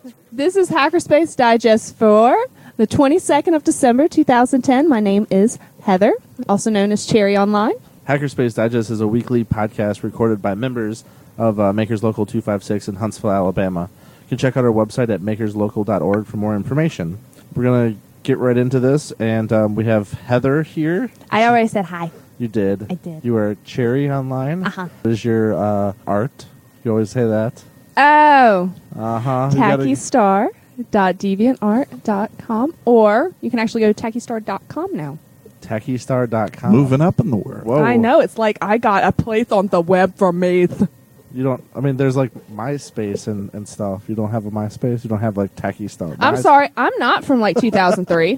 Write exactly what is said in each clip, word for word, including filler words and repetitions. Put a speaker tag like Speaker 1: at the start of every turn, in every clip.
Speaker 1: This is Hackerspace Digest for the twenty-second of December, two thousand ten. My name is Heather, also known as Cherry Online.
Speaker 2: Hackerspace Digest is a weekly podcast recorded by members of uh, Makers Local two fifty-six in Huntsville, Alabama. You can check out our website at makers local dot org for more information. We're going to get right into this, and um, we have Heather here.
Speaker 1: I already said hi.
Speaker 2: You did.
Speaker 1: I did.
Speaker 2: You are Cherry Online.
Speaker 1: Uh-huh.
Speaker 2: What is your uh, art? You always say that.
Speaker 1: Oh.
Speaker 2: Uh-huh.
Speaker 1: tacky star dot deviant art dot com, or you can actually go to tacky star dot com now.
Speaker 2: tacky star dot com.
Speaker 3: Moving up in the world.
Speaker 2: Whoa.
Speaker 1: I know. It's like I got a place on the web for me.
Speaker 2: You don't, I mean, there's like MySpace and, and stuff. You don't have a MySpace? You don't have like Tacky Star?
Speaker 1: I'm
Speaker 2: My-
Speaker 1: sorry. I'm not from like two thousand three.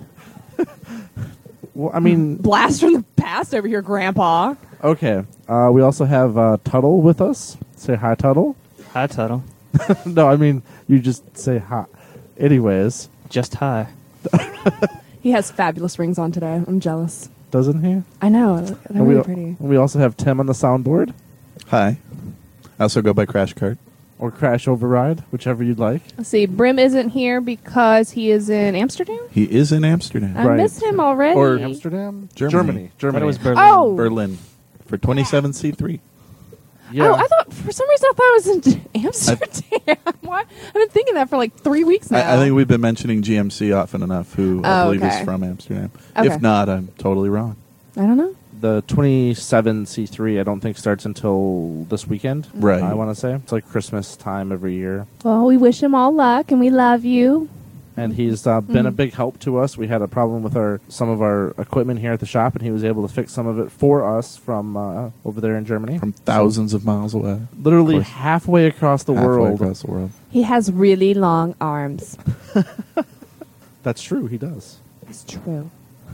Speaker 2: Well, I mean,
Speaker 1: Blast from the past over here, Grandpa.
Speaker 2: okay. Uh, we also have uh, Tuttle with us. Say hi, Tuttle.
Speaker 4: Hi, Tuttle.
Speaker 2: No, I mean, you just say hi. Anyways,
Speaker 4: Just hi.
Speaker 1: He has fabulous rings on today. I'm jealous.
Speaker 2: doesn't he?
Speaker 1: I know. They're
Speaker 2: And
Speaker 1: really
Speaker 2: we,
Speaker 1: pretty.
Speaker 2: we also have Tim on the soundboard,
Speaker 3: Hi. I also go by Crash Cart.
Speaker 2: or Crash Override, whichever you'd like.
Speaker 1: Let's see. Brim isn't here because he is in Amsterdam.
Speaker 3: He is in Amsterdam.
Speaker 1: I
Speaker 2: Right.
Speaker 1: miss him already.
Speaker 3: Or
Speaker 2: Amsterdam?
Speaker 3: Germany.
Speaker 2: Germany.
Speaker 4: I
Speaker 2: Germany.
Speaker 4: thought it was Berlin.
Speaker 1: Oh.
Speaker 3: Berlin. For twenty-seven C three.
Speaker 2: Yeah.
Speaker 1: Oh, I thought for some reason I thought it was in Amsterdam. Why? I've been thinking that for like three weeks now.
Speaker 3: I, I think we've been mentioning G M C often enough, who I
Speaker 1: Oh,
Speaker 3: believe
Speaker 1: okay.
Speaker 3: is from Amsterdam.
Speaker 1: Okay.
Speaker 3: If not, I'm totally wrong.
Speaker 1: I don't know.
Speaker 2: The twenty-seven C three, I don't think, starts until this weekend.
Speaker 3: Right.
Speaker 2: I want to say. It's like Christmas time every year.
Speaker 1: Well, we wish him all luck and we love you.
Speaker 2: And he's uh, been a
Speaker 1: Mhm.
Speaker 2: big help to us. We had a problem with our some of our equipment here at the shop, and he was able to fix some of it for us from uh, over there in Germany.
Speaker 3: From thousands of miles away.
Speaker 2: Literally
Speaker 3: Of course.
Speaker 2: halfway across the
Speaker 3: Halfway
Speaker 2: world.
Speaker 3: across the world.
Speaker 1: He has really long arms.
Speaker 2: That's true, he does.
Speaker 1: It's true.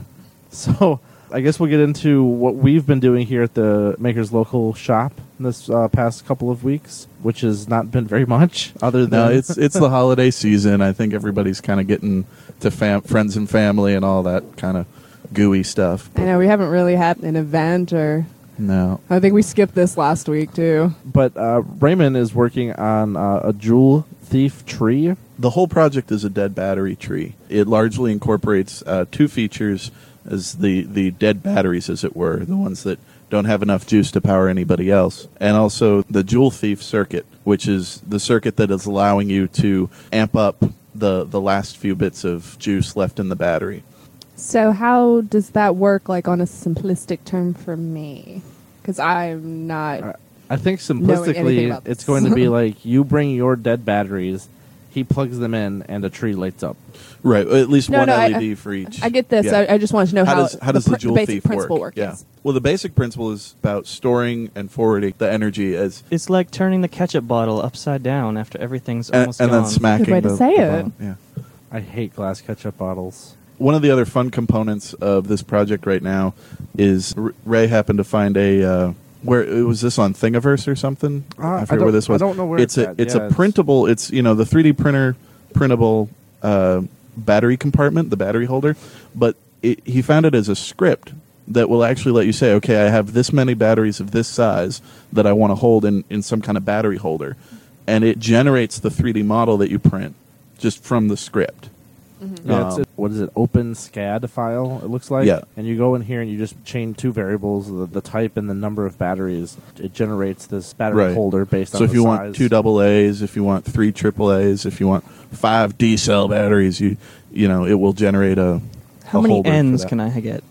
Speaker 2: So I guess we'll get into what we've been doing here at the Makers Local shop this uh, past couple of weeks, which has not been very much other than...
Speaker 3: No, it's it's the holiday season. I think everybody's kind of getting to fam- friends and family and all that kind of gooey stuff.
Speaker 1: I know we haven't really had an event, or
Speaker 3: No.
Speaker 1: I think we skipped this last week too.
Speaker 2: But uh, Raymond is working on uh, a Jewel Thief tree.
Speaker 3: The whole project is a dead battery tree. It largely incorporates uh, two features as the, the dead batteries, as it were, the ones that don't have enough juice to power anybody else, and also the Jewel Thief circuit, which is the circuit that is allowing you to amp up the, the last few bits of juice left in the battery.
Speaker 1: So how does that work, like on a simplistic term for me? Because I'm not.
Speaker 2: I- I think
Speaker 1: Knowing anything
Speaker 2: simplistically,
Speaker 1: about
Speaker 2: it's
Speaker 1: this.
Speaker 2: going to be like you bring your dead batteries, he plugs them in, and a tree lights up.
Speaker 3: Right, at least
Speaker 1: No,
Speaker 3: one
Speaker 1: no, I-
Speaker 3: L E D for each.
Speaker 1: I get this.
Speaker 3: Yeah.
Speaker 1: I, I just wanted to know how,
Speaker 3: how does how does the,
Speaker 1: pr-
Speaker 3: Jewel
Speaker 1: basic
Speaker 3: Thief
Speaker 1: principle
Speaker 3: work?
Speaker 1: work.
Speaker 3: Yeah.
Speaker 1: Yes.
Speaker 3: Well, the basic principle is about storing and forwarding the energy as
Speaker 4: It's like turning the ketchup bottle upside down after everything's
Speaker 3: and,
Speaker 4: almost
Speaker 3: and
Speaker 4: gone.
Speaker 3: then smacking.
Speaker 1: Good way to
Speaker 3: the,
Speaker 1: say
Speaker 3: the
Speaker 1: it.
Speaker 3: bottom. Yeah.
Speaker 2: I hate glass ketchup bottles.
Speaker 3: One of the other fun components of this project right now is R- Ray happened to find a uh, where was this on Thingiverse or something?
Speaker 2: Uh, I
Speaker 3: I forget
Speaker 2: don't-
Speaker 3: where this was.
Speaker 2: I don't know where
Speaker 3: it's
Speaker 2: it's
Speaker 3: a
Speaker 2: at.
Speaker 3: it's
Speaker 2: Yeah,
Speaker 3: a
Speaker 2: it's-
Speaker 3: printable. It's you know the three D printer printable uh, battery compartment, the battery holder, but it, he found it as a script that will actually let you say, okay, I have this many batteries of this size that I want to hold in, in some kind of battery holder, and it generates the three D model that you print just from the script.
Speaker 2: Yeah, it's
Speaker 3: Um,
Speaker 2: a, what is it? Open S C A D file. It looks like.
Speaker 3: Yeah.
Speaker 2: And you go in here and you just chain two variables: the, the type and the number of batteries. It generates this battery
Speaker 3: Right.
Speaker 2: holder based on.
Speaker 3: So if
Speaker 2: the
Speaker 3: you
Speaker 2: size.
Speaker 3: want two double A's, if you want three triple A's, if you want five D cell batteries, you you know it will generate a.
Speaker 4: How
Speaker 3: a
Speaker 4: many
Speaker 3: holder for
Speaker 4: N's
Speaker 3: that.
Speaker 4: can I get?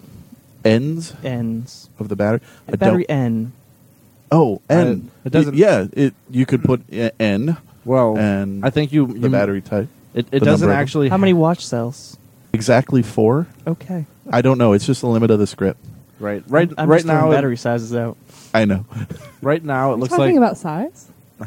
Speaker 3: Ends
Speaker 4: N's.
Speaker 3: of the battery? I
Speaker 4: Battery
Speaker 3: don't-
Speaker 4: N.
Speaker 3: Oh, N.
Speaker 2: Uh, it doesn't-
Speaker 3: Yeah, it. You could put uh, N
Speaker 2: Well,
Speaker 3: and
Speaker 2: I think you
Speaker 3: the
Speaker 2: you-
Speaker 3: battery type.
Speaker 2: It, it
Speaker 3: the
Speaker 2: doesn't
Speaker 3: number of them.
Speaker 2: actually.
Speaker 4: How many watch cells?
Speaker 3: Exactly four.
Speaker 4: Okay.
Speaker 3: I don't know. It's just the limit of the script.
Speaker 2: Right. Right.
Speaker 4: I'm
Speaker 2: right
Speaker 4: just throwing
Speaker 2: now.
Speaker 4: battery sizes out.
Speaker 3: I know.
Speaker 2: Right now, it looks
Speaker 1: Talking
Speaker 2: like.
Speaker 1: about size.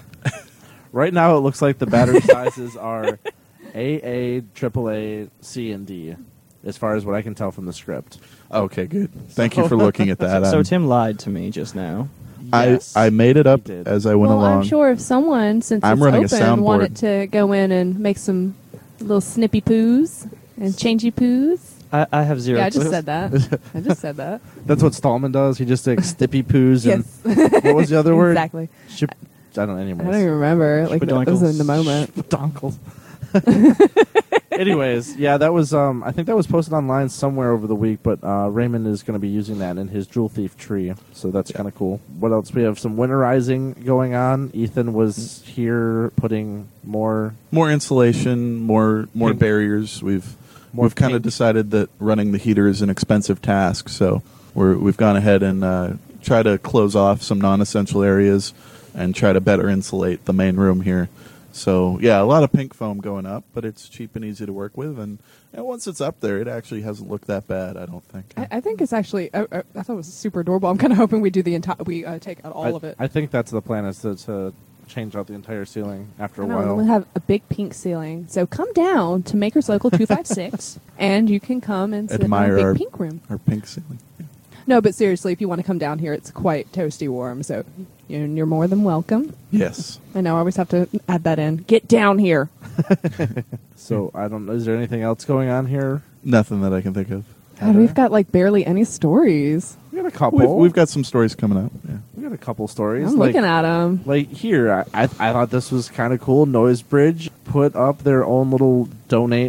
Speaker 2: Right now, it looks like the battery sizes are A A, triple A, C, and D, as far as what I can tell from the script.
Speaker 3: Okay, good. Thank you for looking at that.
Speaker 4: So
Speaker 3: I'm-
Speaker 4: Tim lied to me just now.
Speaker 3: I
Speaker 2: Yes,
Speaker 3: I made it up
Speaker 2: he did.
Speaker 3: as I went
Speaker 1: well,
Speaker 3: along.
Speaker 1: I'm sure if someone, since
Speaker 3: I'm
Speaker 1: it's
Speaker 3: running a
Speaker 1: open,
Speaker 3: soundboard.
Speaker 1: wanted to go in and make some little snippy poos and changey poos.
Speaker 4: I, I have zero
Speaker 1: Yeah, I just
Speaker 4: clue.
Speaker 1: said that. I just said that.
Speaker 2: That's what Stallman does. He just takes stippy poos and
Speaker 1: Yes.
Speaker 2: what was the other word?
Speaker 1: Exactly.
Speaker 2: Ship, I don't know.
Speaker 1: I
Speaker 2: Anyways,
Speaker 1: don't even remember. Like that was in the moment.
Speaker 2: Donkles. Anyways, yeah, that was. Um, I think that was posted online somewhere over the week. But uh, Raymond is going to be using that in his Jewel Thief tree, so that's
Speaker 3: Yeah.
Speaker 2: kind of cool. What else? We have some winterizing going on. Ethan was here putting more.
Speaker 3: More insulation, more more
Speaker 2: Pink.
Speaker 3: barriers. We've
Speaker 2: More
Speaker 3: we've kind of
Speaker 2: pink.
Speaker 3: decided that running the heater is an expensive task, so we're we've gone ahead and uh, try to close off some non-essential areas and try to better insulate the main room here. So yeah, a lot of pink foam going up, but it's cheap and easy to work with, and, and once it's up there, it actually hasn't looked that bad. I don't think.
Speaker 5: I, I think it's actually. I, I, I thought it was super adorable. I'm kind of hoping we do the entire. We uh, take out all
Speaker 2: I,
Speaker 5: of it.
Speaker 2: I think that's the plan, is to, to change out the entire ceiling after a
Speaker 1: I know,
Speaker 2: while.
Speaker 1: we'll have a big pink ceiling. So come down to Makers Local two five six, and you can come and sit
Speaker 3: Admire
Speaker 1: in our
Speaker 3: our-
Speaker 1: big pink room.
Speaker 3: Our pink ceiling.
Speaker 5: No, but seriously, if you want to come down here, it's quite toasty warm. So you're, you're more than welcome.
Speaker 3: Yes.
Speaker 5: I know. I always have to add that in. Get down here.
Speaker 2: So I don't know. Is there anything else going on here?
Speaker 3: Nothing that I can think of.
Speaker 5: God, we've got like barely any stories.
Speaker 2: We got a couple.
Speaker 3: We've, we've got some stories coming up. Yeah.
Speaker 2: we got a couple stories.
Speaker 5: I'm
Speaker 2: like,
Speaker 5: looking at them.
Speaker 2: Like here, I, I I thought this was kind of cool. Noise Bridge put up their own little donate.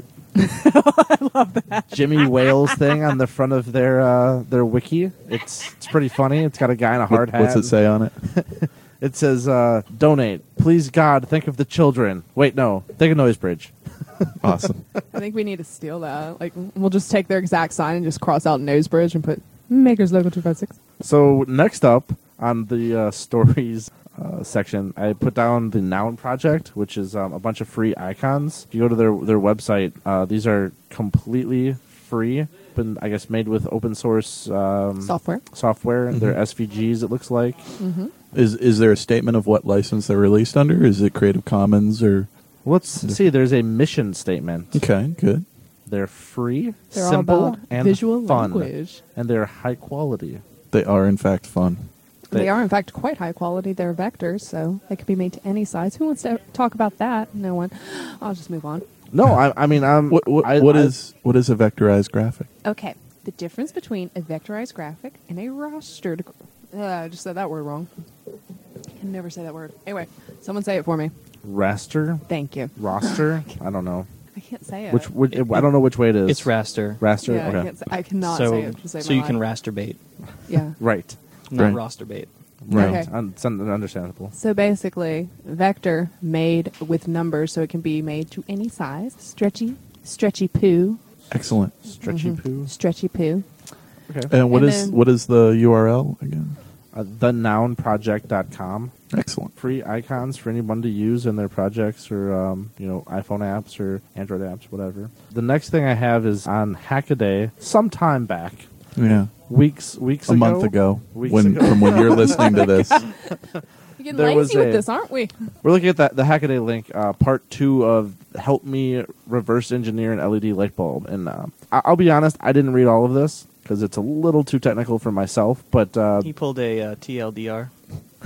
Speaker 2: I love that Jimmy Wales thing on the front of their uh, their wiki. It's it's pretty funny. It's got a guy in a hard
Speaker 3: What-
Speaker 2: hat.
Speaker 3: What's it say on it?
Speaker 2: It says, uh, "Donate, please God, think of the children." Wait, no, think of Noise Bridge.
Speaker 3: Awesome.
Speaker 5: I think we need to steal that. Like, we'll just take their exact sign and just cross out Nosebridge and put Makers Local two five six.
Speaker 2: So next up on the uh, stories uh, section, I put down the Noun Project, which is um, a bunch of free icons. If you go to their their website, uh, these are completely free, but I guess made with open source um,
Speaker 5: Software.
Speaker 2: software.
Speaker 3: Mhm.
Speaker 2: They're S V Gs, it looks like.
Speaker 5: Mm-hmm.
Speaker 3: Is is there a statement of what license they're released under? Is it Creative Commons or?
Speaker 2: Let's see. There's a mission statement.
Speaker 3: Okay, good.
Speaker 2: They're free,
Speaker 5: They're all
Speaker 2: simple,
Speaker 5: about
Speaker 2: and
Speaker 5: visual
Speaker 2: fun,
Speaker 5: language.
Speaker 2: and they're high quality.
Speaker 3: They are in fact fun.
Speaker 5: They,
Speaker 2: They-
Speaker 5: are, in fact, quite high quality. They're vectors, so they can be made to any size. Who wants to talk about that? No one. I'll just move on.
Speaker 2: No, I, I mean, I'm.
Speaker 3: What what,
Speaker 2: I,
Speaker 3: what
Speaker 2: I-
Speaker 3: is what is a vectorized graphic?
Speaker 5: Okay. The difference between a vectorized graphic and a rastered. Uh, I just said that word wrong. I can never say that word. Anyway, someone say it for me.
Speaker 2: raster,
Speaker 5: Thank you.
Speaker 2: roster? I don't know.
Speaker 5: I can't say it.
Speaker 2: Which, which I don't know which way it is.
Speaker 4: It's raster.
Speaker 2: raster.
Speaker 5: Yeah, I,
Speaker 2: okay.
Speaker 5: can't say, I cannot
Speaker 4: so
Speaker 5: say it. To save
Speaker 4: so
Speaker 5: my
Speaker 4: you can
Speaker 5: life.
Speaker 4: raster bait,
Speaker 5: Yeah.
Speaker 2: Right.
Speaker 4: not
Speaker 3: Right.
Speaker 4: roster bait.
Speaker 2: Right.
Speaker 5: Okay.
Speaker 2: Un- it's un- understandable.
Speaker 5: So basically, vector made with numbers, so it can be made to any size. Stretchy, stretchy poo,
Speaker 3: Excellent.
Speaker 2: Stretchy
Speaker 5: Mhm.
Speaker 2: poo.
Speaker 5: stretchy poo.
Speaker 2: Okay.
Speaker 3: And what
Speaker 5: And
Speaker 3: is
Speaker 5: then-
Speaker 3: what is the U R L again?
Speaker 2: Uh, the noun project dot com.
Speaker 3: Excellent.
Speaker 2: Free icons for anyone to use in their projects or um, you know iPhone apps or Android apps, whatever. The next thing I have is on Hackaday. Some time back,
Speaker 3: Yeah.
Speaker 2: weeks weeks
Speaker 3: A
Speaker 2: ago,
Speaker 3: month ago,
Speaker 2: Weeks
Speaker 3: when
Speaker 2: ago.
Speaker 3: from when you're listening to this.
Speaker 5: We're getting
Speaker 2: There was
Speaker 5: lazy with
Speaker 2: a-
Speaker 5: this, aren't we?
Speaker 2: We're looking at that the Hackaday link, uh, part two of help me reverse engineer an L E D light bulb. And uh, I- I'll be honest, I didn't read all of this because it's a little too technical for myself. But uh,
Speaker 4: He pulled a uh, T L D R.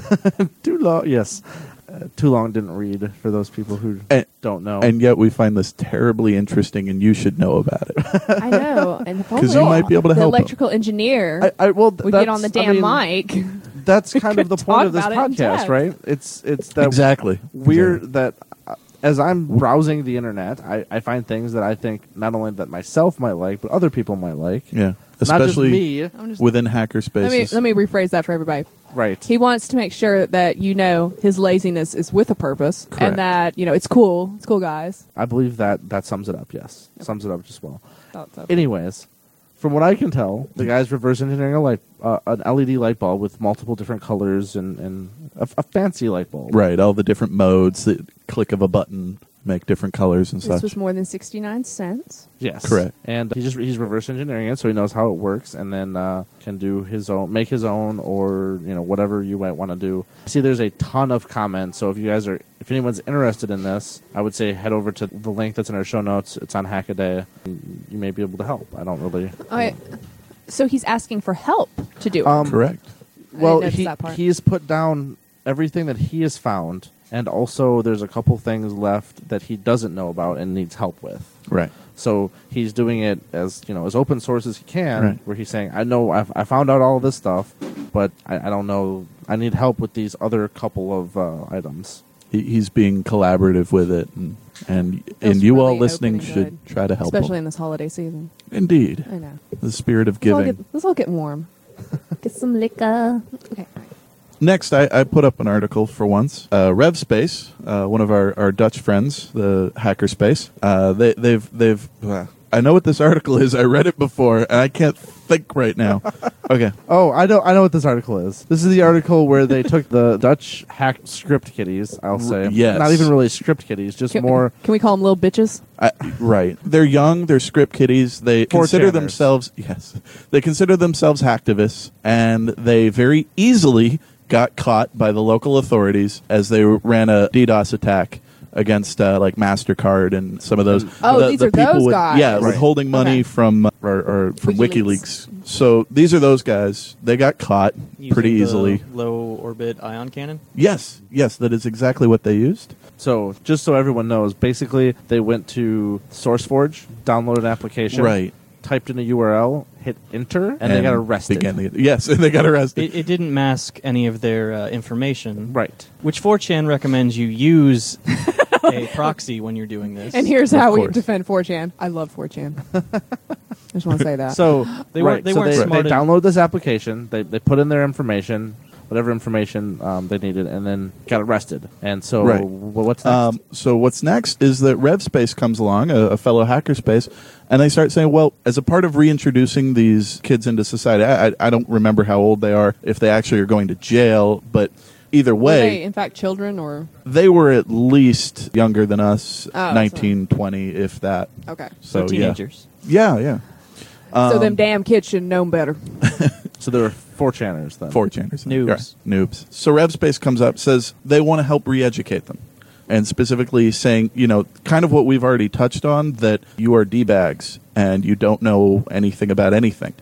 Speaker 2: too long, yes, uh, too long didn't read for those people who
Speaker 3: And,
Speaker 2: don't know.
Speaker 3: and yet we find this terribly interesting, and you should know about it.
Speaker 1: I know. And if
Speaker 3: 'Cause
Speaker 1: only
Speaker 3: you might be able to
Speaker 1: the
Speaker 3: help 'em.
Speaker 1: electrical engineer
Speaker 2: I, I well,
Speaker 1: would get on the
Speaker 2: that's- I
Speaker 1: damn
Speaker 2: mean,
Speaker 1: mic.
Speaker 2: That's kind of the
Speaker 1: could
Speaker 2: point
Speaker 1: talk
Speaker 2: of this
Speaker 1: about it in
Speaker 2: podcast,
Speaker 1: depth.
Speaker 2: right? It's it's that
Speaker 3: exactly.
Speaker 2: weird
Speaker 3: Exactly.
Speaker 2: that uh, as I'm browsing the internet, I, I find things that I think not only that myself might like, but other people might like.
Speaker 3: Yeah.
Speaker 2: Not just
Speaker 3: Especially
Speaker 2: me,
Speaker 5: I'm just,
Speaker 3: within hacker
Speaker 5: let me
Speaker 3: spaces.
Speaker 5: let me rephrase that for everybody.
Speaker 2: right?
Speaker 5: He wants to make sure that you know his laziness is with a purpose,
Speaker 3: Correct.
Speaker 5: and that you know it's cool. It's cool, guys.
Speaker 2: I believe that that sums it up. Yes, sums it up just well.
Speaker 5: Thought so.
Speaker 2: Anyways, from what I can tell, the guy's reverse engineering a light, uh, an L E D light bulb with multiple different colors and and a, a fancy light bulb.
Speaker 3: Right. All the different modes, the click of a button make different colors and
Speaker 1: This
Speaker 3: such.
Speaker 1: was more than sixty-nine cents.
Speaker 2: Yes,
Speaker 3: Correct.
Speaker 2: And he's just he's reverse engineering it, so he knows how it works, and then uh, can do his own, make his own, or you know whatever you might want to do. See, there's a ton of comments, so if you guys are, if anyone's interested in this, I would say head over to the link that's in our show notes. It's on Hackaday. You may be able to help. I don't really.
Speaker 1: All right. So he's asking for help to do it.
Speaker 2: Um,
Speaker 3: Correct.
Speaker 2: Well,
Speaker 1: notice
Speaker 2: he
Speaker 1: that part.
Speaker 2: he's put down everything that he has found, and also there's a couple things left that he doesn't know about and needs help with.
Speaker 3: Right.
Speaker 2: So he's doing it as you know as open source as he can,
Speaker 3: Right.
Speaker 2: where he's saying, "I know I've, I found out all of this stuff, but I, I don't know. I need help with these other couple of uh, items."
Speaker 3: He, he's being collaborative with it and and
Speaker 5: Feels
Speaker 3: and you all
Speaker 5: really
Speaker 3: listening
Speaker 5: open and
Speaker 3: should
Speaker 5: good.
Speaker 3: try to help
Speaker 5: Especially
Speaker 3: them.
Speaker 5: in this holiday season.
Speaker 3: Indeed,
Speaker 5: I know.
Speaker 3: the spirit of
Speaker 5: Let's all,
Speaker 3: giving.
Speaker 5: get, let's all get warm.
Speaker 1: Get some liquor.
Speaker 5: Okay.
Speaker 3: Next, I, I put up an article for once. Uh, RevSpace, uh, one of our, our Dutch friends, the Hackerspace, uh, they, they've they've. Uh, I know what this article is. I read it before, and I can't think right now. Okay.
Speaker 2: Oh, I know. I know what this article is. This is the article where they took the Dutch hacked script kitties. I'll say,
Speaker 3: yes.
Speaker 2: not even really script kitties, just
Speaker 5: Can,
Speaker 2: more.
Speaker 5: can we call them little bitches?
Speaker 3: I, right. They're young. They're script kiddies. They
Speaker 2: four
Speaker 3: consider
Speaker 2: channers.
Speaker 3: themselves yes. They consider themselves hacktivists, and they very easily got caught by the local authorities as they ran a DDoS attack against uh, like MasterCard and some of those.
Speaker 5: Oh,
Speaker 3: the,
Speaker 5: these
Speaker 3: the
Speaker 5: are
Speaker 3: people
Speaker 5: those
Speaker 3: with,
Speaker 5: guys.
Speaker 3: Yeah,
Speaker 2: Right.
Speaker 3: withholding money
Speaker 5: Okay.
Speaker 3: from uh, or, or from
Speaker 5: WikiLeaks.
Speaker 3: WikiLeaks. So these are those guys. They got caught
Speaker 4: Using
Speaker 3: pretty
Speaker 4: the
Speaker 3: easily.
Speaker 4: Low orbit ion cannon.
Speaker 3: Yes, yes, that is exactly what they used.
Speaker 2: So, just so everyone knows, basically they went to SourceForge, downloaded an application,
Speaker 3: Right.
Speaker 2: typed in a U R L, hit enter, and, they got arrested.
Speaker 3: began the- yes, they got arrested.
Speaker 4: It, it didn't mask any of their uh, information,
Speaker 2: Right.
Speaker 4: which four chan recommends you use a proxy when you're doing this.
Speaker 5: And here's
Speaker 3: Of
Speaker 5: how we
Speaker 3: course.
Speaker 5: defend four chan. I love four chan. I just want to say that.
Speaker 2: So
Speaker 4: They
Speaker 2: right,
Speaker 4: weren't- they
Speaker 2: so
Speaker 4: weren't
Speaker 2: they,
Speaker 4: smart
Speaker 2: they
Speaker 4: en-
Speaker 2: download this application. They they put in their information, whatever information um, they needed, and then got arrested. And so,
Speaker 3: Right.
Speaker 2: wh- what's next?
Speaker 3: Um, so what's next is that RevSpace comes along, a, a fellow hackerspace, and they start saying, well, as a part of reintroducing these kids into society, I, I, I don't remember how old they are, if they actually are going to jail, but either
Speaker 5: Were they,
Speaker 3: way,
Speaker 5: in fact, children or...
Speaker 3: they were at least younger than us,
Speaker 5: Oh,
Speaker 3: nineteen, twenty, if that.
Speaker 5: Okay.
Speaker 3: So,
Speaker 4: so
Speaker 3: yeah.
Speaker 4: teenagers.
Speaker 3: Yeah, yeah.
Speaker 5: so
Speaker 3: Um,
Speaker 5: them damn kids should have known better.
Speaker 2: so there were four channers then.
Speaker 3: Four channers.
Speaker 4: Noobs.
Speaker 3: Yeah, noobs. So RevSpace comes up, says they want to help re-educate them. And specifically saying, you know, kind of what we've already touched on, that you are D-bags and you don't know anything about anything.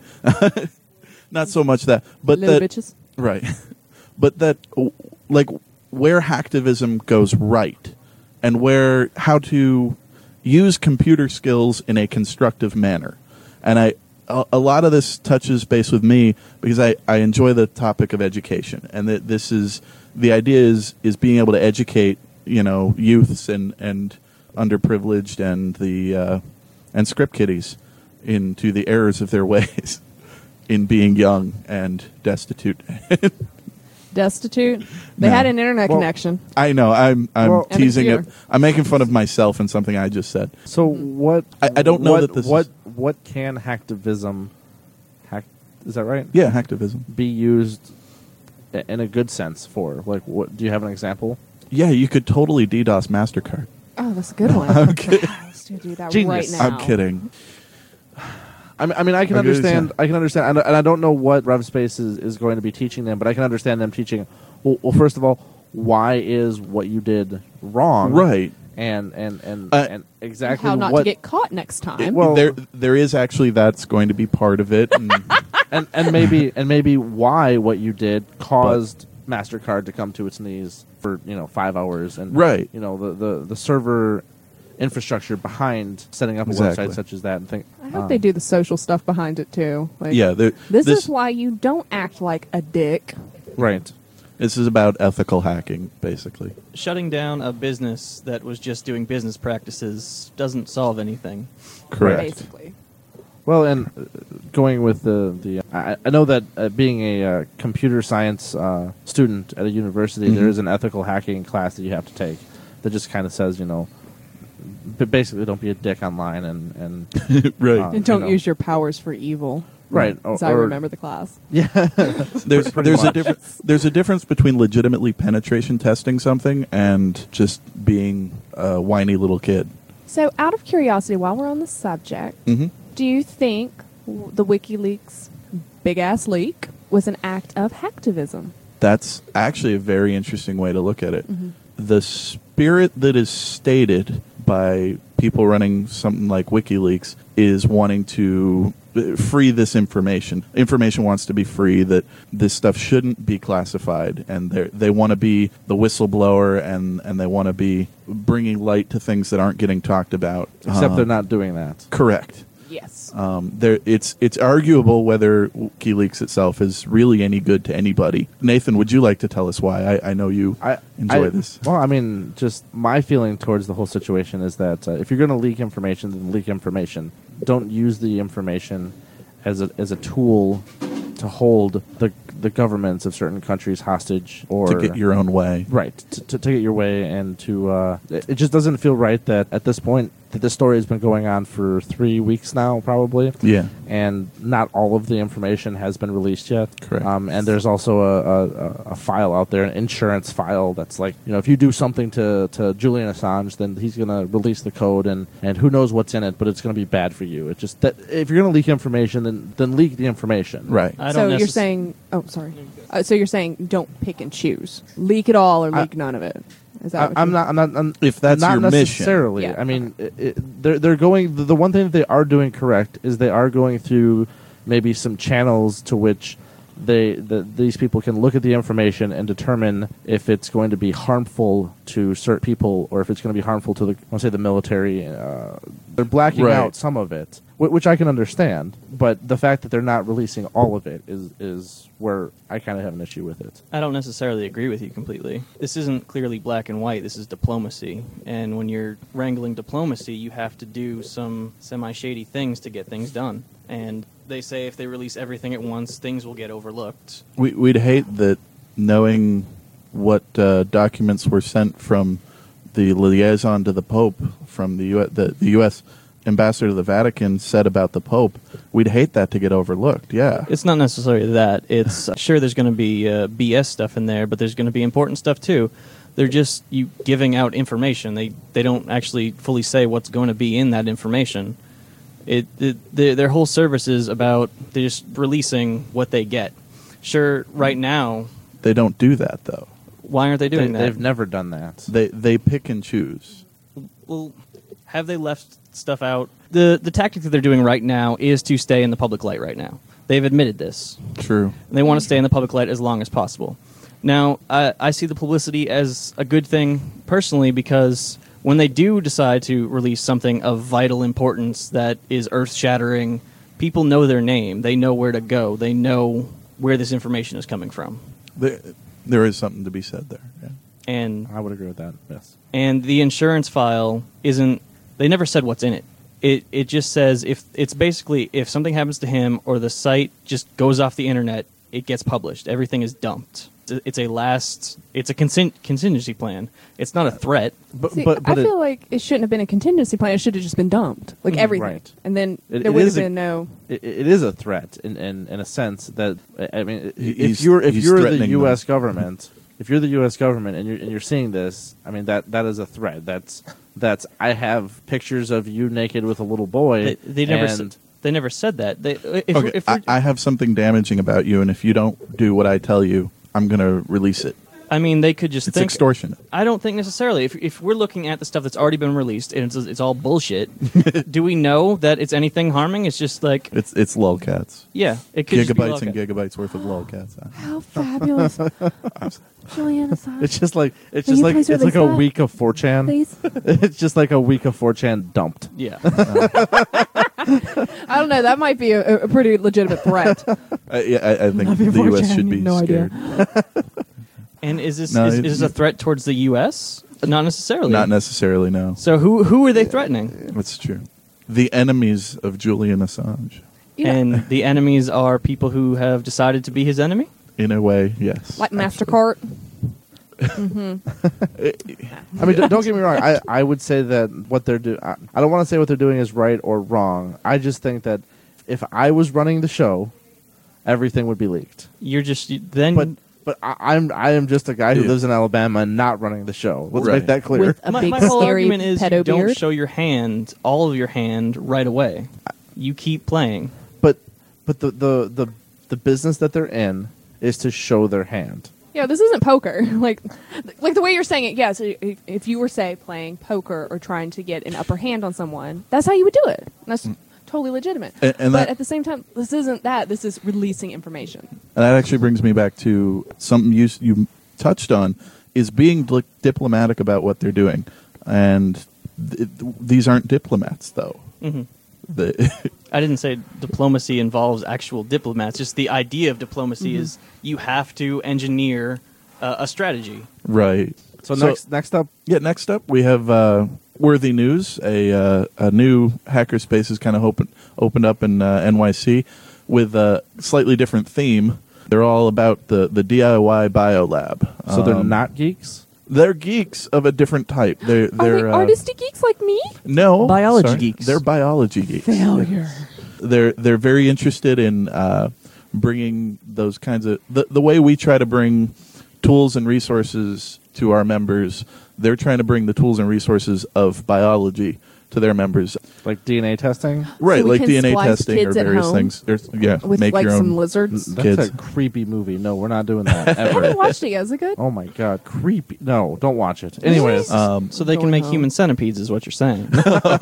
Speaker 3: Not so much that, but
Speaker 5: Little
Speaker 3: that...
Speaker 5: bitches.
Speaker 3: Right. But that, w- like, where hacktivism goes right and where, how to use computer skills in a constructive manner. And I, a, a lot of this touches base with me because I, I enjoy the topic of education. And that this is, the idea is, is being able to educate, you know, youths and, and underprivileged and the, uh, and script kiddies into the errors of their ways in being young and destitute.
Speaker 5: Destitute. They
Speaker 3: No.
Speaker 5: had an internet
Speaker 2: Well,
Speaker 5: connection.
Speaker 3: I know. I'm I'm
Speaker 2: Well-
Speaker 5: And a
Speaker 3: teasing it.
Speaker 5: computer.
Speaker 3: I'm making fun of myself and something I just said.
Speaker 2: So what?
Speaker 3: I- I don't know
Speaker 2: what,
Speaker 3: that this
Speaker 2: What
Speaker 3: is-
Speaker 2: what can hacktivism, hack? Is that right?
Speaker 3: Yeah, hacktivism.
Speaker 2: Be used i- in a good sense for? Like, what? Do you have an example?
Speaker 3: Yeah, you could totally DDoS MasterCard.
Speaker 5: Oh, that's a good one.
Speaker 3: I'm kidding.
Speaker 5: I used to do that
Speaker 2: Genius.
Speaker 5: right now.
Speaker 3: I'm kidding.
Speaker 2: I mean, I mean, I can
Speaker 3: I agree with
Speaker 2: understand.
Speaker 3: you.
Speaker 2: I can understand, and, and I don't know what RevSpace is, is going to be teaching them, but I can understand them teaching. Well, well, first of all, why is what you did wrong?
Speaker 3: Right.
Speaker 2: And and and,
Speaker 3: Uh,
Speaker 2: and exactly
Speaker 5: How not
Speaker 2: what
Speaker 5: to get caught next time.
Speaker 2: Well-
Speaker 3: there there is actually that's going to be part of it. And
Speaker 2: and and maybe and maybe why what you did caused MasterCard to come to its knees for you know five hours and
Speaker 3: Right.
Speaker 2: you know the the, the server infrastructure behind setting up a
Speaker 3: Exactly.
Speaker 2: website such as that and think
Speaker 5: I hope
Speaker 2: um,
Speaker 5: they do the social stuff behind it too. Like,
Speaker 3: yeah, there,
Speaker 5: This,
Speaker 3: this
Speaker 5: is why you don't act like a dick.
Speaker 2: right.
Speaker 3: this is about ethical hacking, basically.
Speaker 4: Shutting down a business that was just doing business practices doesn't solve anything.
Speaker 3: Correct.
Speaker 5: Basically.
Speaker 2: Well, and uh, going with the the, I, I know that uh, being a uh, computer science uh, student at a university,
Speaker 3: Mhm.
Speaker 2: there is an ethical hacking class that you have to take that just kind of says, you know, b- basically don't be a dick online and and
Speaker 3: Right.
Speaker 2: Uh,
Speaker 5: And don't
Speaker 2: you know.
Speaker 5: use your powers for evil.
Speaker 2: right.
Speaker 5: As
Speaker 2: or,
Speaker 5: I
Speaker 2: or-
Speaker 5: remember the class.
Speaker 2: Yeah.
Speaker 3: there's
Speaker 2: pretty
Speaker 3: there's a
Speaker 2: much.
Speaker 3: difference there's a difference between legitimately penetration testing something and just being a whiny little kid.
Speaker 5: So, out of curiosity, while we're on the subject,
Speaker 3: Mm-hmm.
Speaker 5: do you think w- the WikiLeaks big ass leak was an act of hacktivism?
Speaker 3: That's actually a very interesting way to look at it.
Speaker 5: Mm-hmm.
Speaker 3: The spirit that is stated by people running something like WikiLeaks is wanting to uh, free this information. Information wants to be free, that this stuff shouldn't be classified, and they they want to be the whistleblower, and, and they want to be bringing light to things that aren't getting talked about.
Speaker 2: Except
Speaker 3: Uh,
Speaker 2: they're not doing that.
Speaker 3: Correct.
Speaker 5: Yes.
Speaker 3: Um, there, it's it's arguable whether WikiLeaks itself is really any good to anybody. Nathan, would you like to tell us why? I, I know you
Speaker 2: I
Speaker 3: enjoy
Speaker 2: I-
Speaker 3: this.
Speaker 2: Well, I mean, just my feeling towards the whole situation is that uh, if you're going to leak information, then leak information. Don't use the information as a as a tool to hold the the governments of certain countries hostage, or
Speaker 3: To get your own way.
Speaker 2: right to, to, to get your way, and to uh, it, it just doesn't feel right that at this point that this story has been going on for three weeks now, probably.
Speaker 3: Yeah.
Speaker 2: And not all of the information has been released yet.
Speaker 3: Correct.
Speaker 2: Um, and there's also a, a, a file out there, an insurance file that's like, you know, if you do something to, to Julian Assange, then he's going to release the code, and, and who knows what's in it, but it's going to be bad for you. It just that if you're going to leak information, then then leak the information.
Speaker 3: Right.
Speaker 4: I
Speaker 5: So
Speaker 4: don't
Speaker 5: you're
Speaker 4: necess-
Speaker 5: saying, oh, sorry. Uh, so you're saying don't pick and choose. Leak it all or
Speaker 2: I-
Speaker 5: leak none of it. Is that
Speaker 2: I,
Speaker 5: what
Speaker 2: I'm
Speaker 5: you-
Speaker 2: not. I'm not. I'm,
Speaker 3: If that's
Speaker 2: not
Speaker 3: your mission.
Speaker 2: necessarily.
Speaker 5: Yeah,
Speaker 2: I mean, it, it, they're they're going. The, the one thing that they are doing correct is they are going through maybe some channels to which they the, these people can look at the information and determine if it's going to be harmful to certain people or if it's going to be harmful to the let's say the military. Uh, they're blacking
Speaker 3: Right.
Speaker 2: out some of it, wh- which I can understand. But the fact that they're not releasing all of it is is where I kind of have an issue with it.
Speaker 4: I don't necessarily agree with you completely. This isn't clearly black and white. This is diplomacy. And when you're wrangling diplomacy, you have to do some semi-shady things to get things done. And they say if they release everything at once, things will get overlooked.
Speaker 3: We, we'd hate that knowing what uh, documents were sent from the liaison to the Pope from the U S, the, the U S ambassador to the Vatican said about the Pope. We'd hate that to get overlooked. Yeah.
Speaker 4: It's not necessarily that. It's uh, sure there's going to be uh, B S stuff in there, but there's going to be important stuff too. They're just you giving out information. They they don't actually fully say what's going to be in that information. It, it their, their whole service is about they're just releasing what they get. Sure, right now,
Speaker 3: They don't do that though.
Speaker 4: why aren't they doing
Speaker 2: They,
Speaker 4: that?
Speaker 2: They've never done that.
Speaker 3: They they pick and choose.
Speaker 4: Well, have they left stuff out? The the tactic that they're doing right now is to stay in the public light right now. They've admitted this.
Speaker 3: True.
Speaker 4: And they want to stay in the public light as long as possible. Now, I, I see the publicity as a good thing personally because when they do decide to release something of vital importance that is earth-shattering, people know their name. They know where to go. They know where this information is coming from.
Speaker 3: There, there is something to be said there. Yeah.
Speaker 4: And
Speaker 2: I would agree with that. Yes.
Speaker 4: and the insurance file isn't they never said what's in it. It it just says if it's basically if something happens to him or the site just goes off the internet, it gets published. Everything is dumped. It's a- It's a last it's a consin- contingency plan. It's not a threat.
Speaker 2: But
Speaker 5: See,
Speaker 2: but but
Speaker 5: I
Speaker 2: it,
Speaker 5: feel like it shouldn't have been a contingency plan. It should have just been dumped, like
Speaker 4: Mm,
Speaker 5: everything,
Speaker 2: right.
Speaker 5: and then
Speaker 2: It-
Speaker 5: there
Speaker 2: it
Speaker 5: would have
Speaker 2: is a-
Speaker 5: been no.
Speaker 2: it, it is a threat in, in, in a sense that I mean
Speaker 3: He-
Speaker 2: if
Speaker 3: he's-
Speaker 2: you're if
Speaker 3: he's
Speaker 2: you're the
Speaker 3: threatening
Speaker 2: U S
Speaker 3: them.
Speaker 2: government if you're the U S government and you're and you're seeing this, I mean that that is a threat. That's that's I have pictures of you naked with a little boy.
Speaker 4: They, they never
Speaker 2: and
Speaker 4: s- they never said that. They, if,
Speaker 3: Okay,
Speaker 4: if
Speaker 3: I,
Speaker 4: we're-
Speaker 3: I have something damaging about you, and if you don't do what I tell you, I'm going to release it.
Speaker 4: I mean, they could just
Speaker 3: It's
Speaker 4: think
Speaker 3: extortion.
Speaker 4: I don't think necessarily. If if we're looking at the stuff that's already been released and it's it's all bullshit, do we know that it's anything harming? It's just like
Speaker 3: It's it's lolcats.
Speaker 4: yeah, it could just be
Speaker 3: Gigabytes and
Speaker 4: lolcat.
Speaker 3: gigabytes worth of lolcats.
Speaker 5: How fabulous, Juliana Assange.
Speaker 2: it's just like it's
Speaker 5: Can
Speaker 2: just
Speaker 5: you
Speaker 2: like
Speaker 5: please
Speaker 2: it's like a
Speaker 5: release that?
Speaker 2: week of four chan.
Speaker 5: Please.
Speaker 2: It's just like a week of four chan dumped.
Speaker 4: Yeah.
Speaker 5: I don't know. That might be a, a pretty legitimate threat.
Speaker 3: Uh, yeah, I, I think
Speaker 5: Love your
Speaker 3: the U S
Speaker 5: four chan,
Speaker 3: should
Speaker 5: you
Speaker 3: be
Speaker 5: have no idea.
Speaker 3: scared.
Speaker 4: And is this
Speaker 3: No,
Speaker 4: is,
Speaker 3: it-
Speaker 4: is this a threat towards the U S? Not necessarily.
Speaker 3: Not necessarily, no.
Speaker 4: So who who are they threatening?
Speaker 3: That's true. The enemies of Julian Assange.
Speaker 5: Yeah.
Speaker 4: And the enemies are people who have decided to be his enemy.
Speaker 3: In a way, yes.
Speaker 5: Like
Speaker 3: actually.
Speaker 5: Mastercard.
Speaker 2: I mean, don't get me wrong. I, I would say that what they're doing. I, I don't want to say what they're doing is right or wrong. I just think that if I was running the show, everything would be leaked.
Speaker 4: You're just then.
Speaker 2: But but I, I'm I am just a guy who
Speaker 3: Yeah.
Speaker 2: lives in Alabama and not running the show. Let's
Speaker 3: Right.
Speaker 2: make that clear.
Speaker 5: With a
Speaker 4: my,
Speaker 5: big
Speaker 4: my whole
Speaker 5: scary
Speaker 4: argument is you
Speaker 5: pedo
Speaker 4: don't
Speaker 5: beard.
Speaker 4: show your hand, all of your hand, right away. You keep playing.
Speaker 2: but but the, the the the business that they're in is to show their hand.
Speaker 5: Yeah, this isn't poker. Like, like the way you're saying it. Yes, if, if you were say playing poker or trying to get an upper hand on someone, that's how you would do it. That's totally legitimate.
Speaker 3: And- and
Speaker 5: but
Speaker 3: that-
Speaker 5: at the same time, this isn't that. This is releasing information.
Speaker 3: And that actually brings me back to something you you touched on is being dli- diplomatic about what they're doing. And th- these aren't diplomats, though.
Speaker 4: hmm
Speaker 3: The,
Speaker 4: I didn't say diplomacy involves actual diplomats. Just the idea of diplomacy
Speaker 5: Mm-hmm.
Speaker 4: is you have to engineer uh, a strategy.
Speaker 3: Right.
Speaker 2: So, next next up,
Speaker 3: Yeah, next up we have uh, Worthy News, a uh, a new hackerspace has kind of open, opened up in uh, N Y C with a slightly different theme. They're all about the, the D I Y biolab.
Speaker 2: so they're
Speaker 3: Um,
Speaker 2: not geeks.
Speaker 3: They're geeks of a different type. They're
Speaker 5: Are
Speaker 3: they're
Speaker 5: they
Speaker 3: uh,
Speaker 5: artisty geeks like me?
Speaker 3: no
Speaker 4: Biology
Speaker 3: sorry.
Speaker 4: geeks.
Speaker 3: They're biology geeks.
Speaker 5: Failure.
Speaker 3: They're they're very interested in uh, bringing those kinds of the the way we try to bring tools and resources to our members. They're trying to bring the tools and resources of biology to their members.
Speaker 2: Like D N A testing.
Speaker 3: Right,
Speaker 5: we
Speaker 3: like
Speaker 5: can
Speaker 3: D N A
Speaker 5: splice
Speaker 3: testing or
Speaker 5: kids at
Speaker 3: various
Speaker 5: home
Speaker 3: things. There's, yeah,
Speaker 5: With
Speaker 3: make
Speaker 5: like
Speaker 3: your
Speaker 5: some
Speaker 3: own.
Speaker 5: lizards.
Speaker 2: That's
Speaker 3: Kids.
Speaker 2: a creepy movie. No, we're not doing that
Speaker 5: I haven't
Speaker 2: ever.
Speaker 5: watched it yet. Is it good?
Speaker 2: Oh my god, creepy. No, don't watch it. Anyways,
Speaker 3: Um,
Speaker 4: So they can
Speaker 5: Going
Speaker 4: make
Speaker 5: home.
Speaker 4: human centipedes, is what you're saying.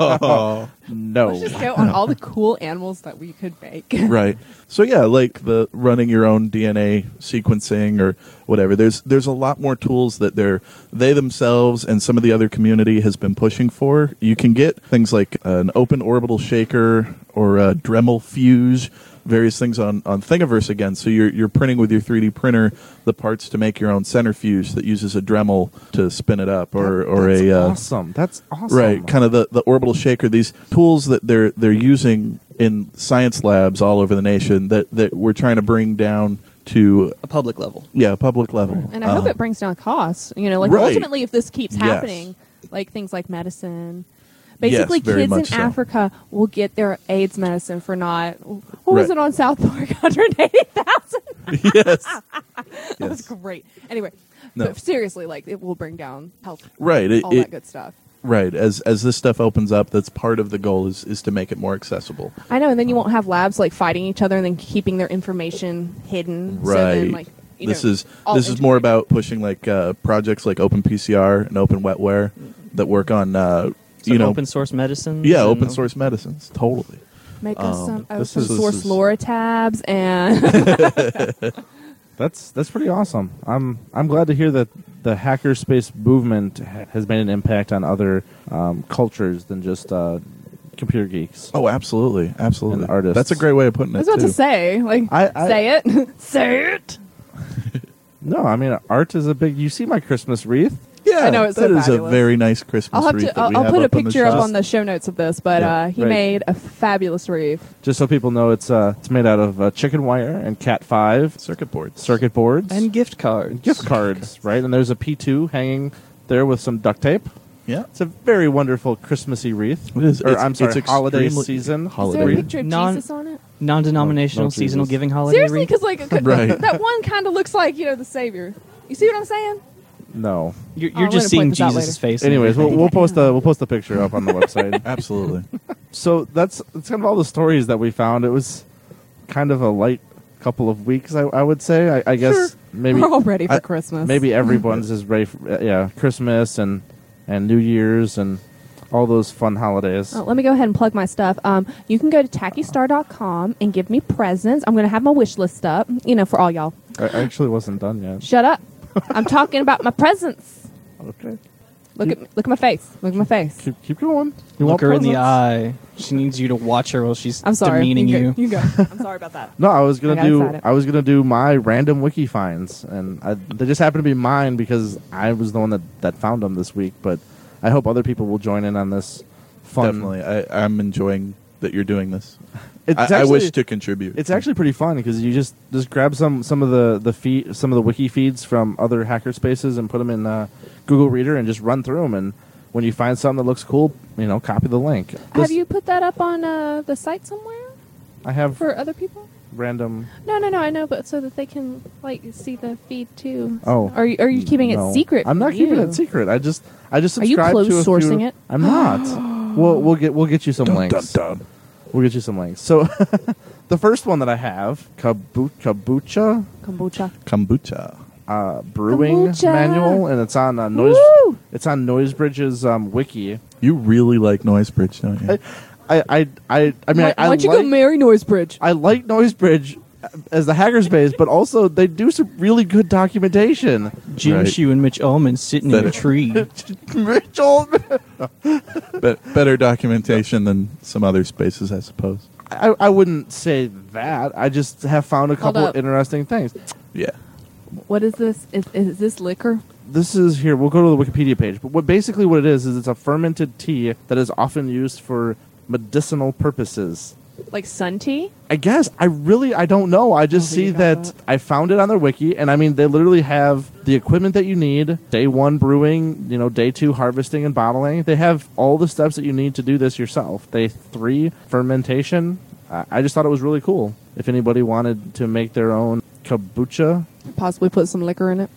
Speaker 2: no.
Speaker 5: Let's just go on all the cool animals that we could make.
Speaker 3: right. So yeah, like the running your own D N A sequencing or whatever. There's there's a lot more tools that they're they themselves and some of the other community has been pushing for. You can get things like an open orbital shaker or a Dremel fuse, various things on, on Thingiverse again. So you're you're printing with your three D printer the parts to make your own centrifuge that uses a Dremel to spin it up, or or
Speaker 2: That's
Speaker 3: a uh,
Speaker 2: awesome. That's awesome.
Speaker 3: right, kind of the, the orbital shaker. These tools that they're they're using in science labs all over the nation that, that we're trying to bring down to
Speaker 4: A public level.
Speaker 3: yeah public level.
Speaker 5: And I hope
Speaker 3: Uh,
Speaker 5: it brings down costs. You know, like
Speaker 3: Right.
Speaker 5: ultimately, if this keeps
Speaker 3: Yes.
Speaker 5: happening, like things like medicine, basically,
Speaker 3: Yes, very
Speaker 5: kids in
Speaker 3: much so.
Speaker 5: Africa will get their AIDS medicine for not. What was
Speaker 3: Right.
Speaker 5: it on South Park? one hundred eighty thousand.
Speaker 3: yes,
Speaker 5: That was
Speaker 3: yes.
Speaker 5: great. Anyway,
Speaker 3: No.
Speaker 5: but seriously, like it will bring down health,
Speaker 3: right. It,
Speaker 5: all
Speaker 3: it-
Speaker 5: that good stuff.
Speaker 3: right. As as this stuff opens up, that's part of the goal is is to make it more accessible.
Speaker 5: I know, and then you won't have labs like fighting each other and then keeping their information hidden. So then,
Speaker 3: Right.
Speaker 5: like, you
Speaker 3: This
Speaker 5: know,
Speaker 3: is
Speaker 5: all
Speaker 3: this is more
Speaker 5: integrated.
Speaker 3: about pushing like uh, projects like OpenPCR and OpenWetWare that work on uh,
Speaker 4: Some
Speaker 3: you know
Speaker 4: open source medicine.
Speaker 3: yeah open source medicines. Totally.
Speaker 5: Make us
Speaker 3: um,
Speaker 5: some open
Speaker 2: this is-
Speaker 5: source
Speaker 3: this is-
Speaker 5: LoRa tabs and
Speaker 2: That's that's pretty awesome. I'm I'm glad to hear that the hackerspace movement ha- has made an impact on other um, cultures than just uh, computer geeks.
Speaker 3: Oh, absolutely, absolutely.
Speaker 2: And artists.
Speaker 3: That's a great way of putting
Speaker 5: I
Speaker 3: it
Speaker 5: was about
Speaker 3: too.
Speaker 5: to say, like,
Speaker 2: I- I-
Speaker 5: say it, say it.
Speaker 2: No, I mean art is a big. You see my Christmas wreath?
Speaker 3: Yeah,
Speaker 5: I know, it's
Speaker 3: that
Speaker 5: so
Speaker 3: is a
Speaker 5: fabulous.
Speaker 3: very nice Christmas
Speaker 5: I'll have
Speaker 3: wreath
Speaker 5: to.
Speaker 3: that we
Speaker 5: I'll, I'll
Speaker 3: have
Speaker 5: put a
Speaker 3: up on the
Speaker 5: picture up
Speaker 3: shop.
Speaker 5: on the show notes of this, but
Speaker 3: Yeah,
Speaker 5: uh, he
Speaker 2: right.
Speaker 5: made a fabulous wreath.
Speaker 2: Just so people know, it's uh, it's made out of uh, chicken wire and Cat five
Speaker 3: circuit boards.
Speaker 2: circuit boards
Speaker 4: And gift cards.
Speaker 2: gift cards, right? And there's a P two hanging there with some duct tape.
Speaker 3: Yeah,
Speaker 2: It's a very wonderful Christmassy wreath.
Speaker 3: it is.
Speaker 2: Or
Speaker 3: It's-
Speaker 2: I'm sorry,
Speaker 3: it's
Speaker 2: holiday
Speaker 3: extremely-
Speaker 2: season.
Speaker 5: Is
Speaker 3: Holiday.
Speaker 5: there a
Speaker 3: wreath.
Speaker 5: picture of
Speaker 4: Non-
Speaker 5: Jesus on it?
Speaker 4: Non-denominational
Speaker 2: No, no
Speaker 4: seasonal
Speaker 2: Jesus.
Speaker 4: giving holiday
Speaker 5: Seriously,
Speaker 4: wreath?
Speaker 5: because like it could-
Speaker 3: Right.
Speaker 5: that one kind of looks like you know the Savior. You see what I'm saying?
Speaker 2: No.
Speaker 4: You're,
Speaker 5: I'm
Speaker 4: you're
Speaker 5: gonna
Speaker 4: just seeing
Speaker 5: point this out
Speaker 4: Jesus'
Speaker 5: later.
Speaker 4: face. and
Speaker 2: Anyways, we'll,
Speaker 4: everything.
Speaker 2: we'll post a we'll post a picture up on the website.
Speaker 3: Absolutely.
Speaker 2: So that's that's kind of all the stories that we found. It was kind of a light couple of weeks, I, I would say. I, I guess
Speaker 5: Sure.
Speaker 2: maybe
Speaker 5: We're all ready for
Speaker 2: I-
Speaker 5: Christmas.
Speaker 2: maybe everyone's is ready for uh, yeah Christmas and and New Year's and all those fun holidays.
Speaker 5: Oh, let me go ahead and plug my stuff. Um, you can go to tacky star dot com and give me presents. I'm going to have my wish list up, you know, for all y'all.
Speaker 2: I I actually wasn't done yet.
Speaker 5: Shut up. I'm talking about my presents.
Speaker 2: Okay,
Speaker 5: Look at me, look at my face. Look at my face.
Speaker 2: keep keep going. You
Speaker 4: Look
Speaker 2: want
Speaker 4: her in the
Speaker 2: presents?
Speaker 4: eye. She needs you to watch her while she's
Speaker 5: I'm sorry.
Speaker 4: demeaning
Speaker 5: you.
Speaker 4: you.
Speaker 5: Can go. You go. I'm sorry about that.
Speaker 2: No, I was gonna
Speaker 5: I got
Speaker 2: do.
Speaker 5: excited.
Speaker 2: I was gonna do my random wiki finds, and I, they just happened to be mine because I was the one that, that found them this week. But I hope other people will join in on this fun.
Speaker 3: Definitely. I, I'm enjoying that you're doing this.
Speaker 2: It's
Speaker 3: I, I
Speaker 2: actually-
Speaker 3: wish to contribute.
Speaker 2: It's actually pretty fun because you just just grab some some of the the feed some of the wiki feeds from other hacker spaces and put them in uh, Google Reader and just run through them. And when you find something that looks cool, you know, copy the link.
Speaker 5: Have
Speaker 2: This-
Speaker 5: you put that up on uh, the site somewhere
Speaker 2: I have
Speaker 5: for other people?
Speaker 2: random.
Speaker 5: No, no, no. I know, but so that they can like see the feed too.
Speaker 2: Oh.
Speaker 5: are you, are you keeping
Speaker 2: No.
Speaker 5: it secret?
Speaker 2: I'm not
Speaker 5: from
Speaker 2: keeping
Speaker 5: you?
Speaker 2: it secret. I just I just
Speaker 5: Are you
Speaker 2: subscribe to a
Speaker 5: closed
Speaker 2: few-
Speaker 5: sourcing it?
Speaker 2: I'm not. we'll we'll get we'll get you some
Speaker 3: dun,
Speaker 2: links.
Speaker 3: dun, dun.
Speaker 2: We'll get you some links. So the first one that I have, Kabu- Kabucha
Speaker 5: Kombucha.
Speaker 3: Kombucha.
Speaker 2: uh, Brewing
Speaker 5: Kombucha.
Speaker 2: Manual, and it's on uh, Noise.
Speaker 5: Woo!
Speaker 2: It's on Noisebridge's um, wiki.
Speaker 3: You really like Noisebridge, don't you?
Speaker 2: I I I, I mean,
Speaker 5: Why,
Speaker 2: I, I
Speaker 5: why'd you
Speaker 2: like
Speaker 5: go marry Noisebridge?
Speaker 2: I like Noisebridge as the hackerspace, but also they do some really good documentation.
Speaker 4: Jim
Speaker 3: Right.
Speaker 4: Shue and Mitch Ullman sitting
Speaker 3: That
Speaker 4: in a
Speaker 3: it-
Speaker 4: tree.
Speaker 2: Mitchell,
Speaker 3: Be- better documentation than some other spaces, I suppose.
Speaker 2: I, I wouldn't say that. I just have found a
Speaker 5: Hold
Speaker 2: couple
Speaker 5: up.
Speaker 2: interesting things.
Speaker 3: Yeah.
Speaker 5: What is this? Is, is this liquor?
Speaker 2: This is here. We'll go to the Wikipedia page. But what basically what it is is it's a fermented tea that is often used for medicinal purposes.
Speaker 5: Like sun tea?
Speaker 2: I guess I really I don't know. I just
Speaker 5: Oh,
Speaker 2: see
Speaker 5: you got
Speaker 2: that,
Speaker 5: that.
Speaker 2: I found it on their wiki, and I mean they literally have the equipment that you need. Day one brewing, you know, day two harvesting and bottling. They have all the steps that you need to do this yourself. Day three fermentation. I, I just thought it was really cool. If anybody wanted to make their own kombucha,
Speaker 5: Possibly put some liquor in it.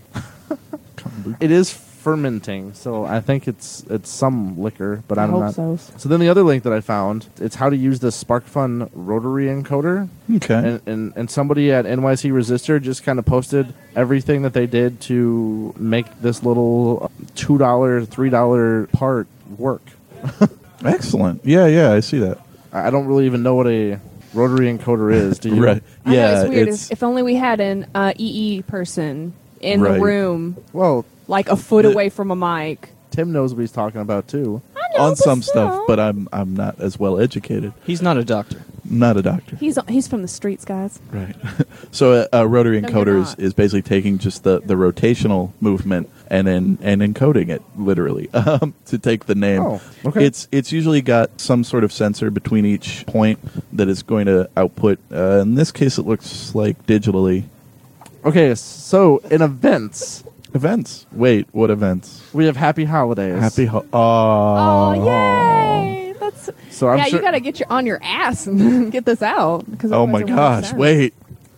Speaker 2: it is fermenting, so I think it's it's some liquor, but
Speaker 5: I
Speaker 2: I'm
Speaker 5: hope
Speaker 2: not.
Speaker 5: so.
Speaker 2: So then the other link that I found, it's how to use the SparkFun rotary encoder.
Speaker 3: Okay.
Speaker 2: And, and and somebody at N Y C Resistor just kind of posted everything that they did to make this little two dollar, three dollar part work.
Speaker 3: Excellent. Yeah, yeah, I see that.
Speaker 2: I I don't really even know what a rotary encoder is. Do you?
Speaker 3: Right.
Speaker 5: I know,
Speaker 3: Yeah,
Speaker 5: it's weird.
Speaker 3: it's
Speaker 5: if only we had an uh, E E person in
Speaker 3: Right.
Speaker 5: the room,
Speaker 2: Well,
Speaker 5: like a foot
Speaker 3: The-
Speaker 5: away from a mic.
Speaker 2: Tim knows what he's talking about too.
Speaker 5: I know,
Speaker 3: on
Speaker 5: but
Speaker 3: some
Speaker 5: still.
Speaker 3: stuff, but I'm I'm not as well educated.
Speaker 4: He's not a doctor.
Speaker 3: Not a doctor.
Speaker 5: he's he's from the streets, guys.
Speaker 3: Right. So a, a rotary
Speaker 5: No,
Speaker 3: encoder
Speaker 5: you're
Speaker 3: is,
Speaker 5: not.
Speaker 3: is basically taking just the, the rotational movement and then and encoding it literally um, to take the name.
Speaker 2: Oh, okay.
Speaker 3: It's it's usually got some sort of sensor between each point that is going to output. Uh, in this case, it looks like digitally
Speaker 2: Okay, so in events,
Speaker 3: events. Wait, what events?
Speaker 2: we have Happy Holidays.
Speaker 3: Happy. Ho-
Speaker 5: Oh,
Speaker 3: oh,
Speaker 5: yay! That's
Speaker 2: So I'm
Speaker 5: yeah.
Speaker 2: sure-
Speaker 5: You got to get your on your ass and get this out. 'cause
Speaker 3: Oh
Speaker 5: otherwise
Speaker 3: my
Speaker 5: it won't make
Speaker 3: gosh!
Speaker 5: sense.
Speaker 3: Wait.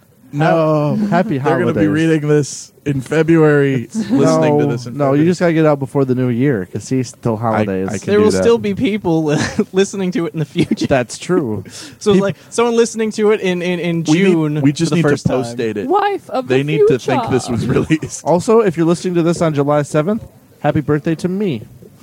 Speaker 3: No.
Speaker 2: Happy
Speaker 3: They're
Speaker 2: Holidays.
Speaker 3: going to be reading this in February, listening
Speaker 2: no,
Speaker 3: to this in
Speaker 2: no,
Speaker 3: February.
Speaker 2: you just gotta get it out before the new year because see, still holidays.
Speaker 3: I can
Speaker 4: There
Speaker 3: do
Speaker 4: will
Speaker 3: that.
Speaker 4: still be people listening to it in the future.
Speaker 2: That's true.
Speaker 4: So it's like someone listening to it in, in, in
Speaker 3: We need-
Speaker 4: June.
Speaker 3: We, just
Speaker 4: for the
Speaker 3: need to
Speaker 4: first
Speaker 3: post
Speaker 4: time.
Speaker 3: date it.
Speaker 5: Wife of
Speaker 3: They
Speaker 5: the
Speaker 3: need
Speaker 5: future.
Speaker 3: to think this was released.
Speaker 2: Also, if you're listening to this on July seventh, happy birthday to me.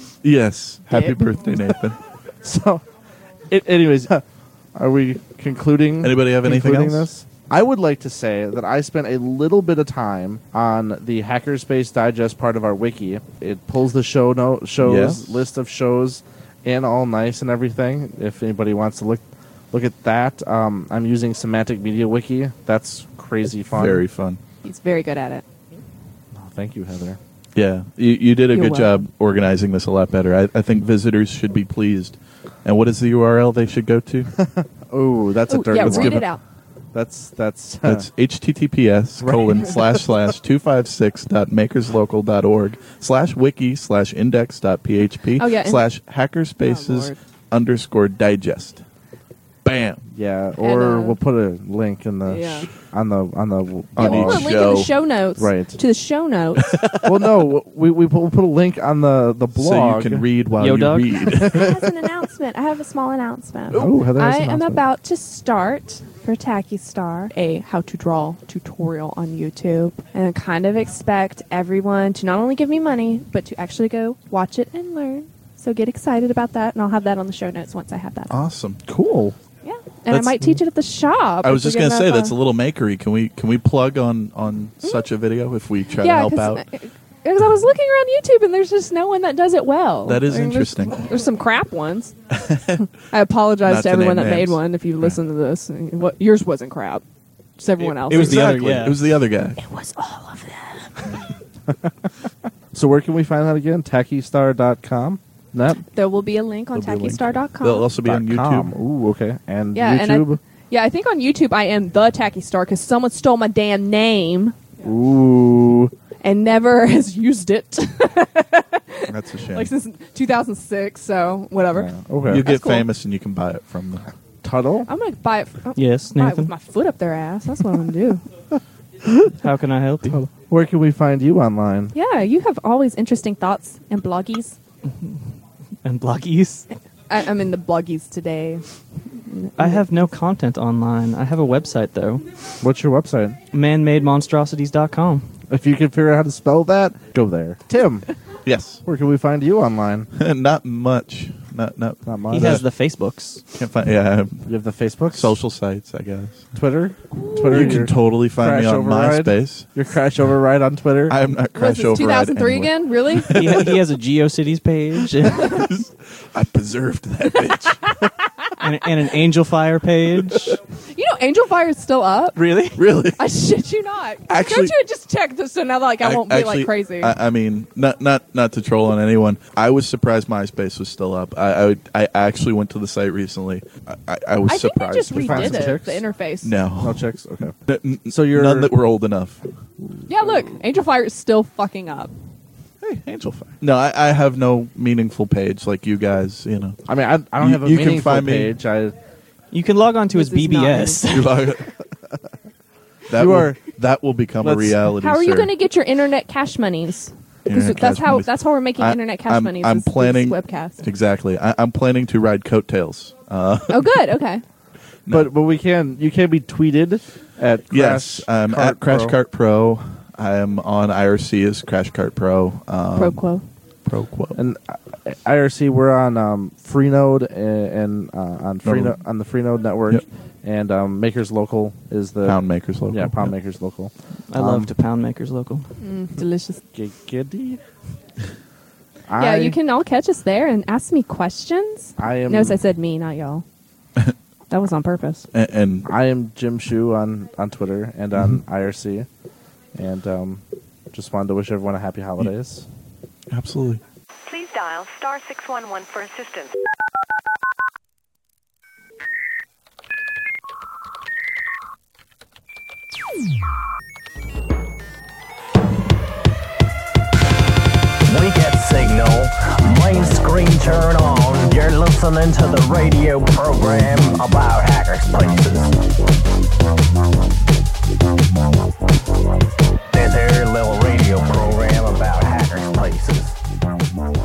Speaker 3: Yes. Happy
Speaker 5: Yeah.
Speaker 3: birthday, Nathan.
Speaker 2: So, it, anyways, are we concluding?
Speaker 3: Anybody have anything
Speaker 2: concluding
Speaker 3: else?
Speaker 2: This? I would like to say that I spent a little bit of time on the Hackerspace Digest part of our wiki. It pulls the show note shows
Speaker 3: Yes.
Speaker 2: list of shows in all nice and everything. If anybody wants to look look at that, um, I'm using Semantic Media Wiki. That's crazy fun.
Speaker 3: Very fun.
Speaker 5: He's very good at it.
Speaker 2: Oh, thank you, Heather.
Speaker 3: Yeah, you, you did a
Speaker 5: You're
Speaker 3: good job organizing this a lot better. I, I think visitors should be pleased. And what is the U R L they should go to?
Speaker 2: Oh, that's
Speaker 5: Ooh,
Speaker 2: a dirt.
Speaker 5: yeah,
Speaker 2: one.
Speaker 5: read it out.
Speaker 2: That's that's
Speaker 3: That's https colon slash slash two five six dot makerslocal dot org slash wiki slash index dot php
Speaker 5: Oh, yeah, and-
Speaker 3: slash
Speaker 5: Oh,
Speaker 3: hackerspaces
Speaker 5: Lord.
Speaker 3: underscore digest. Bam.
Speaker 2: yeah. Or
Speaker 5: uh,
Speaker 2: we'll put a link in the
Speaker 5: Yeah.
Speaker 2: on the on the
Speaker 3: On
Speaker 5: Yeah,
Speaker 3: each
Speaker 5: we'll put a link in
Speaker 3: show.
Speaker 5: the show notes.
Speaker 2: Right.
Speaker 5: To the show notes.
Speaker 2: well, no, we we put, we'll put a link on the the blog
Speaker 3: So you can read while
Speaker 4: Yo,
Speaker 3: you
Speaker 4: dog.
Speaker 3: read.
Speaker 5: It has an announcement. I have a small announcement.
Speaker 2: Oh, Heather has
Speaker 5: I
Speaker 2: an
Speaker 5: am
Speaker 2: announcement.
Speaker 5: about to start for Tacky Star a how to draw tutorial on YouTube, and I kind of expect everyone to not only give me money, but to actually go watch it and learn. So get excited about that, and I'll have that on the show notes once I have that.
Speaker 3: Awesome.
Speaker 2: Cool.
Speaker 5: Yeah, and
Speaker 3: That's-
Speaker 5: I might teach it at the shop.
Speaker 3: I was
Speaker 5: if
Speaker 3: just
Speaker 5: we
Speaker 3: going
Speaker 5: get
Speaker 3: to say
Speaker 5: enough,
Speaker 3: that's a
Speaker 5: uh,
Speaker 3: little makery. Can we can we plug on on such a video if we try
Speaker 5: yeah,
Speaker 3: to help
Speaker 5: 'cause,
Speaker 3: out?
Speaker 5: uh, Because I was looking around YouTube and there's just no one that does it well.
Speaker 3: That is
Speaker 5: I mean, there's-
Speaker 3: interesting.
Speaker 5: There's, some crap ones. I apologize
Speaker 3: Not
Speaker 5: to
Speaker 3: to
Speaker 5: everyone
Speaker 3: name
Speaker 5: that made
Speaker 3: names.
Speaker 5: one if you listen to this. What, yours wasn't crap. Just everyone else.
Speaker 4: it was the other-
Speaker 3: Exactly.
Speaker 4: yeah.
Speaker 3: It was the other guy.
Speaker 5: It was all of them.
Speaker 2: So where can we find that again? tackystar dot com. Net.
Speaker 5: There will be a link on
Speaker 3: There'll be a link.
Speaker 5: tackystar dot com.
Speaker 3: They'll also be on
Speaker 2: Dot com.
Speaker 3: YouTube.
Speaker 2: Ooh, okay. And
Speaker 5: yeah, and I,
Speaker 2: YouTube.
Speaker 5: yeah, I think on YouTube I am the Tacky Star because someone stole my damn name
Speaker 2: Ooh.
Speaker 5: and never has used it
Speaker 3: That's a shame.
Speaker 5: like since two thousand six. So whatever.
Speaker 2: Yeah, okay.
Speaker 3: you get
Speaker 5: That's cool.
Speaker 3: famous and you can buy it from them.
Speaker 2: Tuttle.
Speaker 5: I'm gonna buy it. oh,
Speaker 4: Yes,
Speaker 5: buy it
Speaker 4: Nathan.
Speaker 5: with my foot up their ass. That's what I'm gonna do.
Speaker 4: How can I help you?
Speaker 2: Where can we find you online?
Speaker 5: Yeah, you have always interesting thoughts and bloggies.
Speaker 4: And bloggies?
Speaker 5: I, I'm in the bloggies today.
Speaker 4: I have no content online. I have a website, though.
Speaker 2: What's your website?
Speaker 4: man made monstrosities dot com.
Speaker 2: If you can figure out how to spell that, go there. Tim,
Speaker 3: Yes.
Speaker 2: where can we find you online?
Speaker 3: Not much. Not not.
Speaker 2: Not
Speaker 4: He
Speaker 2: much.
Speaker 4: has the Facebooks.
Speaker 3: Can't find. Yeah,
Speaker 2: You have the Facebook,
Speaker 3: social sites. I guess.
Speaker 2: Twitter, Twitter.
Speaker 3: You can
Speaker 2: your-
Speaker 3: totally find me
Speaker 2: Crash
Speaker 3: on
Speaker 2: Override?
Speaker 3: MySpace.
Speaker 2: your Crash Override on Twitter.
Speaker 3: I am not
Speaker 5: What
Speaker 3: crash
Speaker 5: is this,
Speaker 3: override.
Speaker 5: two thousand three
Speaker 3: anyway.
Speaker 5: again? Really?
Speaker 4: he, ha- he has a GeoCities page.
Speaker 3: I preserved that bitch.
Speaker 4: and, and an Angel Fire page.
Speaker 5: You know, Angel Fire is still up.
Speaker 4: Really?
Speaker 3: Really?
Speaker 5: I shit you not.
Speaker 3: Actually-
Speaker 5: Don't you just check this so now like I
Speaker 3: Ac-
Speaker 5: won't be
Speaker 3: actually,
Speaker 5: like crazy.
Speaker 3: I, I mean, not not not to troll on anyone. I was surprised MySpace was still up. I I, would, I actually went to the site recently. I, I, I was
Speaker 5: I think they
Speaker 3: surprised.
Speaker 5: just
Speaker 2: Did you find
Speaker 5: redid
Speaker 2: some
Speaker 5: it,
Speaker 2: chicks?
Speaker 5: the interface.
Speaker 3: no,
Speaker 2: No chicks. Okay.
Speaker 3: N- n-
Speaker 2: So you're-
Speaker 3: none that were old enough.
Speaker 5: Yeah, look, Angel Fire is still fucking up.
Speaker 3: Hey, Angel Fire. No, I, I have no meaningful page like you guys. You know,
Speaker 2: I mean, I, I don't
Speaker 3: You-
Speaker 2: have a
Speaker 3: you can
Speaker 2: meaningful
Speaker 3: find me-
Speaker 2: page. I
Speaker 4: You can log on to his
Speaker 5: This is not
Speaker 4: B B S.
Speaker 3: You are- that
Speaker 2: You
Speaker 3: will,
Speaker 2: are-
Speaker 3: that will become a
Speaker 2: Let's-
Speaker 3: reality.
Speaker 5: How are you
Speaker 3: sir.
Speaker 5: going to get your internet cash monies? Because
Speaker 3: Internet
Speaker 5: that's
Speaker 3: cash
Speaker 5: how
Speaker 3: monies.
Speaker 5: that's how we're making
Speaker 3: I-
Speaker 5: internet cash
Speaker 3: I'm-
Speaker 5: monies.
Speaker 3: I'm
Speaker 5: is this
Speaker 3: planning-
Speaker 5: webcast.
Speaker 3: Exactly. I, I'm planning to ride coattails. Uh,
Speaker 5: Oh, good. Okay.
Speaker 2: but but we can you can be tweeted at Crash
Speaker 3: yes, I'm
Speaker 2: Cart
Speaker 3: at Crash
Speaker 2: Pro.
Speaker 3: Cart Pro. I am on I R C as Crash Cart Pro. Um,
Speaker 5: Pro quo.
Speaker 3: Pro quo.
Speaker 2: And uh, I R C, we're on um, Freenode and, and uh, on Freenode
Speaker 3: No.
Speaker 2: on the Freenode network,
Speaker 3: Yep.
Speaker 2: and um, Makers Local is the
Speaker 3: Pound Makers Local.
Speaker 2: Yeah, Pound
Speaker 3: Yep.
Speaker 2: Makers Local.
Speaker 4: I
Speaker 2: Um,
Speaker 4: love to pound makers local.
Speaker 5: Mm, delicious.
Speaker 2: Giggity.
Speaker 5: Yeah, you can all catch us there and ask me questions.
Speaker 2: I am.
Speaker 5: Notice I said me, not y'all. That was on purpose.
Speaker 3: And, and
Speaker 2: I am Jim Shu on, on Twitter and on I R C, and um, just wanted to wish everyone a happy holidays.
Speaker 3: absolutely.
Speaker 6: Please dial star six one one for assistance.
Speaker 7: We get signal, main screen turn on. You're listening to the radio program about hackers' places. This here little radio program about hackers' places.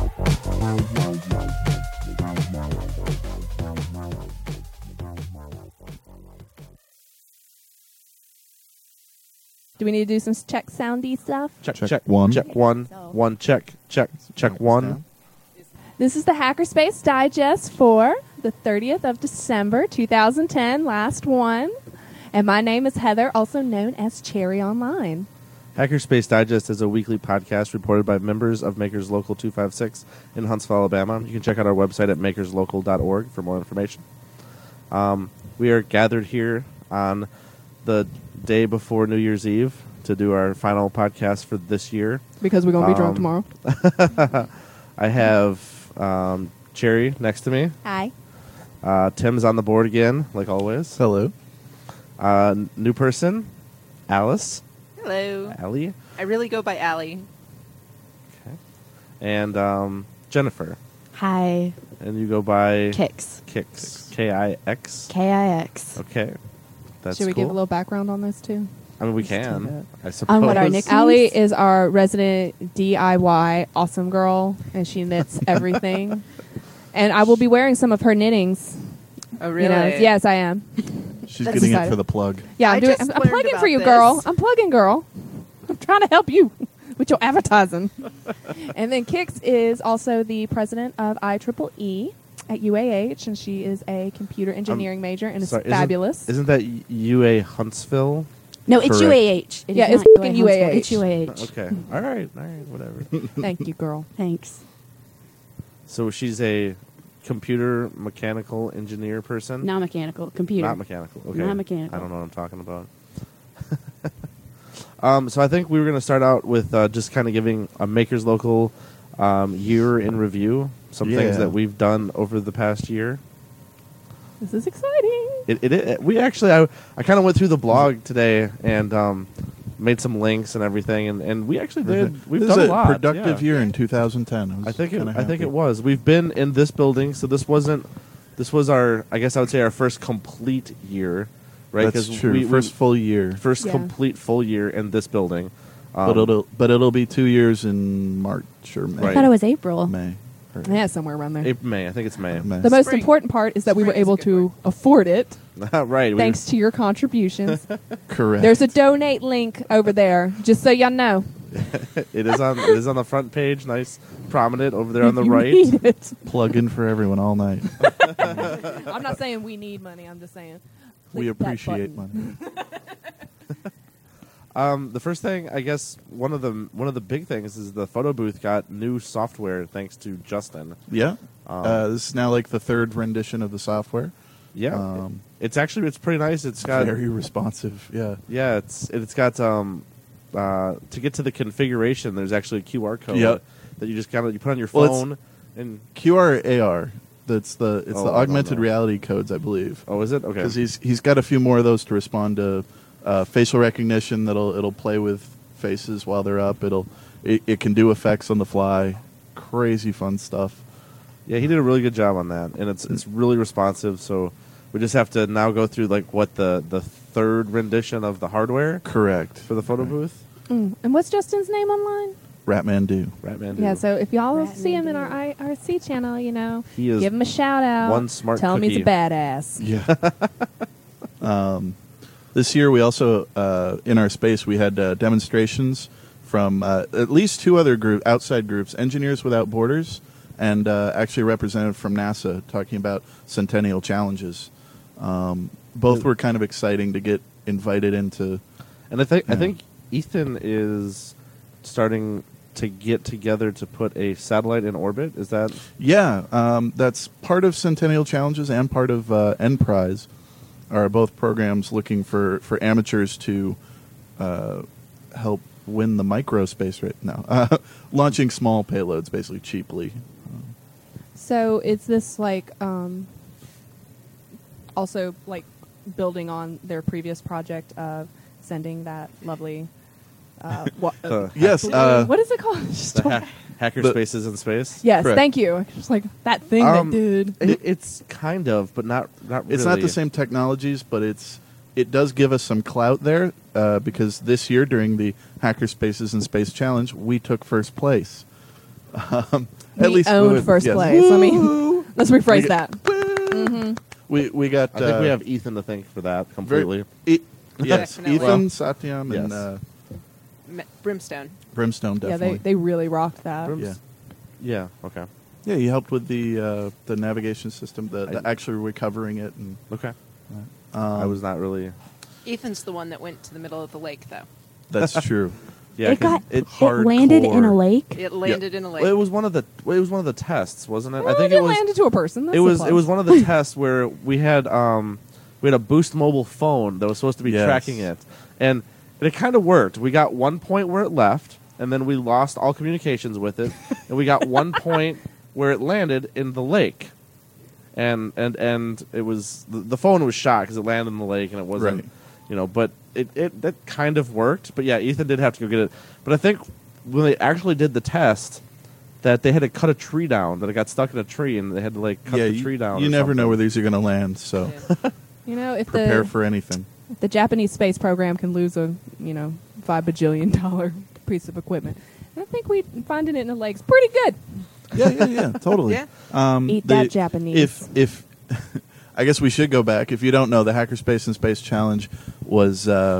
Speaker 5: Do we need to do some check soundy stuff?
Speaker 2: Check,
Speaker 3: Check
Speaker 2: check,
Speaker 3: one.
Speaker 2: check one,
Speaker 5: So-
Speaker 2: one, check, check, check one.
Speaker 5: This is the Hackerspace Digest for the thirtieth of December, two thousand ten, last one. And my name is Heather, also known as Cherry Online.
Speaker 2: Hackerspace Digest is a weekly podcast reported by members of Makers Local two five six in Huntsville, Alabama. You can check out our website at makers local dot org for more information. Um, we are gathered here on the day before New Year's Eve to do our final podcast for this year.
Speaker 5: Because we're going to be drunk
Speaker 2: Um,
Speaker 5: tomorrow.
Speaker 2: I have um, Cherry next to me.
Speaker 5: Hi.
Speaker 2: Uh, Tim's on the board again, like always.
Speaker 3: Hello.
Speaker 2: Uh, n- new person, Alice.
Speaker 8: Hello.
Speaker 2: Allie.
Speaker 8: I really go by Allie.
Speaker 2: Okay. And um, Jennifer.
Speaker 9: Hi,
Speaker 2: And you go by
Speaker 9: Kix.
Speaker 2: Kix. K I X.
Speaker 9: K I X.
Speaker 2: Okay. That's
Speaker 5: Should we
Speaker 2: cool.
Speaker 5: give a little background on those two?
Speaker 2: I mean, we
Speaker 9: Let's do
Speaker 2: can.
Speaker 9: that.
Speaker 2: I suppose.
Speaker 9: On what our nicknames?
Speaker 5: Allie is our resident D I Y awesome girl, and she knits everything. And I will be wearing some of her knittings.
Speaker 8: Oh,
Speaker 5: You
Speaker 8: really?
Speaker 5: know, yes, I am.
Speaker 3: She's
Speaker 5: That's
Speaker 3: getting it
Speaker 5: decided.
Speaker 3: for the plug.
Speaker 5: Yeah, I'm
Speaker 8: I
Speaker 5: doing.
Speaker 8: just
Speaker 5: I'm, I'm
Speaker 8: learned
Speaker 5: plugging
Speaker 8: about
Speaker 5: for you,
Speaker 8: this.
Speaker 5: girl. I'm plugging, girl. I'm trying to help you with your advertising. And then Kix is also the president of I triple E at U A H, and she is a computer engineering major and is
Speaker 2: Sorry, isn't-
Speaker 5: fabulous.
Speaker 2: Isn't that y- U A Huntsville?
Speaker 9: No, it's
Speaker 2: Correct.
Speaker 9: U A H. It is
Speaker 5: Yeah, it's
Speaker 9: not
Speaker 5: fucking
Speaker 9: U A
Speaker 5: U A H.
Speaker 9: It's U A H.
Speaker 2: Okay. All right. All right. Whatever.
Speaker 5: Thank you, girl.
Speaker 9: Thanks.
Speaker 2: So she's a computer mechanical engineer person?
Speaker 9: Not mechanical. Computer.
Speaker 2: Not mechanical. Okay.
Speaker 9: Not mechanical.
Speaker 2: I don't know what I'm talking about. um, so I think we were going to start out with uh, just kind of giving a Makers Local um, year in review. Some things
Speaker 3: Yeah.
Speaker 2: that we've done over the past year.
Speaker 5: This is exciting.
Speaker 2: It, it, it we actually I, I kind of went through the blog today and um, made some links and everything, and, and we actually did. We've
Speaker 3: this
Speaker 2: done
Speaker 3: is
Speaker 2: a
Speaker 3: a
Speaker 2: lot.
Speaker 3: productive
Speaker 2: yeah.
Speaker 3: year in two thousand ten. I, was
Speaker 2: I think it,
Speaker 3: kinda
Speaker 2: I think
Speaker 3: happy.
Speaker 2: it was. We've been in this building, so this wasn't. This was our. I guess I would say our first complete year, right?
Speaker 3: That's
Speaker 2: 'Cause
Speaker 3: true.
Speaker 2: we- we-
Speaker 3: First full year.
Speaker 2: first
Speaker 5: Yeah.
Speaker 2: complete full year in this building. Um,
Speaker 3: but it'll but it'll be two years in March or May.
Speaker 9: I thought it was April.
Speaker 3: May. Or-
Speaker 5: Yeah, somewhere around there.
Speaker 2: April, May. I think it's May.
Speaker 3: May.
Speaker 5: The most
Speaker 8: Spring.
Speaker 5: important part is that we were
Speaker 8: Spring is a
Speaker 5: able
Speaker 8: good
Speaker 5: to
Speaker 8: word.
Speaker 5: afford it
Speaker 2: right. we-
Speaker 5: thanks to your contributions.
Speaker 3: Correct.
Speaker 5: There's a donate link over there, just so y'all know.
Speaker 2: it is on. It is on the front page. Nice, prominent over there on the
Speaker 5: You
Speaker 2: right.
Speaker 5: need it.
Speaker 3: plug in for everyone all night.
Speaker 5: I'm not saying we need money. I'm just saying
Speaker 3: we
Speaker 5: click that
Speaker 3: appreciate
Speaker 5: button.
Speaker 3: money.
Speaker 2: Um, the first thing, I guess, one of the one of the big things is the photo booth got new software thanks to Justin.
Speaker 3: Yeah.
Speaker 2: Um,
Speaker 3: uh, this is now like the third rendition of the software.
Speaker 2: Yeah,
Speaker 3: Um,
Speaker 2: it's actually it's pretty nice. It's got
Speaker 3: very responsive. Yeah.
Speaker 2: yeah, it's it's got um uh to get to the configuration. There's actually a Q R code
Speaker 3: Yep.
Speaker 2: that you just kind of you put on your
Speaker 3: Well, it's-
Speaker 2: phone and
Speaker 3: Q R A R. That's the it's
Speaker 2: Oh,
Speaker 3: the
Speaker 2: I don't
Speaker 3: augmented
Speaker 2: know.
Speaker 3: reality codes, I believe.
Speaker 2: oh, is it okay?
Speaker 3: Because he's he's got a few more of those to respond to uh, facial recognition. That'll it'll play with faces while they're up. It'll it, it can do effects on the fly. Crazy fun stuff.
Speaker 2: Yeah, he did a really good job on that, and it's it's really responsive. So we just have to now go through like what the the third rendition of the hardware
Speaker 3: Correct.
Speaker 2: for the photo
Speaker 3: Correct.
Speaker 2: booth.
Speaker 5: Mm. And what's Justin's name online?
Speaker 3: Ratman
Speaker 2: Ratman.
Speaker 5: Yeah, so if y'all
Speaker 9: Rat
Speaker 5: see him in our
Speaker 9: Mandy.
Speaker 5: I R C channel, you know,
Speaker 2: He is
Speaker 5: give him a shout out.
Speaker 2: one smart
Speaker 5: Tell him he's a
Speaker 2: cookie.
Speaker 5: badass.
Speaker 3: Yeah. um, this year we also uh, in our space we had uh, demonstrations from uh, at least two other group outside groups, Engineers Without Borders, and uh, actually a representative from NASA talking about Centennial challenges. Um, both were kind of exciting to get invited into.
Speaker 2: And I think I
Speaker 3: Yeah.
Speaker 2: think Ethan is starting to get together to put a satellite in orbit. Is that
Speaker 3: Yeah, um, that's part of Centennial Challenges and part of uh, Enprize are both programs looking for, for amateurs to uh, help win the microspace right now. Uh, launching small payloads basically cheaply.
Speaker 5: So is this like um, also like building on their previous project of sending that lovely uh, what,
Speaker 2: Uh,
Speaker 3: Yes, uh,
Speaker 5: what is it called? Just
Speaker 2: the
Speaker 5: don't-
Speaker 2: ha- hacker
Speaker 3: The-
Speaker 2: spaces in space?
Speaker 5: yes,
Speaker 3: correct.
Speaker 5: thank you. Just like that thing
Speaker 2: Um,
Speaker 5: they did.
Speaker 2: It, it's kind of, but not not really.
Speaker 3: it's not the same technologies, but it's it does give us some clout there uh, because this year during the Hackerspaces in Space Challenge, we took first place. Um,
Speaker 5: We owned
Speaker 3: we-
Speaker 5: first
Speaker 3: yes.
Speaker 5: place. Let me
Speaker 3: Woo!
Speaker 5: let's rephrase
Speaker 3: We
Speaker 5: that.
Speaker 3: get- We we got.
Speaker 2: I think
Speaker 3: uh,
Speaker 2: we have Ethan to thank for that completely.
Speaker 3: very- E- yes,
Speaker 8: Definitely.
Speaker 3: Ethan, Satyam,
Speaker 2: Yes.
Speaker 3: and uh,
Speaker 8: M- Brimstone.
Speaker 3: Brimstone.
Speaker 5: Yeah,
Speaker 3: Definitely.
Speaker 5: they they really rocked that.
Speaker 2: Brims-
Speaker 3: Yeah.
Speaker 2: Yeah. Okay.
Speaker 3: Yeah, he helped with the uh, the navigation system, the, the
Speaker 2: I-
Speaker 3: actually recovering it, and
Speaker 2: Okay.
Speaker 3: um,
Speaker 2: I was not really.
Speaker 8: Ethan's the one that went to the middle of the lake, though.
Speaker 3: That's true.
Speaker 2: Yeah.
Speaker 9: it
Speaker 2: 'cause
Speaker 9: got
Speaker 2: it,
Speaker 9: it landed in a
Speaker 3: hardcore.
Speaker 9: lake.
Speaker 8: It landed in a lake.
Speaker 2: well, it was one of the. Well, it was one of the tests, wasn't it?
Speaker 5: Well,
Speaker 2: I think
Speaker 5: it
Speaker 2: it was.
Speaker 5: landed to a person. That's
Speaker 2: It
Speaker 5: so
Speaker 2: was.
Speaker 5: close.
Speaker 2: It was one of the tests where we had um we had a Boost mobile phone that was supposed to be
Speaker 3: Yes.
Speaker 2: tracking it, and it kind of worked. We got one point where it left, and then we lost all communications with it, and we got one point where it landed in the lake, and and and it was the, the phone was shot because it landed in the lake and it wasn't,
Speaker 3: Right.
Speaker 2: you know, but it it that kind of worked. But yeah, Ethan did have to go get it. But I think when they actually did the test, that they had to cut a tree down, that it got stuck in a tree, and they had to like cut
Speaker 3: yeah,
Speaker 2: the
Speaker 3: you,
Speaker 2: tree down.
Speaker 3: you
Speaker 2: or
Speaker 3: never know
Speaker 2: something.
Speaker 3: where these are going to land, so
Speaker 8: Yeah.
Speaker 5: You know, if
Speaker 3: prepare
Speaker 5: the
Speaker 3: for anything.
Speaker 5: if the Japanese space program can lose a you know five bajillion dollar piece of equipment, I think we finding it in the lake's pretty good.
Speaker 3: Yeah, yeah, yeah, totally.
Speaker 8: Yeah.
Speaker 3: Um,
Speaker 9: Eat that Japanese.
Speaker 3: If if I guess we should go back. If you don't know, the Hackerspace in Space Challenge was uh,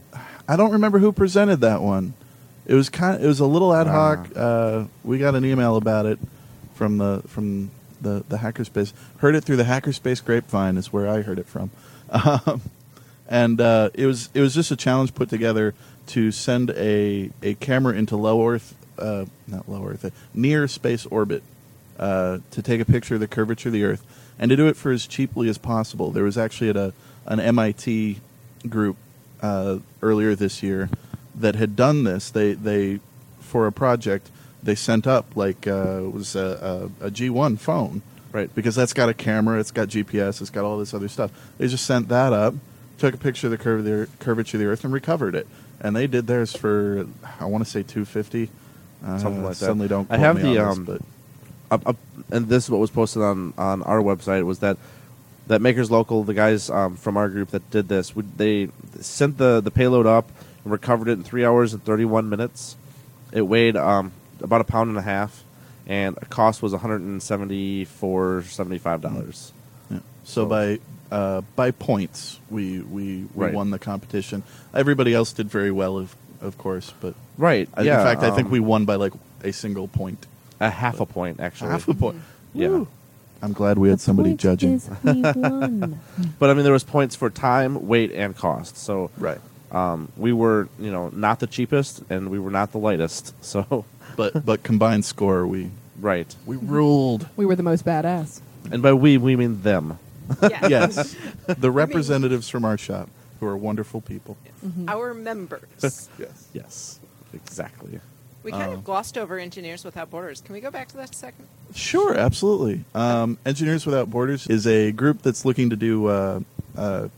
Speaker 3: I don't remember who presented that one. It was kind. It was a little ad hoc. Uh, we got an email about it from the from the the Hackerspace. Heard it through the Hackerspace grapevine is where I heard it from, um, and uh, it was it was just a challenge put together to send a a camera into low Earth, uh, not low Earth, uh, near space orbit uh, to take a picture of the curvature of the Earth, and to do it for as cheaply as possible. There was actually at a an M I T group uh, earlier this year that had done this. They they for a project they sent up like uh, it was a, a, a G one phone,
Speaker 2: Right.
Speaker 3: Because that's got a camera, it's got G P S, it's got all this other stuff. They just sent that up, took a picture of the curve of the curvature of the Earth, and recovered it. And they did theirs for I want to say two fifty, uh,
Speaker 2: Something like that.
Speaker 3: Suddenly, don't.
Speaker 2: I
Speaker 3: quote
Speaker 2: have
Speaker 3: me
Speaker 2: the,
Speaker 3: on this,
Speaker 2: um,
Speaker 3: but
Speaker 2: Up, up, and this is what was posted on, on our website was that that Makers Local, the guys um, from our group that did this, would, they sent the, the payload up and recovered it in three hours and thirty-one minutes. It weighed um, about a pound and a half, and the cost was one hundred seventy-four dollars, seventy-five dollars.
Speaker 3: yeah. so
Speaker 2: So-
Speaker 3: by uh, by points, we we, we
Speaker 2: Right.
Speaker 3: won the competition. Everybody else did very well, of of course, but
Speaker 2: Right.
Speaker 3: I-
Speaker 2: yeah,
Speaker 3: in fact, I think
Speaker 2: um,
Speaker 3: we won by like a single point,
Speaker 2: a half a point actually.
Speaker 3: half a point.
Speaker 2: Yeah.
Speaker 3: Woo. I'm glad we had
Speaker 9: The
Speaker 3: somebody
Speaker 9: point
Speaker 3: judging.
Speaker 9: is we won.
Speaker 2: But I mean, there was points for time, weight, and cost. So
Speaker 3: Right.
Speaker 2: um, we were, you know, not the cheapest, and we were not the lightest. So
Speaker 3: But but combined score, we
Speaker 2: right.
Speaker 3: we ruled.
Speaker 5: We were the most badass.
Speaker 2: And by we, we mean them.
Speaker 8: Yeah.
Speaker 3: Yes, the representatives from our shop, who are wonderful people.
Speaker 8: Our members.
Speaker 3: Yes.
Speaker 2: Yes, exactly.
Speaker 8: We kind
Speaker 3: Uh,
Speaker 8: of glossed over Engineers Without Borders. Can we go back to that a second?
Speaker 3: Sure, absolutely. Um, Engineers Without Borders is a group that's looking to do. Uh, uh,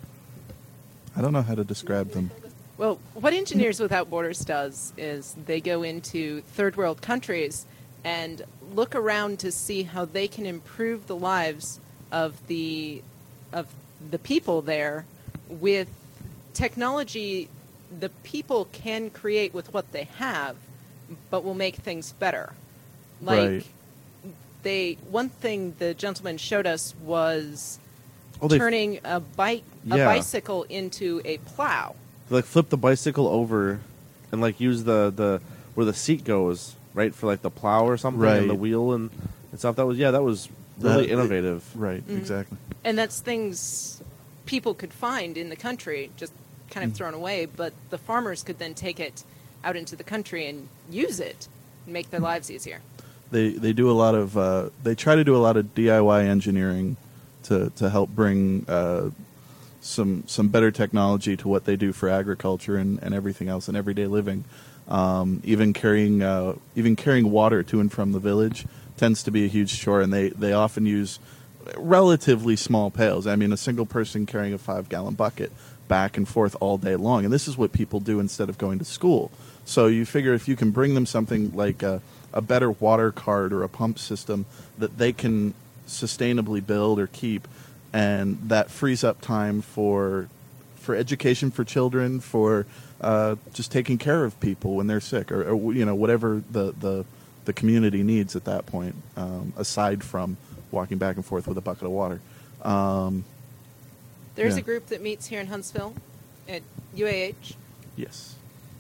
Speaker 3: I don't know how to describe them.
Speaker 8: Well, what Engineers Without Borders does is they go into third world countries and look around to see how they can improve the lives of the of the people there with technology the people can create with what they have, but will make things better. Like
Speaker 3: Right.
Speaker 8: they one thing the gentleman showed us was
Speaker 2: Oh, they-
Speaker 8: turning a bike a
Speaker 2: Yeah.
Speaker 8: bicycle into a plow.
Speaker 2: Like flip the bicycle over, and like use the the where the seat goes, right, for like the plow or something,
Speaker 3: Right.
Speaker 2: and the wheel and, and stuff. That was yeah, that was really
Speaker 3: That-
Speaker 2: innovative.
Speaker 3: Right,
Speaker 8: Mhm.
Speaker 3: exactly.
Speaker 8: And that's things people could find in the country, just kind of thrown away, but the farmers could then take it out into the country and use it and make their lives easier.
Speaker 3: They they do a lot of uh, they try to do a lot of D I Y engineering to to help bring uh, some some better technology to what they do for agriculture and, and everything else in everyday living. Um, even carrying uh, even carrying water to and from the village tends to be a huge chore, and they, they often use relatively small pails. I mean, a single person carrying a five gallon bucket back and forth all day long, and this is what people do instead of going to school. So you figure if you can bring them something like a, a better water cart or a pump system that they can sustainably build or keep, and that frees up time for for education for children, for uh, just taking care of people when they're sick, or, or you know whatever the, the the community needs at that point, um, aside from walking back and forth with a bucket of water. Um,
Speaker 8: There's
Speaker 3: Yeah.
Speaker 8: a group that meets here in Huntsville at U A H.
Speaker 3: yes.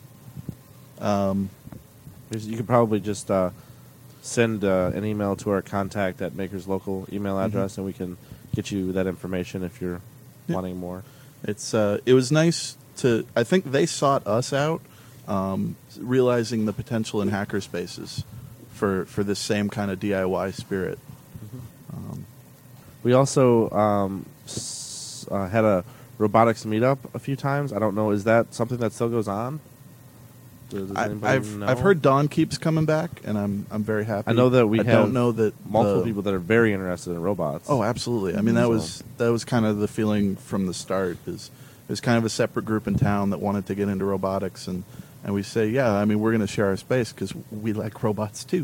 Speaker 3: Um,
Speaker 2: There's- You could probably just uh, send uh, an email to our contact at Maker's Local email address, and we can get you that information if you're
Speaker 3: Yeah.
Speaker 2: wanting more.
Speaker 3: It's uh, it was nice to. I think they sought us out, um, realizing the potential in hacker spaces for for this same kind of D I Y spirit. Um,
Speaker 2: We also um, s- uh, had a robotics meetup a few times. I don't know, is that something that still goes on? Does, does
Speaker 3: I,
Speaker 2: anybody
Speaker 3: I've
Speaker 2: know?
Speaker 3: I've heard Dawn keeps coming back, and I'm I'm very happy.
Speaker 2: I know that we
Speaker 3: I
Speaker 2: have
Speaker 3: don't know that
Speaker 2: multiple
Speaker 3: the-
Speaker 2: people that are very interested in robots.
Speaker 3: Oh, absolutely. I mean, that
Speaker 2: So-
Speaker 3: was that was kind of the feeling from the start. Is there's kind of a separate group in town that wanted to get into robotics, and, and we say, yeah, I mean, we're going to share our space because we like robots too.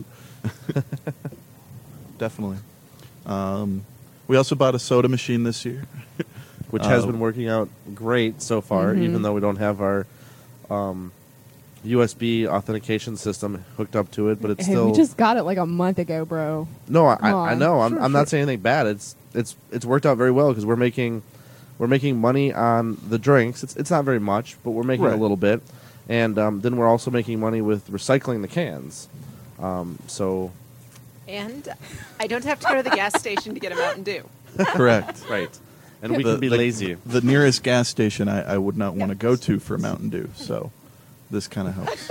Speaker 3: Definitely. Um, we also bought a soda machine this year,
Speaker 2: which has
Speaker 3: Uh,
Speaker 2: been working out great so far,
Speaker 5: Mhm.
Speaker 2: even though we don't have our um, U S B authentication system hooked up to it. But it's
Speaker 5: Hey,
Speaker 2: still
Speaker 5: we just got it like a month ago, bro.
Speaker 2: no. I,
Speaker 5: Come
Speaker 2: I, I
Speaker 5: on.
Speaker 2: know. I'm,
Speaker 5: Sure,
Speaker 2: I'm not
Speaker 5: sure.
Speaker 2: saying anything bad. It's it's it's worked out very well because we're making we're making money on the drinks. It's it's not very much, but we're making
Speaker 3: Right.
Speaker 2: a little bit, and um, then we're also making money with recycling the cans. Um, so
Speaker 8: And I don't have to go to the gas station to get a Mountain Dew.
Speaker 3: correct.
Speaker 2: right, and we
Speaker 3: The-
Speaker 2: can be
Speaker 3: the-
Speaker 2: lazy.
Speaker 3: The nearest gas station I, I would not want to go to for Mountain Dew, so this kind of helps.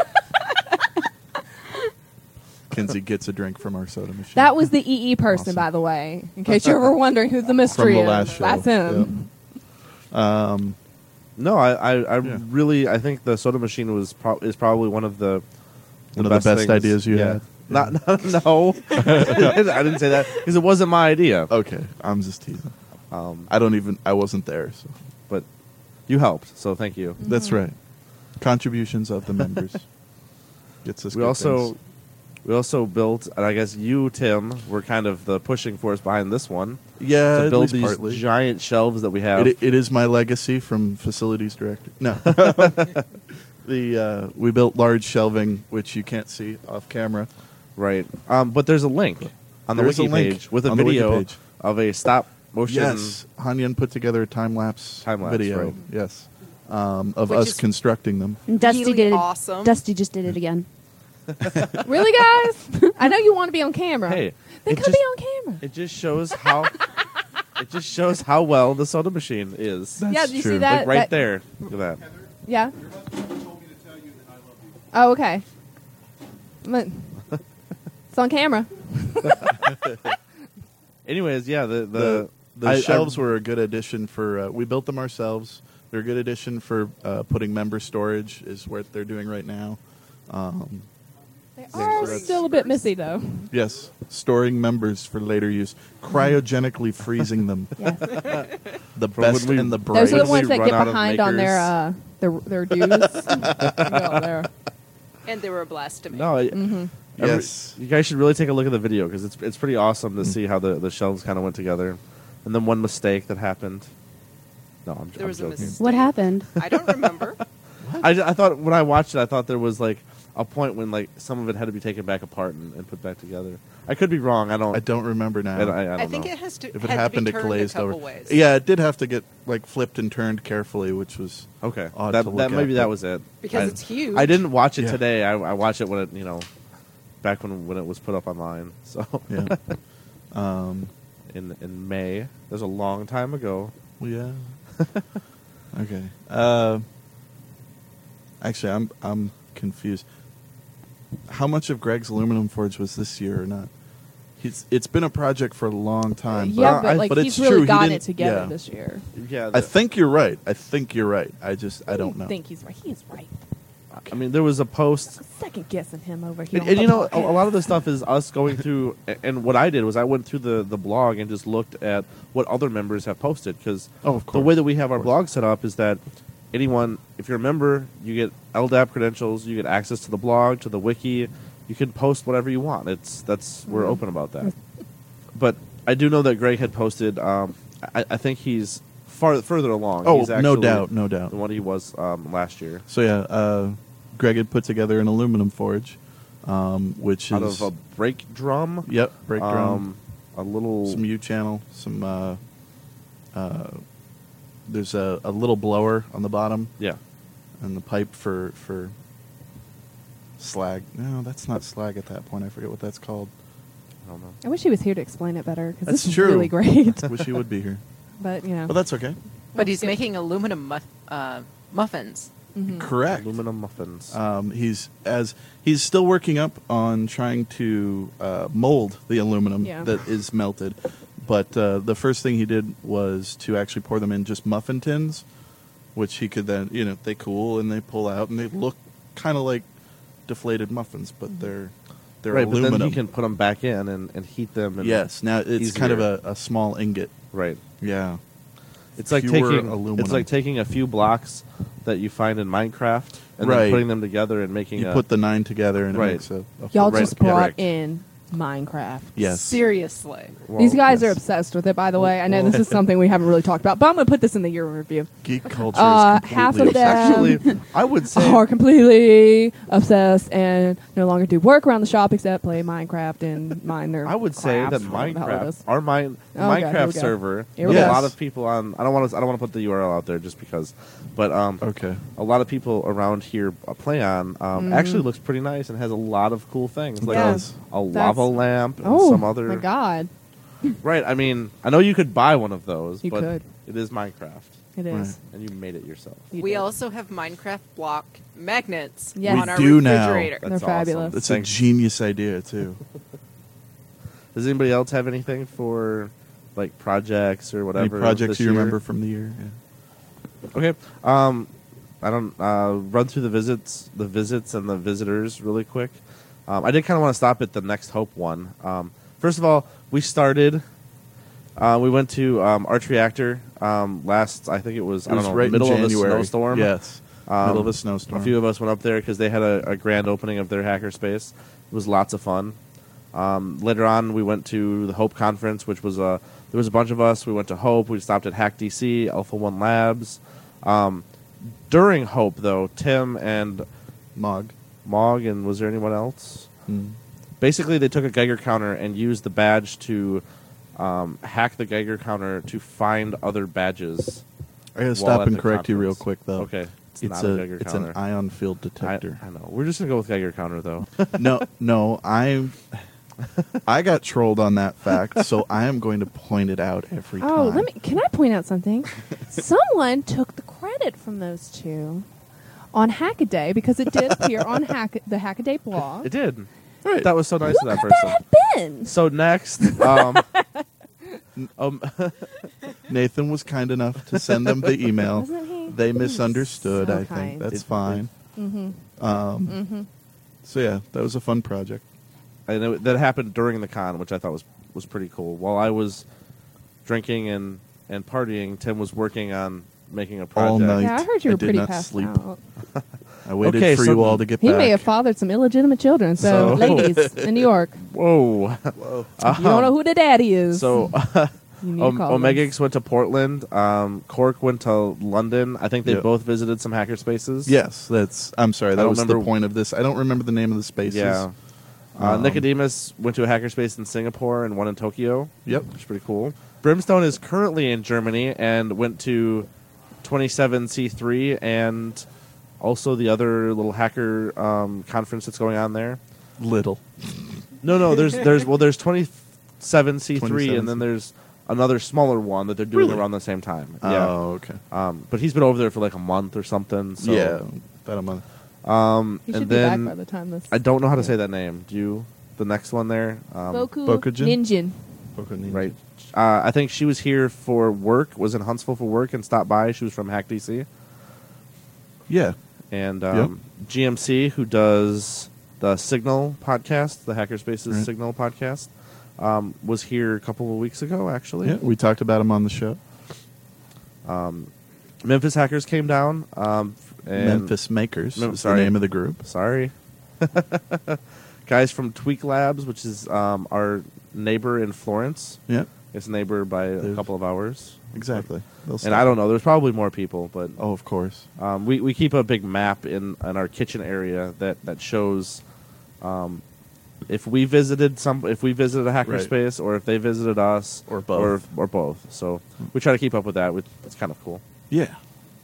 Speaker 3: Kinsey gets a drink from our soda machine.
Speaker 5: That was the E E person,
Speaker 3: Awesome.
Speaker 5: by the way. In case you're ever wondering who the mystery
Speaker 3: From the
Speaker 5: is,
Speaker 3: last show.
Speaker 5: that's him.
Speaker 3: Um,
Speaker 2: No, I I, I
Speaker 3: Yeah.
Speaker 2: really I think the soda machine was pro- is probably one of the
Speaker 3: One of the best
Speaker 2: things-
Speaker 3: ideas you
Speaker 2: yeah.
Speaker 3: had.
Speaker 2: Not, not no, I didn't say that because it wasn't my idea.
Speaker 3: okay, I'm just teasing.
Speaker 2: Um,
Speaker 3: I don't even. I wasn't there, so
Speaker 2: but you helped, so thank you.
Speaker 3: that's right. Contributions of the members gets us.
Speaker 2: We
Speaker 3: good
Speaker 2: also
Speaker 3: things.
Speaker 2: we also built, and I guess you, Tim, were kind of the pushing force behind this one
Speaker 3: yeah
Speaker 2: to
Speaker 3: at
Speaker 2: build
Speaker 3: least
Speaker 2: these
Speaker 3: partly.
Speaker 2: giant shelves that we have.
Speaker 3: It, it is my legacy from facilities director. No, the uh, we built large shelving, which you can't see off camera.
Speaker 2: right, um, but there's a link on the
Speaker 3: There is a
Speaker 2: wiki
Speaker 3: link
Speaker 2: page with a
Speaker 3: on the wiki
Speaker 2: video
Speaker 3: page.
Speaker 2: of a stop motion.
Speaker 3: Yes, Hanyan put together a time lapse
Speaker 2: Time-lapse,
Speaker 3: video.
Speaker 2: right.
Speaker 3: Yes, um, of
Speaker 8: Which
Speaker 3: us
Speaker 8: is
Speaker 3: constructing them.
Speaker 9: And Dusty
Speaker 8: Really
Speaker 9: did it.
Speaker 8: awesome.
Speaker 9: Dusty just did it again.
Speaker 5: Really, guys? I know you want to be on camera.
Speaker 2: Hey,
Speaker 5: then
Speaker 2: it
Speaker 5: come
Speaker 2: just-
Speaker 5: be on camera.
Speaker 2: It just shows how it just shows how well the soda machine is.
Speaker 3: That's
Speaker 5: yeah, did you
Speaker 3: true.
Speaker 5: see that?
Speaker 2: Like right
Speaker 5: That-
Speaker 2: there. Look at that.
Speaker 5: Yeah. Oh, okay. But- It's on camera.
Speaker 2: Anyways, yeah, the the,
Speaker 3: The- the
Speaker 2: I-
Speaker 3: shelves
Speaker 2: I-
Speaker 3: were a good addition for. Uh, we built them ourselves. They're a good addition for uh, putting member storage. Is what they're doing right now. Um,
Speaker 1: They
Speaker 3: so
Speaker 1: are
Speaker 3: that's-
Speaker 1: still a bit messy, though.
Speaker 3: yes, storing members for later use, cryogenically freezing them.
Speaker 1: Yes.
Speaker 3: The
Speaker 2: From
Speaker 3: best
Speaker 2: when we-
Speaker 3: and the
Speaker 1: Those are
Speaker 3: brightest.
Speaker 1: the ones
Speaker 2: we
Speaker 1: that
Speaker 2: run
Speaker 1: get
Speaker 2: out of
Speaker 1: behind on their
Speaker 2: makers.
Speaker 1: uh, their their dues. Go there.
Speaker 8: And they were a blast to make.
Speaker 2: No, I,
Speaker 1: Mhm.
Speaker 2: every-
Speaker 3: Yes.
Speaker 2: you guys should really take a look at the video because it's it's pretty awesome to see how the, the shelves kind of went together, and then one mistake that happened. No, I'm,
Speaker 8: There
Speaker 2: I'm
Speaker 8: was a
Speaker 2: joking.
Speaker 8: mistake.
Speaker 9: What happened?
Speaker 8: I don't remember.
Speaker 2: I, I thought when I watched it, I thought there was like a point when like some of it had to be taken back apart and, and put back together. I could be wrong. I don't.
Speaker 3: I don't remember now.
Speaker 2: I, I, I don't
Speaker 8: I think
Speaker 2: know.
Speaker 8: it has to.
Speaker 3: if it
Speaker 8: had
Speaker 3: happened,
Speaker 8: to
Speaker 3: it
Speaker 8: be turned
Speaker 3: glazed
Speaker 8: a couple
Speaker 3: over.
Speaker 8: ways.
Speaker 3: Yeah, it did have to get like flipped and turned carefully, which was
Speaker 2: Okay,
Speaker 3: odd
Speaker 2: that,
Speaker 3: to look
Speaker 2: that maybe
Speaker 3: at,
Speaker 2: that
Speaker 3: but-
Speaker 2: was it.
Speaker 8: Because
Speaker 2: I,
Speaker 8: it's huge.
Speaker 2: I didn't watch it
Speaker 3: Yeah.
Speaker 2: today. I, I watched it when it you know, back when when it was put up online. So
Speaker 3: Yeah. um,
Speaker 2: in in May, that was a long time ago.
Speaker 3: well, yeah. Okay. Uh, actually, I'm I'm confused. How much of Greg's aluminum forge was this year or not? He's, it's been a project for a long time.
Speaker 1: yeah,
Speaker 3: but,
Speaker 1: but like
Speaker 3: but
Speaker 1: he's
Speaker 3: it's
Speaker 1: really
Speaker 3: true, he
Speaker 1: gotten
Speaker 3: didn't-
Speaker 1: it together
Speaker 3: yeah.
Speaker 1: this year.
Speaker 2: Yeah,
Speaker 3: I
Speaker 2: the-
Speaker 3: think you're right. I think you're right. I just I don't know.
Speaker 1: I think he's right. He is right.
Speaker 2: I mean, there was a post.
Speaker 1: Second guessing him over here.
Speaker 2: And,
Speaker 1: on
Speaker 2: and
Speaker 1: the
Speaker 2: you know, a,
Speaker 1: podcast.
Speaker 2: a lot of the stuff is us going through. a- And what I did was I went through the, the blog and just looked at what other members have posted. Because
Speaker 3: Oh, of
Speaker 2: the
Speaker 3: course.
Speaker 2: way that we have our
Speaker 3: Of course.
Speaker 2: blog set up is that anyone, if you're a member, you get L D A P credentials, you get access to the blog, to the wiki. You can post whatever you want. It's that's we're
Speaker 1: Mhm.
Speaker 2: open about that. But I do know that Greg had posted. Um, I, I think he's far further along.
Speaker 3: Oh,
Speaker 2: he's
Speaker 3: no
Speaker 2: actually
Speaker 3: doubt, no doubt.
Speaker 2: than what he was um, last year.
Speaker 3: So yeah, uh, Greg had put together an aluminum forge, um, which
Speaker 2: Out
Speaker 3: is
Speaker 2: of a brake drum.
Speaker 3: yep, brake drum,
Speaker 2: Um, a little.
Speaker 3: some U channel, some. Uh, uh, there's a, a little blower on the bottom,
Speaker 2: yeah.
Speaker 3: and the pipe for for slag. No, that's not slag at that point. I forget what that's called.
Speaker 2: I don't know.
Speaker 1: I wish he was here to explain it better because
Speaker 3: That's
Speaker 1: this is
Speaker 3: true.
Speaker 1: really great.
Speaker 3: Wish he would be here,
Speaker 1: But you know,
Speaker 3: but that's okay.
Speaker 8: But he's making aluminum mu- uh, muffins.
Speaker 1: Mhm.
Speaker 3: Correct.
Speaker 2: Aluminum muffins.
Speaker 3: Um, he's as he's still working up on trying to uh, mold the aluminum
Speaker 1: Yeah.
Speaker 3: that is melted. But uh, the first thing he did was to actually pour them in just muffin tins, which he could then, you know, they cool and they pull out and they look kind of like deflated muffins, but they're they're
Speaker 2: right,
Speaker 3: aluminum.
Speaker 2: but then you can put them back in and, and heat them. And
Speaker 3: yes, now it's kind of
Speaker 2: easier.
Speaker 3: a, a small ingot.
Speaker 2: right.
Speaker 3: Yeah,
Speaker 2: It's like
Speaker 3: Pure
Speaker 2: taking
Speaker 3: aluminum.
Speaker 2: it's like taking a few blocks that you find in Minecraft and
Speaker 3: Right.
Speaker 2: then putting them together and making
Speaker 3: you
Speaker 2: a,
Speaker 3: put the nine together and
Speaker 2: Right.
Speaker 3: it makes a, a
Speaker 1: y'all
Speaker 3: full
Speaker 1: just
Speaker 3: brick.
Speaker 1: brought in Minecraft.
Speaker 3: Yes.
Speaker 8: Seriously.
Speaker 2: well,
Speaker 1: These guys
Speaker 3: yes.
Speaker 1: are obsessed with it, by the way. I know this is something we haven't really talked about, but I'm going to put this in the year in review.
Speaker 3: Geek culture
Speaker 1: Uh,
Speaker 3: is
Speaker 1: half
Speaker 3: completely
Speaker 1: of them-
Speaker 2: Actually, I would say
Speaker 1: Are completely obsessed and no longer do work around the shop except play Minecraft and mine their.
Speaker 2: I would say that
Speaker 1: crafts, whatever the hell it
Speaker 2: Minecraft,
Speaker 1: is.
Speaker 2: our mine, the
Speaker 1: Oh, God, here
Speaker 2: Minecraft
Speaker 1: we go.
Speaker 2: server,
Speaker 1: Here
Speaker 2: with
Speaker 3: we
Speaker 2: a
Speaker 3: go.
Speaker 2: lot of people on. I don't want to. I don't want to put the U R L out there just because, but um,
Speaker 3: Okay.
Speaker 2: a lot of people around here uh, play on. Um, Actually, looks pretty nice and has a lot of cool things like
Speaker 1: Yeah.
Speaker 2: a,
Speaker 3: does.
Speaker 2: a
Speaker 1: Mm-hmm. That's-
Speaker 2: lava lamp and
Speaker 1: Oh
Speaker 2: some other.
Speaker 1: my god,
Speaker 2: Right. I mean, I know you could buy one of those,
Speaker 1: You
Speaker 2: but
Speaker 1: could.
Speaker 2: it is Minecraft,
Speaker 1: it is.
Speaker 3: Right.
Speaker 2: and you made it yourself.
Speaker 1: You
Speaker 8: we
Speaker 1: did.
Speaker 8: also have Minecraft block magnets
Speaker 1: Yes.
Speaker 8: on
Speaker 3: We
Speaker 8: our
Speaker 3: do now.
Speaker 8: refrigerator.
Speaker 1: They're
Speaker 2: That's
Speaker 1: fabulous.
Speaker 2: awesome.
Speaker 3: That's a
Speaker 2: Thanks.
Speaker 3: genius idea too.
Speaker 2: Does anybody else have anything for like projects or
Speaker 3: Any
Speaker 2: whatever?
Speaker 3: projects
Speaker 2: this
Speaker 3: you
Speaker 2: year?
Speaker 3: remember from the year? Yeah.
Speaker 2: Okay. Um, I don't uh, run through the visits, the visits and the visitors really quick. Um, I did kind of want to stop at the Next Hope one. Um, first of all, we started. Uh, we went to um, Arch Reactor um, last. I think it was.
Speaker 3: It
Speaker 2: I
Speaker 3: was
Speaker 2: don't know,
Speaker 3: right
Speaker 2: middle
Speaker 3: in
Speaker 2: of a
Speaker 3: January.
Speaker 2: snowstorm.
Speaker 3: Yes,
Speaker 2: Um,
Speaker 3: middle of a snowstorm.
Speaker 2: A few of us went up there because they had a, a grand opening of their hackerspace. It was lots of fun. Um, later on, we went to the Hope conference, which was a there was a bunch of us. We went to Hope. We stopped at Hack D C, Alpha One Labs. Um, during Hope, though, Tim and
Speaker 3: Mog.
Speaker 2: Mog and was there anyone else?
Speaker 3: Mm.
Speaker 2: Basically, they took a Geiger counter and used the badge to um, hack the Geiger counter to find other badges.
Speaker 3: I gotta
Speaker 2: while
Speaker 3: stop
Speaker 2: at
Speaker 3: and
Speaker 2: the
Speaker 3: correct you real
Speaker 2: conference.
Speaker 3: quick though.
Speaker 2: Okay, it's,
Speaker 3: It's,
Speaker 2: not
Speaker 3: a,
Speaker 2: a, Geiger
Speaker 3: it's
Speaker 2: counter.
Speaker 3: an ion field
Speaker 2: I,
Speaker 3: detector.
Speaker 2: I know. We're just gonna go with Geiger counter though.
Speaker 3: no, no, I'm. I got trolled on that fact, so I am going to point it out every time.
Speaker 1: Oh, let me. Can I point out something? Someone took the credit from those two on Hackaday because it did appear on Hack the Hackaday blog.
Speaker 2: It did.
Speaker 3: Right.
Speaker 2: That was so nice
Speaker 1: Who
Speaker 2: of that
Speaker 1: could
Speaker 2: person.
Speaker 1: that have been?
Speaker 2: So next, um, Um,
Speaker 3: Nathan was kind enough to send them the email.
Speaker 1: Wasn't he?
Speaker 3: They misunderstood.
Speaker 1: So
Speaker 3: I think
Speaker 1: kind.
Speaker 3: that's
Speaker 2: It-
Speaker 3: fine.
Speaker 1: Mm-hmm.
Speaker 3: Um,
Speaker 1: Mm-hmm.
Speaker 3: So yeah, that was a fun project.
Speaker 2: I know that happened during the con, which I thought was was pretty cool. While I was drinking and and partying, Tim was working on making a project.
Speaker 3: All night.
Speaker 1: Yeah, I heard you
Speaker 3: I
Speaker 1: were
Speaker 3: did
Speaker 1: pretty
Speaker 3: not
Speaker 1: passed
Speaker 3: sleep.
Speaker 1: out.
Speaker 3: I waited
Speaker 2: Okay,
Speaker 3: for
Speaker 2: so
Speaker 3: you all to get
Speaker 1: He
Speaker 3: back.
Speaker 1: may have fathered some illegitimate children. So,
Speaker 2: So-
Speaker 1: ladies in New York,
Speaker 2: Whoa!
Speaker 3: Whoa.
Speaker 1: you don't know who the daddy is.
Speaker 2: So
Speaker 1: you need
Speaker 2: um,
Speaker 1: to call
Speaker 2: Omega
Speaker 1: them.
Speaker 2: X went to Portland. Um, Cork went to London. I think they
Speaker 3: Yep.
Speaker 2: both visited some hackerspaces.
Speaker 3: Yes, that's. I'm sorry.
Speaker 2: I
Speaker 3: That
Speaker 2: don't
Speaker 3: was
Speaker 2: remember-
Speaker 3: the point of this. I don't remember the name of the spaces.
Speaker 2: Yeah. Uh,
Speaker 3: Um,
Speaker 2: Nicodemus went to a hackerspace in Singapore and one in Tokyo.
Speaker 3: Yep.
Speaker 2: Which is pretty cool. Brimstone is currently in Germany and went to twenty-seven C three and also the other little hacker um, conference that's going on there.
Speaker 3: Little.
Speaker 2: No, no, there's there's well there's twenty-seven C three
Speaker 3: twenty-seven
Speaker 2: and then there's another smaller one that they're doing
Speaker 3: Really?
Speaker 2: around the same time.
Speaker 3: Oh,
Speaker 2: Yeah.
Speaker 3: okay.
Speaker 2: Um, but he's been over there for like a month or something. So,
Speaker 3: yeah, about a month.
Speaker 2: Um,
Speaker 1: He
Speaker 2: and
Speaker 1: should be back
Speaker 2: then
Speaker 1: by the time this.
Speaker 2: I don't know how to
Speaker 1: Yeah.
Speaker 2: say that name. Do you? The next one there. Um,
Speaker 1: Boku
Speaker 3: Bokujin?
Speaker 1: Ninjin.
Speaker 3: Boku Ninja.
Speaker 2: Right. Uh, I think she was here for work. Was in Huntsville for work and stopped by. She was from Hack D C.
Speaker 3: Yeah.
Speaker 2: And um, G M C, who does the Signal podcast, the Hackerspaces
Speaker 3: Right.
Speaker 2: Signal podcast, um, was here a couple of weeks ago. Actually,
Speaker 3: Yeah. We talked about him on the show.
Speaker 2: Memphis Hackers came down. Um, and
Speaker 3: Memphis Makers
Speaker 2: Mem-
Speaker 3: is
Speaker 2: sorry.
Speaker 3: the name of the group.
Speaker 2: Sorry. Guys from Tweak Labs, which is um, our neighbor in Florence.
Speaker 3: Yeah.
Speaker 2: It's neighbor by a
Speaker 3: There's-
Speaker 2: couple of hours.
Speaker 3: Exactly. They'll
Speaker 2: And
Speaker 3: stop.
Speaker 2: I don't know. There's probably more people, but
Speaker 3: Oh, of course.
Speaker 2: um, we we keep a big map in, in our kitchen area that that shows um, if we visited some if we visited a hackerspace or if they visited us
Speaker 3: Or both.
Speaker 2: or, or both. So we try to keep up with that. Which, it's kind of cool.
Speaker 3: Yeah.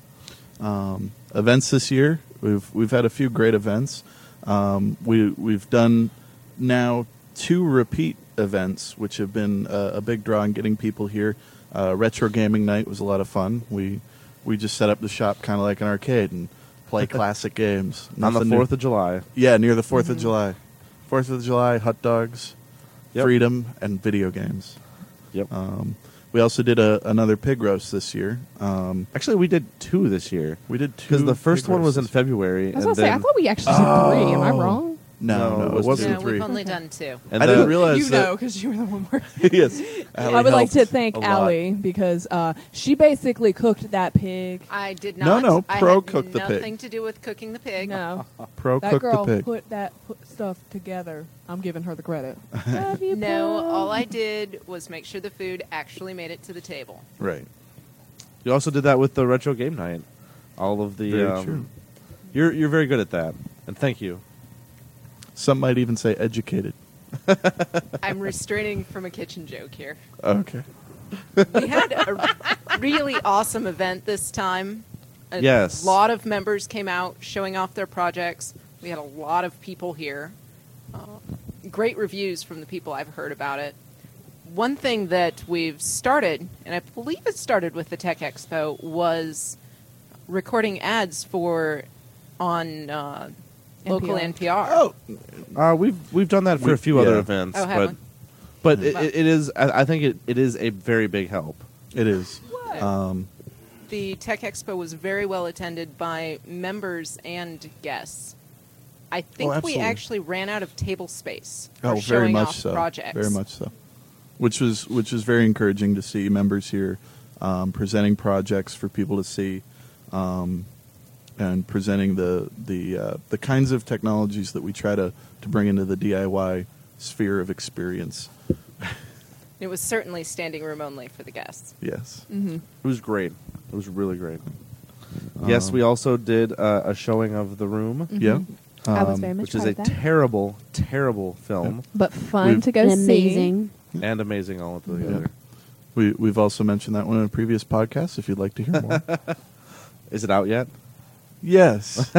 Speaker 3: Um, events this year, we've we've had a few great events. Um, we we've done now two repeat events, which have been uh, a big draw in getting people here. Uh, Retro Gaming Night was a lot of fun. We we just set up the shop kind of like an arcade and play classic games
Speaker 2: On the
Speaker 3: Nothing new-
Speaker 2: Fourth of July.
Speaker 3: Yeah, near the Fourth of July. Fourth of July, hot dogs,
Speaker 2: Yep.
Speaker 3: freedom, and video games.
Speaker 2: Yep.
Speaker 3: Um, we also did a, another pig roast this year. Um,
Speaker 2: Actually, we did two this year
Speaker 3: we did two
Speaker 2: because the first
Speaker 3: pig
Speaker 2: one was in
Speaker 3: roasts.
Speaker 2: February.
Speaker 1: I was
Speaker 2: and
Speaker 1: gonna say, I
Speaker 2: then-
Speaker 1: thought we actually did three. Am I wrong?
Speaker 3: No,
Speaker 2: No,
Speaker 3: no,
Speaker 2: it
Speaker 3: it was
Speaker 2: wasn't
Speaker 3: two
Speaker 8: No,
Speaker 3: or three.
Speaker 8: we've only done two.
Speaker 2: and
Speaker 3: I
Speaker 2: then-
Speaker 3: didn't realize
Speaker 1: You
Speaker 3: that.
Speaker 1: know, because you were the one working.
Speaker 3: yes, Allie
Speaker 1: I would like
Speaker 3: helped
Speaker 1: to thank
Speaker 3: a lot.
Speaker 1: Allie because uh, she basically cooked that pig.
Speaker 8: I did
Speaker 3: No,
Speaker 8: not.
Speaker 3: no,
Speaker 8: I
Speaker 3: Pro
Speaker 8: had
Speaker 3: cooked the pig.
Speaker 8: Nothing to do with cooking the pig.
Speaker 1: No,
Speaker 3: Pro
Speaker 1: that
Speaker 3: cooked
Speaker 1: girl
Speaker 3: the pig.
Speaker 1: put that put stuff together. I'm giving her the credit. Love you,
Speaker 8: No,
Speaker 1: Pro.
Speaker 8: all I did was make sure the food actually made it to the table.
Speaker 3: Right.
Speaker 2: You also did that with the retro game night. All of the
Speaker 3: Very
Speaker 2: um,
Speaker 3: true.
Speaker 2: You're you're very good at that, and thank you.
Speaker 3: Some might even say educated.
Speaker 8: I'm restraining from a kitchen joke here.
Speaker 3: Okay.
Speaker 8: We had a really awesome event this time. A
Speaker 2: Yes.
Speaker 8: lot of members came out showing off their projects. We had a lot of people here. Uh, great reviews from the people I've heard about it. One thing that we've started, and I believe it started with the Tech Expo, was recording ads for on uh, local
Speaker 1: N
Speaker 8: N
Speaker 1: P
Speaker 8: P R.
Speaker 3: Oh,
Speaker 2: Uh, we've we've done that for
Speaker 3: We-
Speaker 2: a few other
Speaker 3: yeah.
Speaker 2: events,
Speaker 8: Oh, have
Speaker 2: but
Speaker 8: we?
Speaker 2: but it,
Speaker 8: Wow.
Speaker 2: it it is. I I think it, it is a very big help.
Speaker 3: it is. Um,
Speaker 8: The Tech Expo was very well attended by members and guests. I think we
Speaker 3: absolutely.
Speaker 8: actually ran out of table space for
Speaker 3: oh, very
Speaker 8: showing
Speaker 3: much
Speaker 8: off
Speaker 3: so.
Speaker 8: projects.
Speaker 3: Very much so. Which was which was very encouraging to see members here um, presenting projects for people to see, um, and presenting the the uh, the kinds of technologies that we try to, to bring into the D I Y sphere of experience.
Speaker 8: It was certainly standing room only for the guests.
Speaker 3: Yes.
Speaker 1: Mm-hmm.
Speaker 2: It was great. It was really great. yes,
Speaker 3: Um,
Speaker 2: we also did uh, a showing of The Room,
Speaker 3: Yeah.
Speaker 1: I was
Speaker 3: Um,
Speaker 1: very much
Speaker 2: which is
Speaker 1: part
Speaker 2: a
Speaker 1: of that.
Speaker 2: terrible, terrible film
Speaker 1: but fun
Speaker 3: We've-
Speaker 1: to go
Speaker 9: And
Speaker 1: see.
Speaker 9: amazing.
Speaker 2: and amazing all together.
Speaker 3: We we've also mentioned that one in a previous podcast. If you'd like to hear more.
Speaker 2: Is it out yet?
Speaker 3: Yes.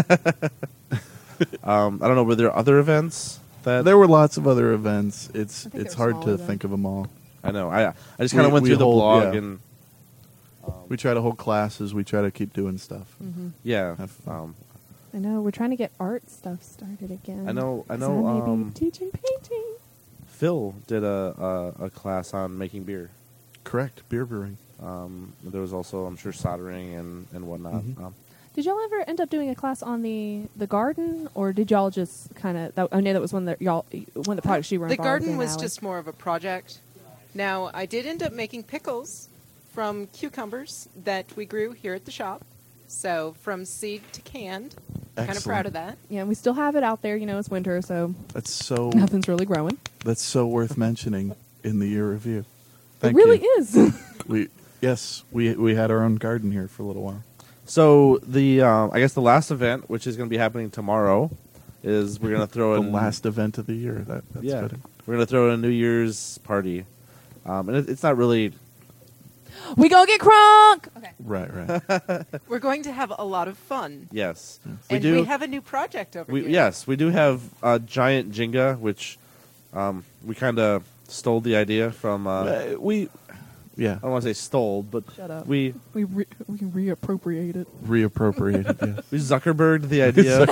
Speaker 2: Um, I don't know. Were there other events that
Speaker 3: There were lots of other events. It's
Speaker 1: I think
Speaker 3: it's
Speaker 1: there were
Speaker 3: hard
Speaker 1: smaller
Speaker 3: to
Speaker 1: though.
Speaker 3: think of them all.
Speaker 2: I know? I I just kind of
Speaker 3: We-
Speaker 2: went
Speaker 3: we
Speaker 2: through the
Speaker 3: hold-
Speaker 2: blog
Speaker 3: yeah.
Speaker 2: and
Speaker 3: We try to hold classes. We try to keep doing stuff.
Speaker 1: Mm-hmm.
Speaker 2: yeah.
Speaker 3: Have fun.
Speaker 2: Um,
Speaker 1: I know we're trying to get art stuff started again.
Speaker 2: I know- I
Speaker 1: 'Cause
Speaker 2: know,
Speaker 1: may be
Speaker 2: um,
Speaker 1: teaching painting.
Speaker 2: Phil did a, a a class on making beer.
Speaker 3: Correct. Beer brewing.
Speaker 2: Um, there was also, I'm sure, soldering and, and whatnot.
Speaker 3: Mhm.
Speaker 2: Um,
Speaker 1: Did y'all ever end up doing a class on the the garden, or did y'all just kind of? I know that was one that y'all one of the projects you were
Speaker 8: The
Speaker 1: involved
Speaker 8: garden
Speaker 1: in,
Speaker 8: was
Speaker 1: Allie.
Speaker 8: just more of a project. Now, I did end up making pickles from cucumbers that we grew here at the shop. So from seed to canned. Kind of
Speaker 3: Excellent.
Speaker 8: proud of that.
Speaker 1: Yeah, we still have it out there. You know, it's winter, so
Speaker 3: That's so.
Speaker 1: nothing's really growing.
Speaker 3: That's so worth mentioning in the year review. Thank
Speaker 1: it really
Speaker 3: you.
Speaker 1: is.
Speaker 3: We yes, we we had our own garden here for a little while.
Speaker 2: So the um, I guess the last event, which is going to be happening tomorrow, is we're going to throw
Speaker 3: The
Speaker 2: in
Speaker 3: last event of the year. That that's
Speaker 2: yeah,
Speaker 3: fitting.
Speaker 2: we're going to throw in a New Year's party, um, and it, it's not really
Speaker 1: we gonna get crunk. Okay.
Speaker 3: Right, right.
Speaker 8: We're going to have a lot of fun.
Speaker 2: yes. We
Speaker 8: and
Speaker 2: do.
Speaker 8: we have a new project over
Speaker 2: we,
Speaker 8: here.
Speaker 2: yes, we do have a giant Jenga, which um, we kind of stole the idea from. Uh,
Speaker 3: Uh, we, yeah,
Speaker 2: I don't want to say stole, but
Speaker 1: Shut up.
Speaker 2: we
Speaker 1: We re- we can reappropriate it.
Speaker 3: reappropriated. Yes.
Speaker 2: we Zuckerberged the idea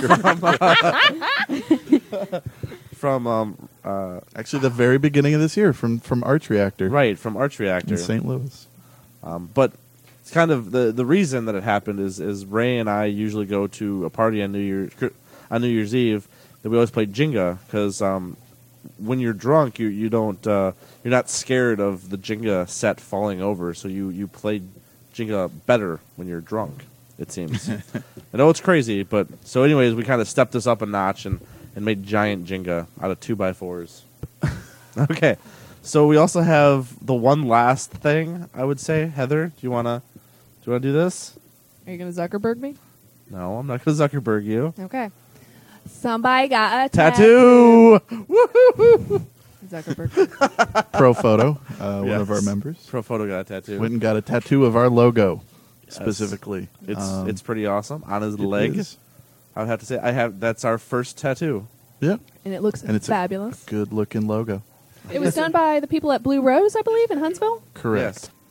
Speaker 2: from, uh, from um, uh,
Speaker 3: Actually, the very beginning of this year, from from Arch Reactor,
Speaker 2: right from Arch Reactor.
Speaker 3: in Saint Louis.
Speaker 2: Um, but it's kind of the the reason that it happened is is Ray and I usually go to a party on New Year's on New Year's Eve that we always play Jenga because um, when you're drunk you you don't uh, you're not scared of the Jenga set falling over, so you you play Jenga better when you're drunk. It seems. I know it's crazy, but so anyways, we kind of stepped this up a notch and and made giant Jenga out of two by fours. Okay. So we also have the one last thing, I would say. Heather, do you wanna do you wanna do this?
Speaker 1: Are you gonna Zuckerberg me?
Speaker 2: No, I'm not gonna Zuckerberg you.
Speaker 1: Okay. Somebody got a
Speaker 2: Tattoo! Woo-hoo-hoo!
Speaker 1: Zuckerberg.
Speaker 3: Pro Photo, uh, one
Speaker 2: Yes.
Speaker 3: of our members,
Speaker 2: Pro Photo got a tattoo.
Speaker 3: went and got a tattoo of our logo, specifically.
Speaker 2: It's
Speaker 3: Um,
Speaker 2: it's pretty awesome on his
Speaker 3: it
Speaker 2: leg.
Speaker 3: is.
Speaker 2: I would have to say I have that's our first tattoo.
Speaker 3: Yeah,
Speaker 1: And it looks
Speaker 3: and it's
Speaker 1: fabulous.
Speaker 3: a good looking logo.
Speaker 1: It was done by the people at Blue Rose, I believe, in Huntsville.
Speaker 3: Correct.
Speaker 2: Yes.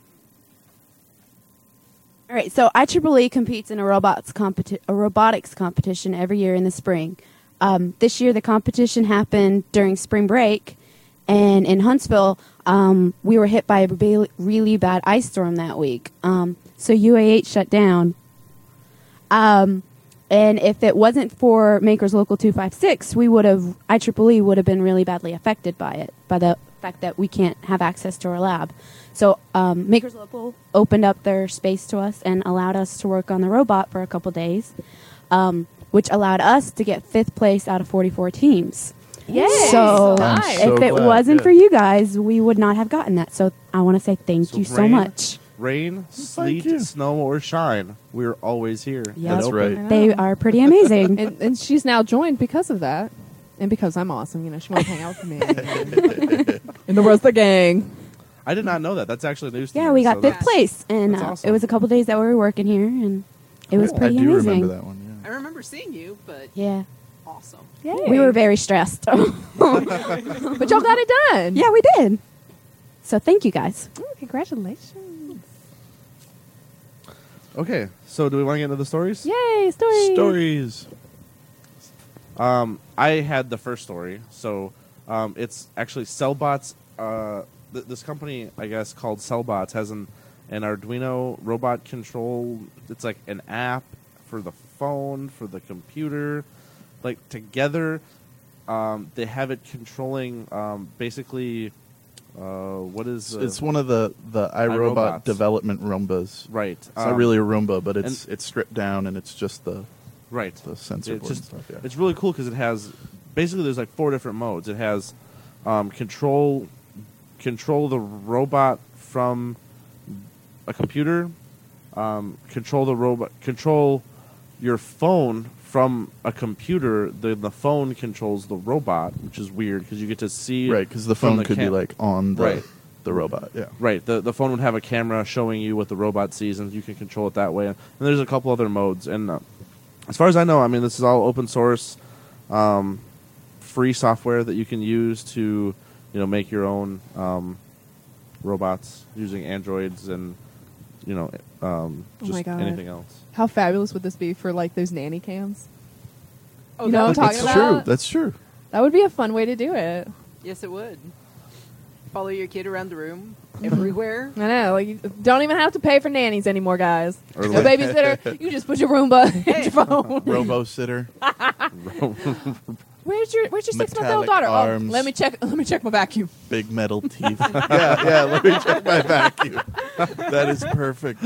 Speaker 9: All right, so I Triple E competes in a robots competi- a robotics competition every year in the spring. Um, this year, the competition happened during spring break, and in Huntsville, um, we were hit by a really, really bad ice storm that week. Um, so U A H shut down. Um, and if it wasn't for Makers Local two five six, we would have I Triple E would have been really badly affected by it, by the fact that we can't have access to our lab. So um, Makers Local opened up their space to us and allowed us to work on the robot for a couple days, um, which allowed us to get fifth place out of forty-four teams.
Speaker 1: Yay!
Speaker 9: So
Speaker 1: Nice.
Speaker 3: I'm
Speaker 9: if
Speaker 3: so
Speaker 9: it
Speaker 3: glad,
Speaker 9: wasn't
Speaker 3: yeah.
Speaker 9: for you guys, we would not have gotten that. So I want to say thank
Speaker 2: So
Speaker 9: you so
Speaker 2: rain-
Speaker 9: much.
Speaker 2: Rain, sleet,
Speaker 3: you.
Speaker 2: snow, or shine, we're always here.
Speaker 9: Yep.
Speaker 2: And
Speaker 3: That's
Speaker 2: open.
Speaker 3: right.
Speaker 9: They are pretty amazing.
Speaker 1: and, and she's now joined because of that, and because I'm awesome. You know, she wants to hang out with me and the rest of the gang.
Speaker 2: I did not know that. That's actually news to
Speaker 9: yeah,
Speaker 2: me,
Speaker 9: we got
Speaker 2: so
Speaker 9: fifth
Speaker 2: that's-
Speaker 9: place, and
Speaker 2: that's
Speaker 9: uh,
Speaker 2: awesome.
Speaker 9: it was a couple days that we were working here, and it was
Speaker 3: I
Speaker 9: pretty
Speaker 3: do
Speaker 9: amazing.
Speaker 3: remember that one.
Speaker 8: I
Speaker 3: Yeah.
Speaker 8: remember seeing you, but
Speaker 9: Yeah,
Speaker 8: awesome.
Speaker 1: Yay.
Speaker 9: we were very stressed.
Speaker 1: but y'all got it done.
Speaker 9: yeah, we did. So thank you guys.
Speaker 1: Ooh, congratulations.
Speaker 2: Okay, so do we want to get into the stories?
Speaker 1: Yay, story.
Speaker 3: Stories.
Speaker 2: Um, I had the first story. So um, it's actually Cellbots. Uh, th- this company, I guess, called Cellbots has an an Arduino robot control. It's like an app for the phone, for the computer. Like together, um, they have it controlling um, basically. Uh, what is uh,
Speaker 3: It's one of the the iRobot
Speaker 2: iRobots.
Speaker 3: development Roombas.
Speaker 2: right?
Speaker 3: It's not really a Roomba, but it's
Speaker 2: and-
Speaker 3: it's stripped down and it's just the
Speaker 2: right.
Speaker 3: the sensor
Speaker 2: It's
Speaker 3: board
Speaker 2: just
Speaker 3: and stuff. Yeah.
Speaker 2: it's really cool because it has basically there's like four different modes. It has um, control control the robot from a computer, um, control the robot control your phone from a computer. Then the phone controls the robot, which is weird because you get to see
Speaker 3: Right, because the
Speaker 2: from
Speaker 3: phone
Speaker 2: the
Speaker 3: could be
Speaker 2: cam-
Speaker 3: like on the
Speaker 2: Right.
Speaker 3: the robot. Yeah.
Speaker 2: Right. The the phone would have a camera showing you what the robot sees, and you can control it that way. And there's a couple other modes. And uh, as far as I know, I mean, this is all open source, um, free software that you can use to, you know, make your own um, robots using Androids and, you know, um,
Speaker 1: Oh
Speaker 2: just
Speaker 1: my God.
Speaker 2: anything else.
Speaker 1: How fabulous would this be for like those nanny cams?
Speaker 8: Oh,
Speaker 1: You know what I'm
Speaker 8: that would
Speaker 1: talking
Speaker 8: be
Speaker 3: That's
Speaker 1: about?
Speaker 3: true. That's true.
Speaker 1: That would be a fun way to do it.
Speaker 8: Yes, it would. Follow your kid around the room. everywhere.
Speaker 1: I know. Like, you don't even have to pay for nannies anymore, guys.
Speaker 2: Or
Speaker 1: No
Speaker 2: like-
Speaker 1: babysitter. You just put your Roomba in your phone.
Speaker 3: Robo sitter.
Speaker 1: Where's your Where's your six month old
Speaker 3: Metallic
Speaker 1: daughter?
Speaker 3: arms.
Speaker 1: Oh, let me check. Let me check my vacuum.
Speaker 3: Big metal teeth. yeah, yeah. Let me check my vacuum. That is perfect.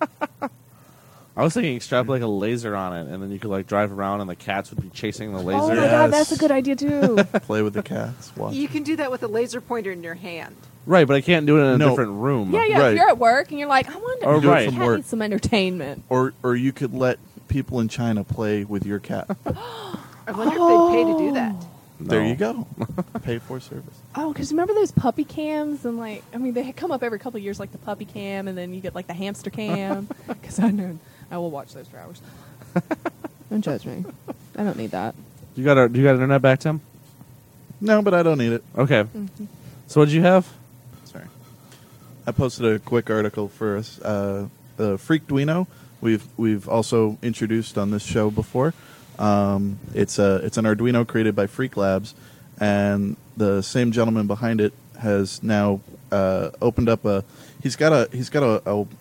Speaker 2: I was thinking extrapolate like a laser on it, and then you could like drive around, and the cats would be chasing the laser.
Speaker 1: Oh my
Speaker 3: Yes.
Speaker 1: god, that's a good idea too.
Speaker 3: Play with the cats. Watch.
Speaker 8: You can do that with a laser pointer in your hand.
Speaker 2: Right, but I can't do it in a
Speaker 3: No.
Speaker 2: different room.
Speaker 1: yeah, yeah.
Speaker 3: Right.
Speaker 1: If you're at work and you're like, I wonder,
Speaker 2: Or
Speaker 1: if
Speaker 2: right.
Speaker 1: cat
Speaker 3: from work.
Speaker 1: needs some entertainment.
Speaker 3: Or or you could let people in China play with your cat.
Speaker 8: I wonder if they'd pay to do that.
Speaker 3: There
Speaker 2: No.
Speaker 3: you go. Pay for service.
Speaker 1: Oh, because remember those puppy cams and like, I mean, they come up every couple of years, like the puppy cam, and then you get like the hamster cam. Because I know I will watch those for hours. Don't judge me. I don't need that.
Speaker 2: You got a, do you got internet back, Tim?
Speaker 3: No, but I don't need it.
Speaker 2: Okay.
Speaker 1: Mm-hmm.
Speaker 2: So what did you have?
Speaker 3: Sorry. I posted a quick article for us. Uh, the Freakduino. We've we've also introduced on this show before. Um, it's a it's an Arduino created by Freak Labs, and the same gentleman behind it has now uh, opened up a. He's got a he's got a, a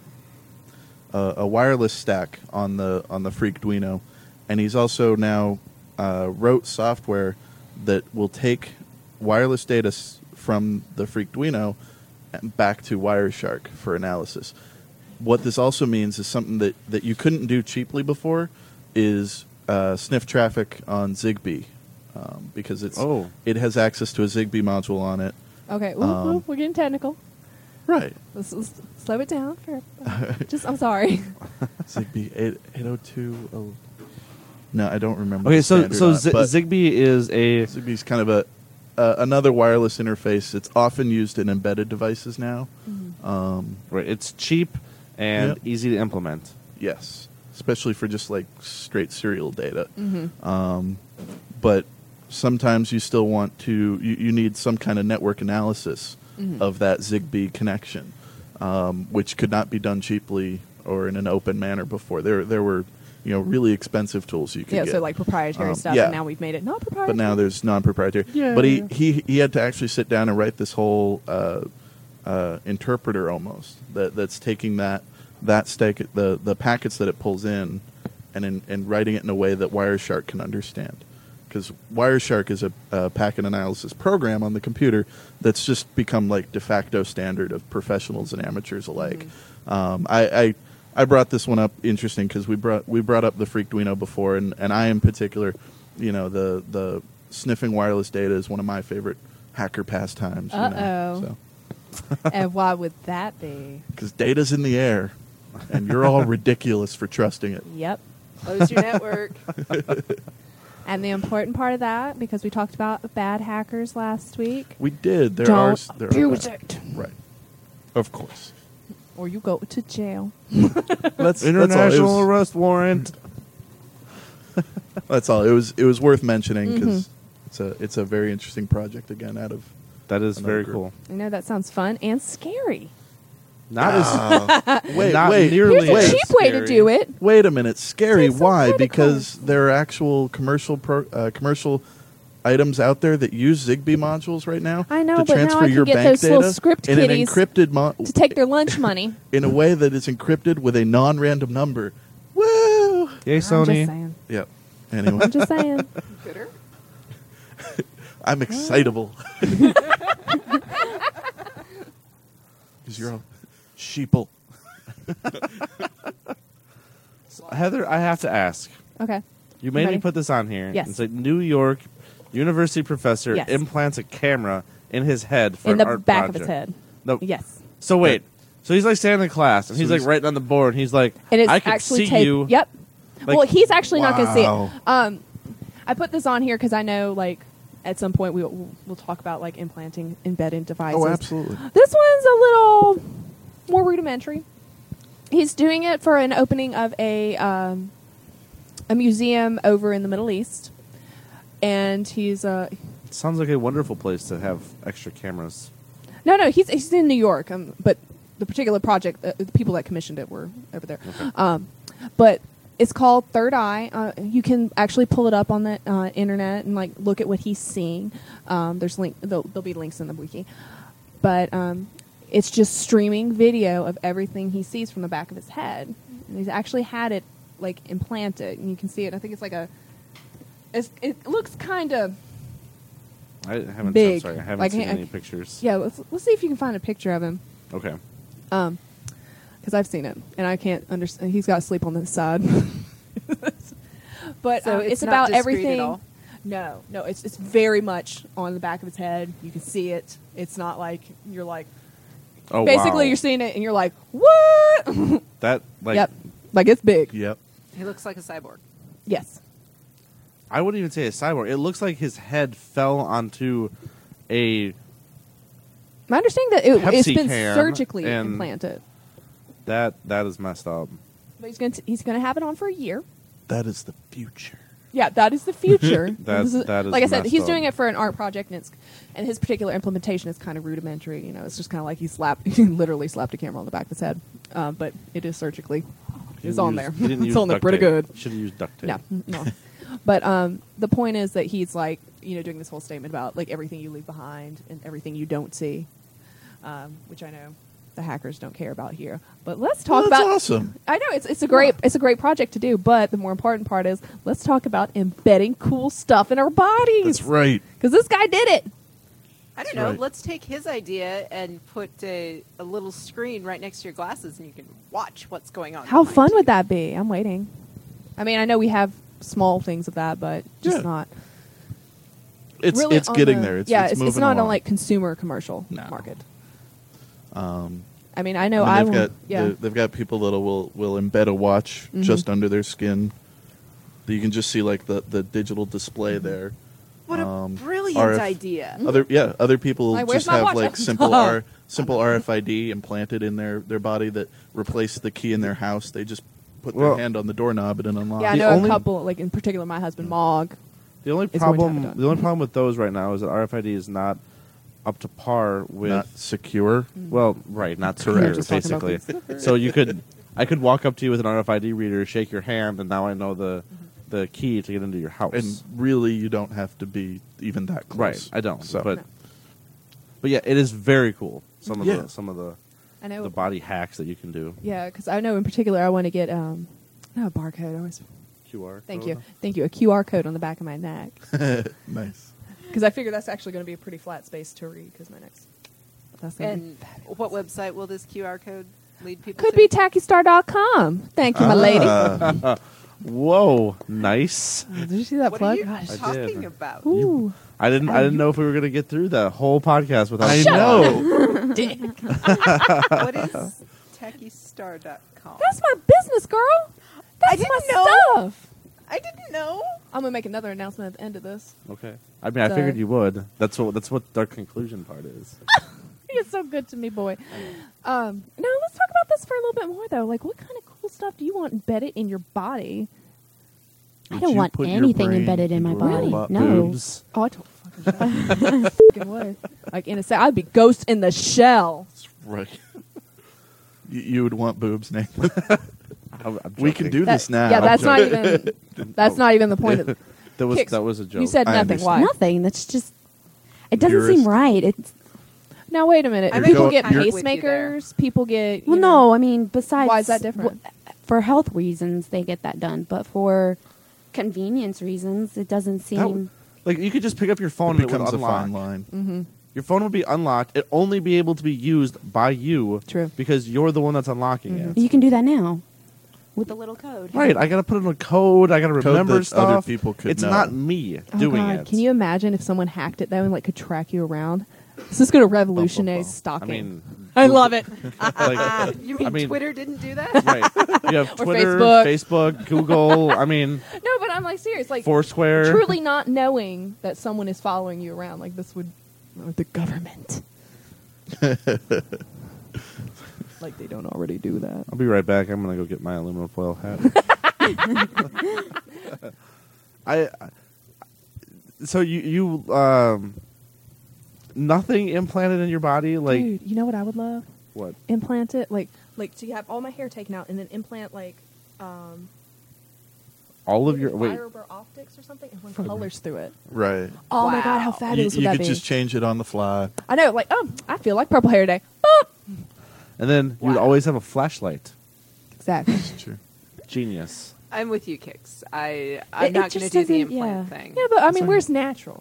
Speaker 3: a a wireless stack on the on the Freakduino, and he's also now uh, wrote software that will take wireless data s- from the Freakduino and back to Wireshark for analysis. What this also means is something that, that you couldn't do cheaply before is uh, sniff traffic on Zigbee, um, because it's
Speaker 2: Oh.
Speaker 3: it has access to a Zigbee module on it.
Speaker 1: Okay, ooh,
Speaker 3: Um,
Speaker 1: ooh, we're getting technical.
Speaker 3: Right.
Speaker 1: Let's, let's slow it down. For, just, I'm sorry.
Speaker 3: Zigbee eight oh two oh. No, I don't remember.
Speaker 2: Okay,
Speaker 3: the
Speaker 2: so
Speaker 3: standard
Speaker 2: so
Speaker 3: on it,
Speaker 2: Z-
Speaker 3: but
Speaker 2: Zigbee is a
Speaker 3: Zigbee's kind of a uh, another wireless interface. It's often used in embedded devices now. Um,
Speaker 2: right, it's cheap and
Speaker 3: Yep.
Speaker 2: easy to implement.
Speaker 3: Yes, especially for just like straight serial data.
Speaker 1: Mm-hmm.
Speaker 3: Um, but sometimes you still want to, you, you need some kind of network analysis
Speaker 1: Mhm.
Speaker 3: of that Zigbee connection, um, which could not be done cheaply or in an open manner before. There, there were, you know, really expensive tools you could
Speaker 1: Yeah,
Speaker 3: get.
Speaker 1: so like proprietary
Speaker 3: Um,
Speaker 1: stuff,
Speaker 3: yeah.
Speaker 1: and now we've made it not proprietary.
Speaker 3: But now there's non-proprietary.
Speaker 1: Yeah.
Speaker 3: But he, he he had to actually sit down and write this whole uh, uh, interpreter almost that that's taking that that stake the the packets that it pulls in and in, and writing it in a way that Wireshark can understand. Because Wireshark is a, a packet analysis program on the computer that's just become like de facto standard of professionals and amateurs alike. Um, I, I I brought this one up interesting because we brought we brought up the Freakduino before, and, and I in particular, you know, the the sniffing wireless data is one of my favorite hacker pastimes. You
Speaker 1: Uh-oh.
Speaker 3: know, so
Speaker 1: And why would that be?
Speaker 3: because data's in the air, and you're all ridiculous for trusting it.
Speaker 1: Yep.
Speaker 8: Close your network.
Speaker 1: And the important part of that, because we talked about bad hackers last week,
Speaker 3: We did. There
Speaker 1: don't
Speaker 3: are s- there are
Speaker 1: abuse
Speaker 3: bad-
Speaker 1: it,
Speaker 3: right, of course.
Speaker 1: or you go to jail.
Speaker 3: That's
Speaker 2: International
Speaker 3: that's all. It was,
Speaker 2: arrest warrant.
Speaker 3: that's all. It was it was worth mentioning
Speaker 1: Mm-hmm.
Speaker 3: because it's a it's a very interesting project again out of
Speaker 2: That is
Speaker 3: Another
Speaker 2: very
Speaker 3: group.
Speaker 2: cool.
Speaker 1: I know that sounds fun and scary.
Speaker 2: Not as
Speaker 3: wait
Speaker 2: not
Speaker 3: wait
Speaker 2: nearly
Speaker 1: Here's a
Speaker 3: wait.
Speaker 2: as
Speaker 1: cheap way to
Speaker 2: scary.
Speaker 1: do it.
Speaker 3: Wait a minute, scary.
Speaker 1: Take some
Speaker 3: Why?
Speaker 1: credit
Speaker 3: Because
Speaker 1: cards.
Speaker 3: there are actual commercial pro, uh, commercial items out there that use Zigbee modules right now.
Speaker 1: I know,
Speaker 3: to
Speaker 1: but now
Speaker 3: transfer
Speaker 1: I can
Speaker 3: your
Speaker 1: get
Speaker 3: bank
Speaker 1: those little
Speaker 3: data
Speaker 1: script
Speaker 3: in an
Speaker 1: kitties
Speaker 3: encrypted mo-
Speaker 1: To take their lunch money.
Speaker 3: in a way that is encrypted with a non-random number. Woo!
Speaker 2: Yay,
Speaker 1: I'm just
Speaker 2: Sony.
Speaker 1: saying.
Speaker 3: Yep. Anyway,
Speaker 1: I'm just saying.
Speaker 8: Gooder.
Speaker 3: I'm excitable. Because you're all sheeple.
Speaker 2: Heather, I have to ask.
Speaker 1: Okay.
Speaker 2: You made
Speaker 1: Ready?
Speaker 2: me put this on here.
Speaker 1: Yes.
Speaker 2: It's like New York University professor
Speaker 1: Yes.
Speaker 2: implants a camera in his head for
Speaker 1: In
Speaker 2: an
Speaker 1: the
Speaker 2: art
Speaker 1: back
Speaker 2: project.
Speaker 1: of his head.
Speaker 2: No.
Speaker 1: Yes.
Speaker 2: So wait. So he's like standing in class and
Speaker 3: So
Speaker 2: he's like
Speaker 3: he's-
Speaker 2: writing on the board. And he's like,
Speaker 1: And it's
Speaker 2: I can
Speaker 1: actually
Speaker 2: see
Speaker 1: taped.
Speaker 2: you.
Speaker 1: Yep.
Speaker 2: Like-
Speaker 1: well, he's actually not going to see
Speaker 3: Wow.
Speaker 1: it. Um, I put this on here because I know, like, at some point we'll, we'll talk about like implanting embedded devices.
Speaker 3: Oh, absolutely.
Speaker 1: This one's a little more rudimentary. He's doing it for an opening of a um, a museum over in the Middle East, and he's uh
Speaker 2: Sounds like a wonderful place to have extra cameras.
Speaker 1: no no he's he's in New York, um, but the particular project, uh, the people that commissioned it were over there. Um, but it's called Third Eye. Uh, you can actually pull it up on the uh, internet and like look at what he's seeing. Um, there's link. There'll, there'll be links in the wiki, but um, it's just streaming video of everything he sees from the back of his head. And he's actually had it like implanted, and you can see it. I think it's like a. It's, it looks kind of.
Speaker 2: I haven't.
Speaker 1: Big.
Speaker 2: I'm sorry, I haven't
Speaker 1: Like,
Speaker 2: seen
Speaker 1: I-
Speaker 2: any pictures.
Speaker 1: Yeah, let's let's see if you can find a picture of him.
Speaker 2: Okay.
Speaker 1: Um, because I've seen it, and I can't understand. He's got to sleep on this side. But
Speaker 8: So
Speaker 1: um,
Speaker 8: it's
Speaker 1: it's,
Speaker 8: not
Speaker 1: about
Speaker 8: discreet at
Speaker 1: everything.
Speaker 8: all?
Speaker 1: No, no, it's it's very much on the back of his head. You can see it. It's not like you're like.
Speaker 2: Oh,
Speaker 1: basically,
Speaker 2: wow.
Speaker 1: you're seeing it, and you're like, what?
Speaker 2: That like.
Speaker 1: yep, like it's big.
Speaker 3: Yep.
Speaker 8: He looks like a cyborg.
Speaker 1: Yes.
Speaker 2: I wouldn't even say a cyborg. It looks like his head fell onto a.
Speaker 1: My understanding that it, it's
Speaker 2: Pepsi
Speaker 1: been
Speaker 2: can
Speaker 1: surgically
Speaker 2: and-
Speaker 1: implanted,
Speaker 2: That that is messed up.
Speaker 1: but he's going to he's going to have it on for a year.
Speaker 3: That is the future.
Speaker 1: Yeah, that is the future.
Speaker 2: That's-
Speaker 1: This
Speaker 2: that is
Speaker 1: like I said,
Speaker 2: messed
Speaker 1: he's
Speaker 2: up.
Speaker 1: doing it for an art project, and it's and his particular implementation is kind of rudimentary. You know, it's just kind of like he slapped, he literally slapped a camera on the back of his head, um, but it is surgically.
Speaker 2: He
Speaker 1: It's
Speaker 2: didn't
Speaker 1: on
Speaker 2: use-
Speaker 1: there.
Speaker 2: he didn't
Speaker 1: It's
Speaker 2: use
Speaker 1: on there
Speaker 2: duct
Speaker 1: pretty
Speaker 2: tape.
Speaker 1: good.
Speaker 2: Should have used duct tape.
Speaker 1: No, no. But um, the point is that he's like, you know, doing this whole statement about like everything you leave behind and everything you don't see, um, which I know the hackers don't care about here. But let's talk
Speaker 3: Well, that's
Speaker 1: about.
Speaker 3: awesome.
Speaker 1: I know it's it's a great it's a great project to do, but the more important part is let's talk about embedding cool stuff in our bodies.
Speaker 3: That's right.
Speaker 1: Because this guy did it.
Speaker 8: I don't
Speaker 3: That's
Speaker 8: know.
Speaker 3: right.
Speaker 8: Let's take his idea and put a, a little screen right next to your glasses, and you can watch what's going on.
Speaker 1: How
Speaker 8: behind
Speaker 1: fun
Speaker 8: you.
Speaker 1: would that be? I'm waiting. I mean, I know we have small things of that, but just
Speaker 3: Yeah.
Speaker 1: not.
Speaker 3: It's
Speaker 1: really
Speaker 3: it's
Speaker 1: on
Speaker 3: getting
Speaker 1: the-
Speaker 3: there. It's,
Speaker 1: yeah,
Speaker 3: it's,
Speaker 1: it's,
Speaker 3: moving
Speaker 1: it's not
Speaker 3: along.
Speaker 1: on like consumer commercial
Speaker 3: No.
Speaker 1: market.
Speaker 3: Um,
Speaker 1: I mean, I know
Speaker 3: and
Speaker 1: I
Speaker 3: they've
Speaker 1: will.
Speaker 3: got
Speaker 1: Yeah,
Speaker 3: the- they've got people that will will embed a watch
Speaker 1: Mhm.
Speaker 3: just under their skin. That you can just see like the, the digital display
Speaker 1: Mm-hmm.
Speaker 3: there.
Speaker 8: What a
Speaker 3: Um,
Speaker 8: brilliant
Speaker 3: R F
Speaker 8: idea!
Speaker 3: Other yeah, other people
Speaker 1: Like, where's
Speaker 3: just
Speaker 1: my
Speaker 3: have
Speaker 1: watch?
Speaker 3: like simple
Speaker 1: Oh.
Speaker 3: R simple R F I D implanted in their, their body that replace the key in their house. They just put
Speaker 2: Well-
Speaker 3: their hand on the doorknob and it unlocks.
Speaker 1: yeah. I
Speaker 2: The
Speaker 1: know
Speaker 2: only-
Speaker 1: a couple. Like in particular, my husband Mog.
Speaker 2: The only
Speaker 1: It's going to have
Speaker 2: problem
Speaker 1: it done.
Speaker 2: the only problem with those right now is that R F I D is not up to par with.
Speaker 3: Not secure.
Speaker 2: Well, right, not
Speaker 3: Correct.
Speaker 2: secure,
Speaker 1: Just talking about
Speaker 2: basically. So you could, I could walk up to you with an R F I D reader, shake your hand, and now I know the the key to get into your house.
Speaker 3: And really, you don't have to be even that close.
Speaker 2: right, I don't.
Speaker 3: So,
Speaker 2: but
Speaker 1: No.
Speaker 2: but yeah, it is very cool. Some of
Speaker 3: Yeah.
Speaker 2: the some of the
Speaker 1: I know.
Speaker 2: the body hacks that you can do.
Speaker 1: Yeah, because I know in particular I want to get um, not a barcode. I always
Speaker 2: Q R.
Speaker 1: thank
Speaker 2: code.
Speaker 1: you, thank you. A Q R code on the back of my neck
Speaker 3: nice.
Speaker 1: because I figure that's actually going to be a pretty flat space to read because my neck's. That's gonna be
Speaker 8: And what website will this Q R code lead people
Speaker 1: Could
Speaker 8: to?
Speaker 1: be tacky star dot com. Thank you, my lady.
Speaker 3: Ah,
Speaker 2: Whoa, nice.
Speaker 1: Did you see that
Speaker 8: What
Speaker 1: plug?
Speaker 8: are you
Speaker 1: Gosh.
Speaker 2: I
Speaker 8: talking
Speaker 2: did.
Speaker 8: about?
Speaker 1: Ooh.
Speaker 2: I didn't. I didn't know if we were gonna get through that whole podcast without.
Speaker 3: I
Speaker 2: Shut up.
Speaker 3: know.
Speaker 8: What is tacky star dot com?
Speaker 1: That's my business, girl. That's
Speaker 8: I didn't
Speaker 1: my
Speaker 8: know.
Speaker 1: stuff.
Speaker 8: I didn't know.
Speaker 1: I'm gonna make another announcement at the end of this.
Speaker 2: Okay. I mean, I
Speaker 1: Sorry.
Speaker 2: figured you would. That's what. That's what our conclusion part is.
Speaker 1: You're so good to me, boy. Um, no, let's talk about this for a little bit more, though. Like, what kind of cool stuff do you want embedded in your body?
Speaker 9: I
Speaker 3: Would
Speaker 9: don't
Speaker 3: you
Speaker 9: want
Speaker 3: put your
Speaker 9: anything
Speaker 3: brain
Speaker 9: embedded in my
Speaker 3: into a
Speaker 9: body.
Speaker 3: robot
Speaker 9: No.
Speaker 2: Boobs.
Speaker 1: Oh, I told fucking, fucking would. Like in a se- I'd be ghost in the shell.
Speaker 3: That's right. you, you would want boobs, Nathan.
Speaker 2: I'm, I'm
Speaker 3: We can
Speaker 2: joking.
Speaker 3: do
Speaker 1: That-
Speaker 3: this now.
Speaker 1: Yeah,
Speaker 3: I'm
Speaker 1: that's not
Speaker 3: joking.
Speaker 1: even. That's not even the point. Of,
Speaker 2: That was
Speaker 1: Kicks.
Speaker 2: that was a joke.
Speaker 1: you said
Speaker 3: I
Speaker 1: nothing.
Speaker 3: understand.
Speaker 1: Why?
Speaker 9: Nothing. That's just. It doesn't
Speaker 3: Purist.
Speaker 9: seem right. It's
Speaker 1: Now wait a minute.
Speaker 8: I'm
Speaker 1: People
Speaker 3: going-
Speaker 1: get
Speaker 3: you're-
Speaker 8: with you there.
Speaker 1: pacemakers. People get. you
Speaker 9: well,
Speaker 1: know-
Speaker 9: no. I mean, besides,
Speaker 1: Why is that different?
Speaker 9: w- for health reasons, they get that done, but for convenience reasons, it doesn't
Speaker 2: That
Speaker 9: seem.
Speaker 2: w- like you could just pick up your phone
Speaker 3: It
Speaker 2: and it would
Speaker 3: becomes a
Speaker 2: unlock.
Speaker 3: fine line.
Speaker 1: Mm-hmm.
Speaker 2: Your phone would be unlocked. It only be able to be used by you.
Speaker 1: True.
Speaker 2: Because you're the one that's unlocking
Speaker 1: Mhm.
Speaker 2: it.
Speaker 9: You can do that now with the little code.
Speaker 2: Right. I gotta put in a code. I gotta
Speaker 3: Code
Speaker 2: remember
Speaker 3: that other
Speaker 2: stuff.
Speaker 3: people could
Speaker 2: it's
Speaker 3: know.
Speaker 2: not me
Speaker 1: Oh
Speaker 2: doing
Speaker 1: God!
Speaker 2: it.
Speaker 1: Can you imagine if someone hacked it though and like could track you around? This is going to revolutionize
Speaker 3: bum.
Speaker 2: I
Speaker 1: stalking.
Speaker 2: mean,
Speaker 1: I love it.
Speaker 2: like,
Speaker 8: You mean,
Speaker 2: I mean-
Speaker 8: Twitter didn't do that?
Speaker 2: right. You have
Speaker 1: Or
Speaker 2: Twitter,
Speaker 1: Facebook.
Speaker 2: Facebook, Google. I mean,
Speaker 1: No, but I'm like serious. Like
Speaker 2: Foursquare.
Speaker 1: truly not knowing that someone is following you around. Like this would, or the government. Like they don't already do that.
Speaker 2: I'll be right back. I'm gonna go get my aluminum foil hat. I, I so you you um nothing implanted in your body like
Speaker 1: Dude, you know what I would love?
Speaker 2: what?
Speaker 1: Implant it like like so you have all my hair taken out and then implant like um
Speaker 2: All of
Speaker 1: what
Speaker 2: your
Speaker 1: is it,
Speaker 2: wait.
Speaker 1: fiber optics or something and run colors through it.
Speaker 3: Right.
Speaker 1: Oh my
Speaker 8: Wow.
Speaker 1: god, how
Speaker 3: You,
Speaker 1: fabulous
Speaker 3: you
Speaker 1: would that
Speaker 3: could
Speaker 1: be?
Speaker 3: just change it on the fly.
Speaker 1: I know, like, oh, I feel like purple hair today. Boop.
Speaker 2: And then you would
Speaker 8: Wow.
Speaker 2: always have a flashlight.
Speaker 1: Exactly.
Speaker 3: It's true.
Speaker 2: Genius.
Speaker 8: I'm with you, Kix. I I'm
Speaker 9: It-
Speaker 8: not
Speaker 9: it
Speaker 8: going to
Speaker 9: just
Speaker 8: do the
Speaker 9: doesn't-
Speaker 8: implant
Speaker 9: yeah.
Speaker 8: thing.
Speaker 1: Yeah, but I mean,
Speaker 3: fine.
Speaker 1: where's natural?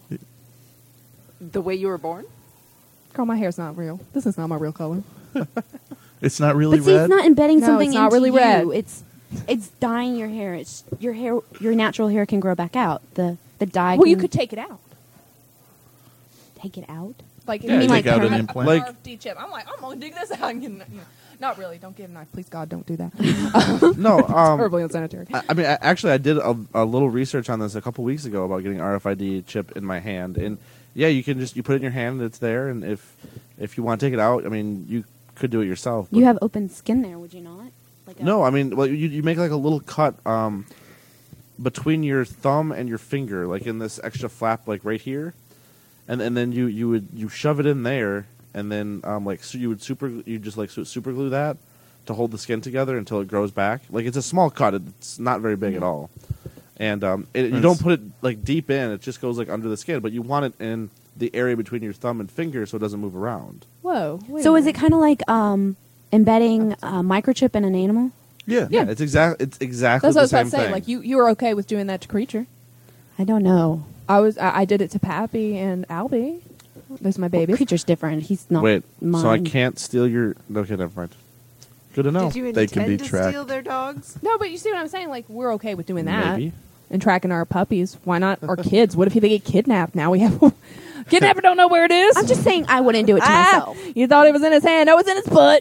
Speaker 8: The way you were born.
Speaker 1: Girl, my hair's not real. This is not my real color.
Speaker 3: It's not really
Speaker 9: But see,
Speaker 3: red.
Speaker 9: it's not embedding
Speaker 1: No,
Speaker 9: something
Speaker 1: it's not
Speaker 9: into
Speaker 1: really
Speaker 9: you.
Speaker 1: red.
Speaker 9: It's it's dyeing your hair. It's your hair. Your natural hair can grow back out. The the dye.
Speaker 1: Well,
Speaker 9: can
Speaker 1: you could take it out.
Speaker 9: take it out.
Speaker 1: Like,
Speaker 3: Yeah,
Speaker 9: mean
Speaker 3: take
Speaker 9: like
Speaker 3: out an
Speaker 9: perma-
Speaker 3: implant.
Speaker 2: Like-
Speaker 1: R F D chip. I'm like, I'm gonna dig this out and get, you know, not really. Don't get a knife, please God, don't do that.
Speaker 2: No, um,
Speaker 1: Horribly unsanitary.
Speaker 2: I, I mean, I, actually, I did a, a little research on this a couple weeks ago about getting R F I D chip in my hand, and yeah, you can just you put it in your hand, and it's there, and if if you want to take it out, I mean, you could do it yourself.
Speaker 9: You
Speaker 2: but-
Speaker 9: have open skin there, would you not? Like a-
Speaker 2: no, I mean, well, you you make like a little cut um, between your thumb and your finger, like in this extra flap, like right here, and and then you you would you shove it in there, and then um, like so you would super you just like su- super glue that to hold the skin together until it grows back. Like it's a small cut; it's not very big at all, and um, it, you
Speaker 3: Nice.
Speaker 2: don't put it like deep in; it just goes like under the skin. But you want it in the area between your thumb and finger so it doesn't move around.
Speaker 1: Whoa. wait
Speaker 9: So
Speaker 1: a
Speaker 9: is it
Speaker 1: minute.
Speaker 9: kind of like um, embedding a microchip in an animal?
Speaker 3: Yeah.
Speaker 2: Yeah, it's exactly it's exactly
Speaker 1: That's what I
Speaker 2: the
Speaker 1: was about
Speaker 2: same
Speaker 1: to say.
Speaker 2: thing.
Speaker 1: Like, you, you were okay with doing that to Creature.
Speaker 9: I don't know.
Speaker 1: I was. I, I did it to Pappy and Albie. Those are my babies.
Speaker 9: Creature's different. He's not.
Speaker 2: Wait,
Speaker 9: mine.
Speaker 2: so I can't steal your? Okay, never mind. Good to know.
Speaker 8: Did you
Speaker 3: They
Speaker 8: intend
Speaker 3: can be
Speaker 8: to
Speaker 3: tracked.
Speaker 8: steal their dogs?
Speaker 1: No, but you see what I'm saying? Like, we're okay with doing that.
Speaker 2: Maybe.
Speaker 1: And tracking our puppies. Why not our kids? What if they get kidnapped? Now we have... Kidnapper don't know where it is.
Speaker 9: I'm just saying I wouldn't do it to
Speaker 1: Ah,
Speaker 9: myself.
Speaker 1: You thought it was in his hand. No, it's in his butt.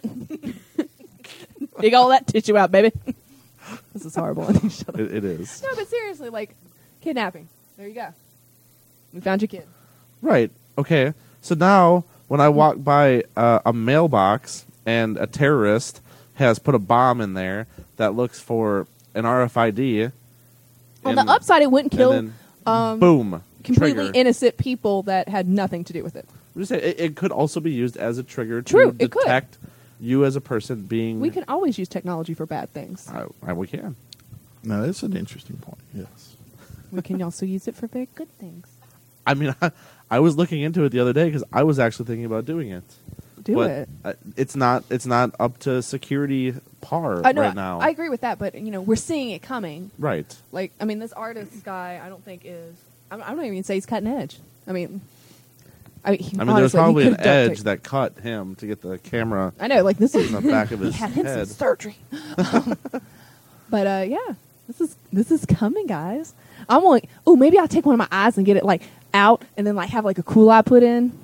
Speaker 1: Dig all that tissue out, baby. This is horrible. Shut up.
Speaker 2: It, it is.
Speaker 1: No, but seriously, like, kidnapping. There you go. We found your kid.
Speaker 2: Right. Okay. So now, when I walk by uh, a mailbox and a terrorist has put a bomb in there that looks for an R F I D,
Speaker 1: On
Speaker 2: and-
Speaker 1: the upside, it wouldn't
Speaker 2: and
Speaker 1: kill
Speaker 2: then
Speaker 1: um,
Speaker 2: boom,
Speaker 1: completely
Speaker 2: trigger.
Speaker 1: innocent people that had nothing to do with it.
Speaker 2: I'm just saying, it, it could also be used as a trigger
Speaker 1: True,
Speaker 2: to
Speaker 1: it could.
Speaker 2: detect you as a person being.
Speaker 1: We can always use technology for bad things.
Speaker 2: I, I, we can.
Speaker 3: No, that's an interesting point. Yes.
Speaker 1: We can also use it for very good things.
Speaker 2: I mean, I, I was looking into it the other day because I was actually thinking about doing it.
Speaker 1: Do
Speaker 2: but
Speaker 1: it.
Speaker 2: uh, it's not. It's not up to security par
Speaker 1: I know.
Speaker 2: right now.
Speaker 1: I agree with that, but you know, we're seeing it coming.
Speaker 2: right.
Speaker 1: Like, I mean, this artist guy, I don't think is. I'm, I don't even say he's cutting edge. I mean, I mean, he,
Speaker 2: I mean, there's
Speaker 1: honestly, he
Speaker 2: probably an
Speaker 1: could've duct
Speaker 2: edge
Speaker 1: taped-
Speaker 2: that cut him to get the camera
Speaker 1: I know, like this is
Speaker 2: in the back of
Speaker 1: he
Speaker 2: his
Speaker 1: had him some
Speaker 2: head.
Speaker 1: surgery. Um, but uh, yeah, this is this is coming, guys. I'm like, oh, maybe I'll take one of my eyes and get it like out, and then like have like a cool eye put in.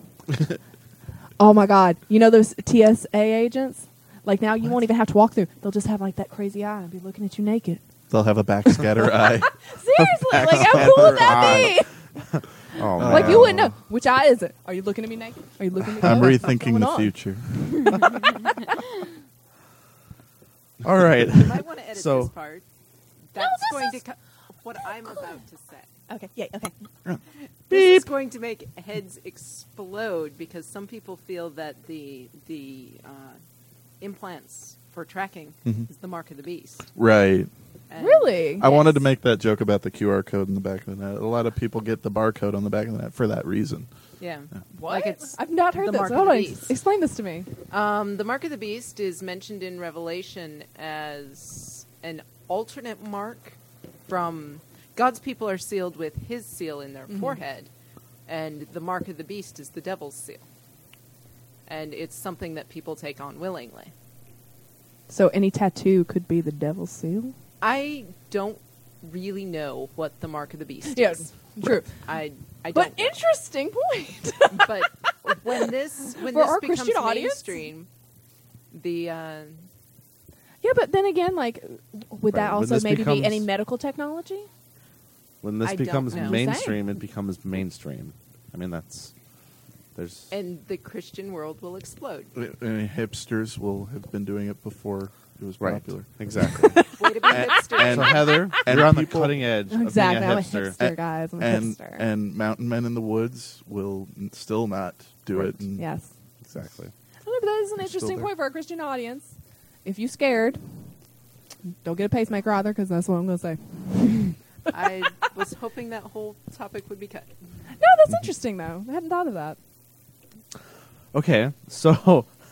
Speaker 1: Oh my God, you know those T S A agents? Like now you won't even have to walk through. They'll just have like that crazy eye and be looking at you naked.
Speaker 3: They'll have a backscatter eye.
Speaker 1: Seriously, like how cool would that be?
Speaker 2: Oh, man.
Speaker 1: Like you wouldn't know which eye is it. Are you looking at me naked? Are you looking at me?
Speaker 3: I'm
Speaker 1: What's
Speaker 3: rethinking
Speaker 1: going
Speaker 3: the
Speaker 1: on?
Speaker 3: future.
Speaker 2: All right.
Speaker 8: You might want to edit
Speaker 2: So-
Speaker 8: this part. That's
Speaker 1: this
Speaker 8: going
Speaker 1: is-
Speaker 8: to co- what I'm about to say.
Speaker 1: Okay, yeah, okay.
Speaker 8: This is going to make heads explode because some people feel that the the uh, implants for tracking
Speaker 3: Mhm.
Speaker 8: is the mark of the beast.
Speaker 3: Right.
Speaker 8: And
Speaker 1: Really?
Speaker 3: I wanted to
Speaker 8: Yes.
Speaker 3: make that joke about the Q R code in the back of the net. A lot of people get the barcode on the back of the net for that reason.
Speaker 8: Yeah.
Speaker 1: What?
Speaker 8: Like it's
Speaker 1: I've not heard
Speaker 8: the
Speaker 1: this.
Speaker 8: mark of
Speaker 1: Hold
Speaker 8: the
Speaker 1: on.
Speaker 8: beast.
Speaker 1: Explain this to me.
Speaker 8: Um, the mark of the beast is mentioned in Revelation as an alternate mark from God's people are sealed with his seal in their forehead, and the mark of the beast is the devil's seal. And it's something that people take on willingly.
Speaker 1: So any tattoo could be the devil's seal?
Speaker 8: I don't really know what the mark of the beast
Speaker 1: Yes,
Speaker 8: is.
Speaker 1: true.
Speaker 8: I I
Speaker 1: But
Speaker 8: don't know.
Speaker 1: interesting point.
Speaker 8: But when this when
Speaker 1: For
Speaker 8: this
Speaker 1: our
Speaker 8: becomes
Speaker 1: Christian audience?
Speaker 8: mainstream, the uh,
Speaker 1: Yeah, but then again, like, would
Speaker 2: Right,
Speaker 1: that
Speaker 2: when
Speaker 1: also
Speaker 2: this
Speaker 1: maybe be
Speaker 2: becomes-
Speaker 1: any medical technology?
Speaker 2: When this
Speaker 8: I don't
Speaker 2: becomes
Speaker 8: know.
Speaker 2: mainstream, it becomes mainstream. I mean, that's there's
Speaker 8: and the Christian world will explode.
Speaker 3: And hipsters will have been doing it before it was
Speaker 2: right.
Speaker 3: popular.
Speaker 2: Exactly.
Speaker 8: Way to be hipster.
Speaker 2: and
Speaker 3: So Heather,
Speaker 2: and
Speaker 3: you're on the
Speaker 2: people-
Speaker 3: cutting edge.
Speaker 2: Of
Speaker 1: Exactly.
Speaker 2: being
Speaker 1: I'm
Speaker 2: a
Speaker 1: a
Speaker 2: hipster.
Speaker 1: hipster, guys. I'm a
Speaker 3: And
Speaker 1: hipster.
Speaker 3: and mountain men in the woods will n- still not do
Speaker 2: Right.
Speaker 3: it. And
Speaker 1: yes.
Speaker 2: Exactly.
Speaker 1: I don't know, but that is an
Speaker 3: It's still
Speaker 1: interesting
Speaker 3: there.
Speaker 1: point for our Christian audience. If you scared, don't get a pacemaker either, because that's what I'm going to say.
Speaker 8: I was hoping that whole topic would be cut.
Speaker 1: No, that's interesting, though. I hadn't thought of that.
Speaker 2: Okay, so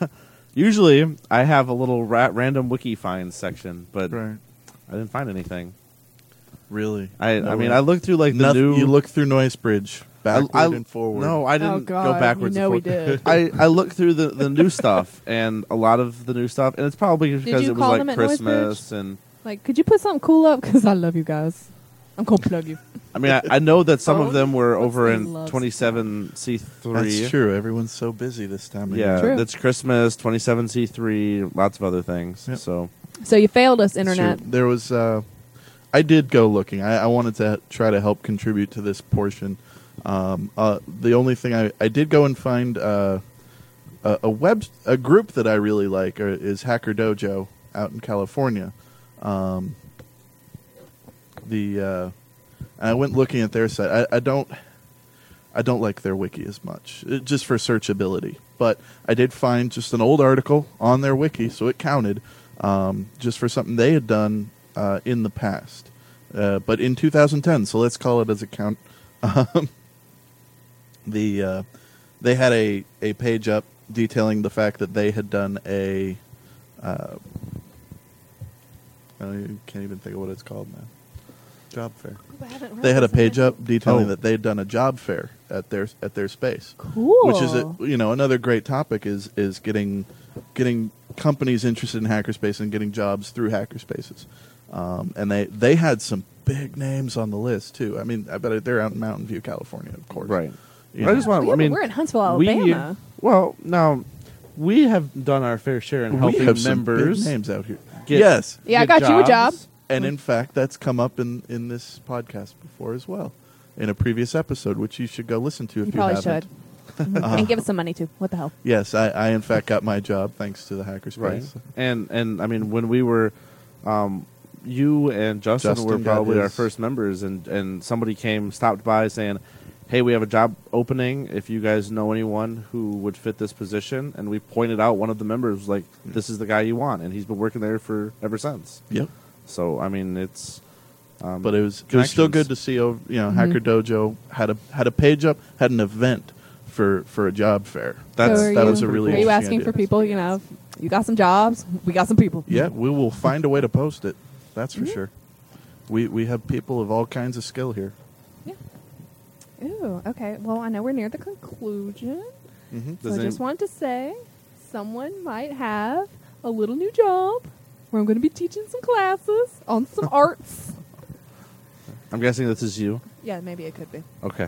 Speaker 2: Usually, I have a little ra- random wiki finds section, but
Speaker 3: Right.
Speaker 2: I didn't find anything.
Speaker 3: Really?
Speaker 2: I
Speaker 3: No
Speaker 2: I mean,
Speaker 3: way.
Speaker 2: I looked through like the
Speaker 3: Noth-
Speaker 2: new.
Speaker 3: You look through Noisebridge backward
Speaker 2: I, I,
Speaker 3: and forward.
Speaker 2: No, I didn't
Speaker 1: Oh, God,
Speaker 2: go backwards.
Speaker 1: you know
Speaker 2: and
Speaker 1: we
Speaker 2: forward.
Speaker 1: did.
Speaker 2: I, I looked through the, the new stuff, and a lot of the new stuff, and it's probably because
Speaker 1: you
Speaker 2: it was
Speaker 1: call
Speaker 2: like
Speaker 1: them at
Speaker 2: Christmas, and
Speaker 1: Like, could you put something cool up? Because I love you guys. I'm going to plug you.
Speaker 2: I mean, I, I know that some of
Speaker 8: Phone?
Speaker 2: them were
Speaker 1: What's
Speaker 2: over
Speaker 1: the
Speaker 2: in
Speaker 1: love
Speaker 2: twenty-seven C three.
Speaker 3: That's true. Everyone's so busy this time of
Speaker 2: Yeah,
Speaker 3: year.
Speaker 1: True.
Speaker 2: that's Christmas, twenty-seven C three, lots of other things.
Speaker 3: Yep.
Speaker 2: So,
Speaker 1: So you failed us,
Speaker 3: It's
Speaker 1: Internet.
Speaker 3: true. There was. Uh, I did go looking. I, I wanted to try to help contribute to this portion. Um, uh, the only thing I, I did go and find uh, a, a web a group that I really like uh, is Hacker Dojo out in California. Um, the uh, I went looking at their site. I, I don't I don't like their wiki as much, uh, just for searchability. But I did find just an old article on their wiki, so it counted, um, just for something they had done uh, in the past. Uh, but in two thousand ten, so let's call it as a count. Um, the uh, they had a, a page up detailing the fact that they had done a. Uh, I can't even think of what it's called now. Job fair. They had a page up detailing
Speaker 2: Oh.
Speaker 3: that they'd done a job fair at their at their space.
Speaker 1: Cool.
Speaker 3: Which is a, you know another great topic is is getting getting companies interested in hackerspace and getting jobs through hackerspaces. Um, and they they had some big names on the list too. I mean, I bet they're out in Mountain View, California, of course.
Speaker 2: right.
Speaker 3: You
Speaker 2: I
Speaker 3: know.
Speaker 2: just want.
Speaker 1: Yeah,
Speaker 2: I
Speaker 1: but
Speaker 2: mean,
Speaker 1: we're in Huntsville,
Speaker 2: we-
Speaker 1: Alabama.
Speaker 2: well, now we have done our fair share in
Speaker 3: we
Speaker 2: helping
Speaker 3: have some
Speaker 2: members
Speaker 3: big names out here.
Speaker 2: get-
Speaker 3: yes,
Speaker 1: Yeah, I
Speaker 2: get
Speaker 1: got you a job.
Speaker 2: jobs.
Speaker 3: and in fact, that's come up in in this podcast before as well, in a previous episode, which you should go listen to if
Speaker 1: You
Speaker 3: you,
Speaker 1: probably
Speaker 3: haven't.
Speaker 1: should.
Speaker 3: Uh,
Speaker 1: And give us some money, too. What the hell?
Speaker 3: Yes, I, I in fact got my job thanks to the hackerspace.
Speaker 2: Right. And and I mean, when we were, um, you and Justin,
Speaker 3: Justin
Speaker 2: were
Speaker 3: got
Speaker 2: probably our
Speaker 3: his-
Speaker 2: first members, and and somebody came, stopped by, saying, "Hey, we have a job opening. If you guys know anyone who would fit this position," and we pointed out one of the members, was like, "This is the guy you want," and he's been working there for ever since.
Speaker 3: Yep.
Speaker 2: So I mean, it's. Um,
Speaker 3: But it was it was still
Speaker 2: connections.
Speaker 3: good to see. oh, You know,
Speaker 1: Mm-hmm.
Speaker 3: Hacker Dojo had a had a page up, had an event for for a job fair.
Speaker 2: That's
Speaker 1: So are
Speaker 3: that
Speaker 1: you-
Speaker 3: was a really
Speaker 1: Are you
Speaker 3: interesting
Speaker 1: asking
Speaker 3: idea.
Speaker 1: for people? You know, you got some jobs. We got some people.
Speaker 3: Yeah, we will find a way to post it. That's
Speaker 1: Mm-hmm.
Speaker 3: for sure. We we have people of all kinds of skill here.
Speaker 1: Ooh, okay. Well, I know we're near the conclusion.
Speaker 3: Mm-hmm.
Speaker 1: So
Speaker 2: Does
Speaker 1: I
Speaker 2: any-
Speaker 1: just wanted to say someone might have a little new job where I'm going to be teaching some classes on some arts.
Speaker 2: I'm guessing this is you.
Speaker 1: Yeah, maybe it could be.
Speaker 2: Okay.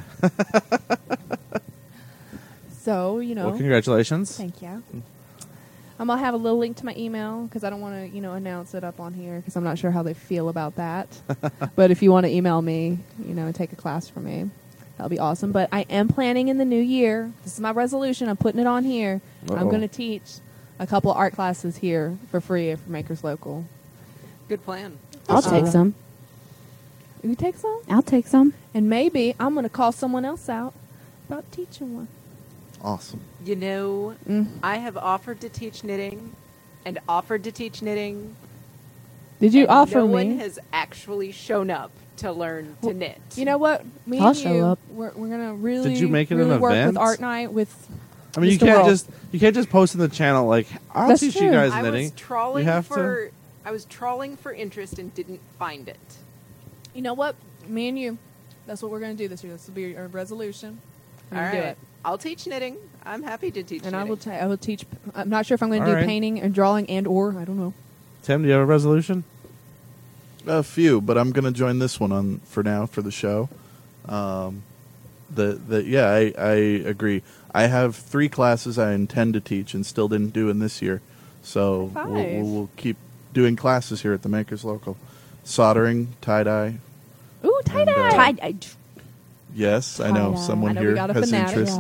Speaker 1: So, you know.
Speaker 2: Well, congratulations.
Speaker 1: Thank you. I'm gonna have a little link to my email because I don't want to, you know, announce it up on here because I'm not sure how they feel about that. But if you want to email me, you know, and take a class from me, that'll be awesome. But I am planning in the new year. This is my resolution. I'm putting it on here.
Speaker 2: Uh-oh.
Speaker 1: I'm gonna teach a couple art classes here for free for Makers Local.
Speaker 8: Good plan.
Speaker 9: I'll take
Speaker 1: Uh,
Speaker 9: some.
Speaker 1: You take some,
Speaker 9: I'll take some.
Speaker 1: and maybe I'm gonna call someone else out about teaching one.
Speaker 3: Awesome.
Speaker 8: You know,
Speaker 1: Mm.
Speaker 8: I have offered to teach knitting and offered to teach knitting.
Speaker 1: Did you
Speaker 8: and
Speaker 1: offer
Speaker 8: no
Speaker 1: me?
Speaker 8: one has actually shown up to learn to
Speaker 1: Well,
Speaker 8: knit.
Speaker 1: You know what? Me
Speaker 9: I'll
Speaker 1: and
Speaker 9: show
Speaker 1: you,
Speaker 9: up.
Speaker 1: We're, we're gonna really,
Speaker 2: you make it an
Speaker 1: really work
Speaker 2: event?
Speaker 1: with Art Night with.
Speaker 2: I mean, you
Speaker 1: Mister
Speaker 2: can't
Speaker 1: World.
Speaker 2: just you can't just post in the channel like I'll
Speaker 1: That's
Speaker 2: teach
Speaker 1: true.
Speaker 2: you guys
Speaker 8: I
Speaker 2: knitting.
Speaker 8: was trawling
Speaker 2: You have
Speaker 8: for I was trawling for interest and didn't find it.
Speaker 1: You know what? Me and you. That's what we're gonna do this year. This will be our resolution. We're
Speaker 8: All
Speaker 1: gonna
Speaker 8: right.
Speaker 1: do it.
Speaker 8: I'll teach knitting. I'm happy to teach
Speaker 1: And
Speaker 8: knitting.
Speaker 1: I will. Ta- I will teach. I'm not sure if I'm going to
Speaker 2: All
Speaker 1: do
Speaker 2: right.
Speaker 1: painting and drawing and or I don't know.
Speaker 2: Tim, do you have a resolution?
Speaker 3: A few, but I'm going to join this one on for now for the show. Um, the the yeah, I I agree. I have three classes I intend to teach and still didn't do in this year, so
Speaker 1: High
Speaker 3: we'll,
Speaker 1: five.
Speaker 3: we'll, we'll keep doing classes here at the Makers Local. Soldering, tie dye.
Speaker 1: Ooh, tie
Speaker 3: And, uh,
Speaker 1: dye.
Speaker 9: Tie- I-
Speaker 3: Yes, I know
Speaker 9: Tie-dye.
Speaker 3: someone
Speaker 1: I know we
Speaker 3: here
Speaker 1: got a
Speaker 3: has
Speaker 1: fanatic.
Speaker 3: interest,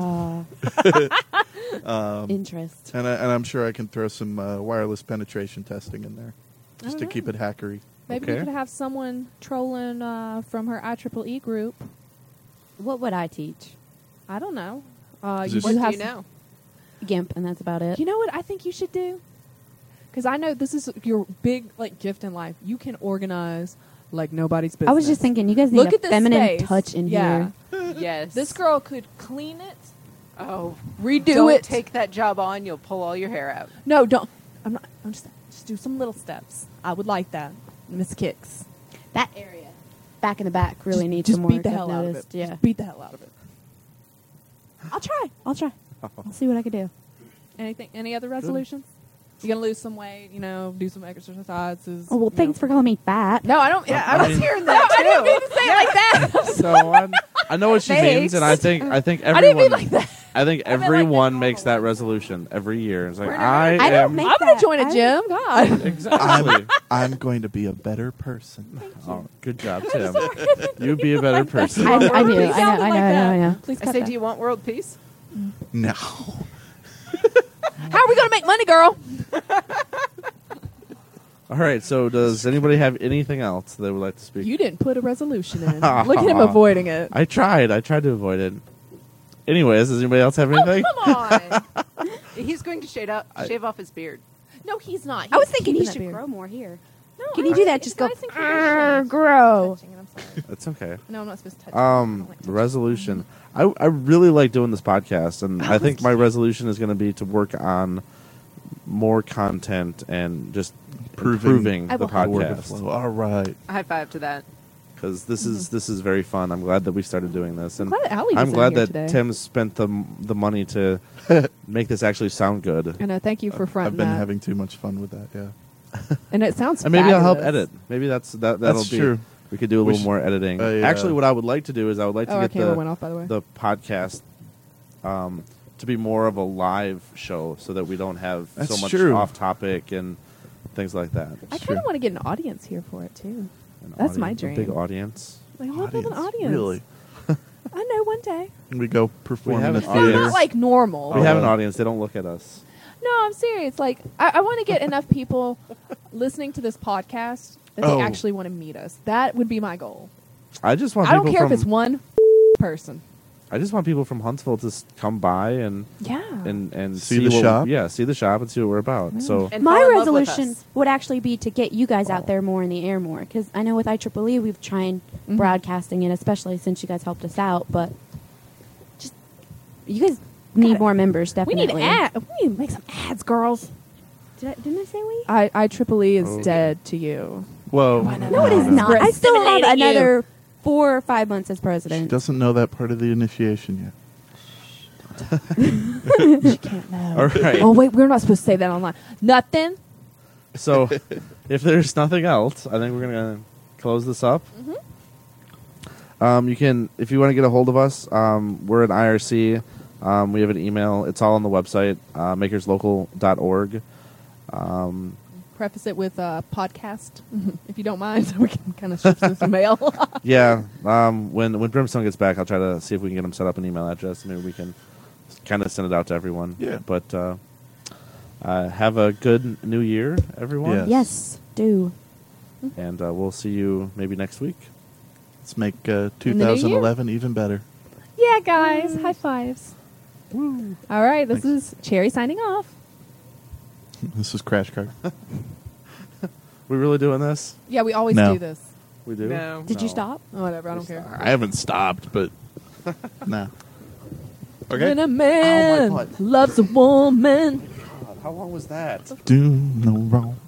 Speaker 9: Yeah. Interest.
Speaker 3: and, I, and I'm sure I can throw some uh, wireless penetration testing in there just to
Speaker 1: don't
Speaker 3: keep
Speaker 1: know.
Speaker 3: it hackery.
Speaker 1: Maybe
Speaker 2: Okay.
Speaker 1: we could have someone trolling uh, from her I triple E group.
Speaker 9: What would I teach?
Speaker 1: I don't know. Uh,
Speaker 3: Is
Speaker 1: you
Speaker 3: this-
Speaker 8: what
Speaker 1: should
Speaker 8: do
Speaker 1: have
Speaker 8: you know?
Speaker 9: GIMP, and that's about it.
Speaker 1: You know what I think you should do? Because I know this is your big like gift in life. You can organize like nobody's business.
Speaker 9: I was just thinking, you guys need
Speaker 1: Look
Speaker 9: a
Speaker 1: at this
Speaker 9: feminine
Speaker 1: space.
Speaker 9: touch in
Speaker 1: Yeah.
Speaker 9: here.
Speaker 8: Yes.
Speaker 1: This girl could clean it.
Speaker 8: Oh,
Speaker 1: Redo
Speaker 8: don't
Speaker 1: it.
Speaker 8: take that job on. You'll pull all your hair out.
Speaker 1: No, don't. I'm not. I'm just. Just do some little steps. I would like that, Miss Kicks.
Speaker 9: That area back in the back really
Speaker 1: just,
Speaker 9: needs
Speaker 1: just
Speaker 9: some
Speaker 1: beat
Speaker 9: work.
Speaker 1: the
Speaker 9: I've
Speaker 1: hell out of it.
Speaker 9: noticed. Yeah,
Speaker 1: Just beat the hell out of it.
Speaker 9: I'll try. I'll try. I'll see what I can do.
Speaker 1: Anything? Any other resolutions? You gonna lose some weight? You know, do some exercises.
Speaker 9: Oh well,
Speaker 1: you
Speaker 9: thanks
Speaker 1: know.
Speaker 9: for calling me fat.
Speaker 1: No, I don't.
Speaker 8: Yeah,
Speaker 1: I
Speaker 8: I was
Speaker 2: mean-
Speaker 8: hearing that too.
Speaker 1: I didn't mean to say it like that.
Speaker 2: So I'm, I know what she means, and I
Speaker 1: Thanks.
Speaker 2: think I think
Speaker 1: I
Speaker 2: everyone.
Speaker 1: didn't mean like that.
Speaker 2: I think
Speaker 1: I meant like
Speaker 2: everyone
Speaker 1: that
Speaker 2: makes that
Speaker 1: normal.
Speaker 2: resolution every year. It's like
Speaker 1: We're
Speaker 2: I,
Speaker 1: not-
Speaker 9: I don't
Speaker 2: am
Speaker 9: make
Speaker 1: I'm gonna
Speaker 9: that.
Speaker 1: join a
Speaker 9: I-
Speaker 1: gym. God.
Speaker 2: exactly.
Speaker 3: I'm, I'm going to be a better person.
Speaker 2: Oh, good job, Tim. You'd be a better person.
Speaker 9: I, I do. I know.
Speaker 1: Please
Speaker 9: I know.
Speaker 1: sound
Speaker 9: I
Speaker 1: like
Speaker 9: know. I
Speaker 1: that.
Speaker 9: know. I know.
Speaker 1: Please
Speaker 8: I
Speaker 1: cut
Speaker 8: say,
Speaker 1: that.
Speaker 8: do you want world peace?
Speaker 3: No.
Speaker 1: How are we gonna make money, girl?
Speaker 2: All right. So, does anybody have anything else they would like to speak?
Speaker 1: You didn't put a resolution in. Look at him avoiding it.
Speaker 2: I tried. I tried to avoid it. Anyways, does anybody else have anything?
Speaker 1: Come on.
Speaker 8: He's going to shave up,
Speaker 2: I-
Speaker 8: shave off his beard.
Speaker 1: No, he's not.
Speaker 9: I was
Speaker 1: He's
Speaker 9: thinking he
Speaker 1: keeping that
Speaker 9: should
Speaker 1: beard.
Speaker 9: grow more here.
Speaker 1: No,
Speaker 9: Can
Speaker 1: I
Speaker 9: you do
Speaker 1: think
Speaker 9: that?
Speaker 1: it's
Speaker 9: Just go,
Speaker 1: nice and
Speaker 9: "Arr,
Speaker 1: traditional.
Speaker 9: grow."
Speaker 1: Touching it, I'm sorry.
Speaker 2: That's okay.
Speaker 1: No, I'm not supposed to touch it.
Speaker 2: Um,
Speaker 1: I don't like touching
Speaker 2: resolution. I I really like doing this podcast, and I think my resolution is going to be to work on more content and just
Speaker 3: Improving
Speaker 2: improving
Speaker 1: I
Speaker 2: the
Speaker 1: will help.
Speaker 3: Word of
Speaker 2: podcast.
Speaker 3: flow. All right.
Speaker 8: High five to that.
Speaker 2: Because this is this is very fun. I'm glad that we started doing this, and
Speaker 1: glad that Allie was
Speaker 2: I'm
Speaker 1: in
Speaker 2: glad
Speaker 1: here
Speaker 2: that
Speaker 1: today.
Speaker 2: Tim spent the the money to make this actually sound good.
Speaker 1: And uh, thank you for
Speaker 3: I've
Speaker 1: fronting
Speaker 3: been
Speaker 1: that.
Speaker 3: having too much fun with that. Yeah.
Speaker 1: and it sounds.
Speaker 2: And maybe I'll help
Speaker 1: fabulous.
Speaker 2: edit. Maybe that's that. That'll
Speaker 3: That's
Speaker 2: be
Speaker 3: true.
Speaker 2: We could do a
Speaker 3: We
Speaker 2: little
Speaker 3: should-
Speaker 2: more editing.
Speaker 3: uh, yeah.
Speaker 2: Actually, what I would like to do is I would like to
Speaker 1: Oh, our
Speaker 2: get
Speaker 1: camera
Speaker 2: the
Speaker 1: went off, by the way.
Speaker 2: the podcast um, to be more of a live show, so that we don't have so
Speaker 3: That's
Speaker 2: much
Speaker 3: true.
Speaker 2: off topic and things like that.
Speaker 1: I kind of want to get an audience here for it too.
Speaker 2: An
Speaker 1: That's my
Speaker 2: audience- a Big
Speaker 1: dream.
Speaker 2: audience.
Speaker 1: Like, I want to build an
Speaker 3: Audience,
Speaker 1: audience.
Speaker 3: Really?
Speaker 1: I know one day.
Speaker 3: We go perform
Speaker 2: We
Speaker 3: in
Speaker 2: have
Speaker 3: a
Speaker 2: an
Speaker 1: No,
Speaker 3: theater.
Speaker 2: audience.
Speaker 1: not like normal.
Speaker 2: We
Speaker 3: Oh,
Speaker 2: have an
Speaker 3: uh,
Speaker 2: audience. They don't look at us.
Speaker 1: No, I'm serious. Like, I, I want to get enough people listening to this podcast that
Speaker 3: Oh.
Speaker 1: they actually want to meet us. That would be my goal.
Speaker 2: I just want.
Speaker 1: I don't
Speaker 2: people
Speaker 1: care
Speaker 2: from,
Speaker 1: if it's one person.
Speaker 2: I just want people from Huntsville to s- come by and
Speaker 1: Yeah.
Speaker 2: and and
Speaker 3: See the
Speaker 2: what-
Speaker 3: shop?
Speaker 2: Yeah, see the shop and see what we're about. So
Speaker 8: And
Speaker 9: My
Speaker 8: fall in love with
Speaker 9: resolution
Speaker 8: us.
Speaker 9: would actually be to get you guys out there more in the air more, because I know with I Triple E we've tried
Speaker 1: Mhm.
Speaker 9: broadcasting it, especially since you guys helped us out. But just you guys need
Speaker 1: Gotta-
Speaker 9: more members.
Speaker 1: we
Speaker 9: Definitely.
Speaker 1: need ad. We need to make some ads, girls.
Speaker 9: Did I, didn't I say we?
Speaker 1: I, I Triple E is
Speaker 2: Okay.
Speaker 1: dead to you.
Speaker 3: Whoa.
Speaker 9: No, it is not.
Speaker 1: We're
Speaker 9: I still have
Speaker 1: assimilating you.
Speaker 9: another four or five months as
Speaker 3: She
Speaker 9: president.
Speaker 3: doesn't know that part of the initiation yet.
Speaker 1: She can't know.
Speaker 2: all right.
Speaker 1: Oh wait, we're not supposed to say that online. Nothing.
Speaker 2: So if there's nothing else, I think we're gonna close this up. Um, you can, if you want to get a hold of us, um, we're at I R C. Um, we have an email. It's all on the website, uh, makers local dot org. Um,
Speaker 1: Preface it with a podcast, if you don't mind, so we can kind of shift this mail.
Speaker 2: yeah. Um, when when Brimstone gets back, I'll try to see if we can get him set up an email address. Maybe we can kind of send it out to everyone.
Speaker 3: Yeah.
Speaker 2: But uh, uh, have a good new year, everyone.
Speaker 3: Yes.
Speaker 9: Yes, do.
Speaker 2: And uh, we'll see you maybe next week.
Speaker 3: Let's make uh,
Speaker 1: In the new year.
Speaker 3: twenty eleven even better.
Speaker 1: Yeah, guys, high fives. All right, this
Speaker 3: Thanks.
Speaker 1: is Cherry signing off.
Speaker 3: This is Crash Cart.
Speaker 2: We really doing this?
Speaker 1: Yeah, we always
Speaker 3: No.
Speaker 1: do this.
Speaker 2: We do.
Speaker 8: No.
Speaker 9: Did you stop?
Speaker 1: Oh, whatever, I don't care.
Speaker 3: I haven't stopped, but nah. Okay.
Speaker 1: When a man
Speaker 2: butt.
Speaker 1: loves a woman.
Speaker 2: God, how long was that?
Speaker 3: Do no wrong.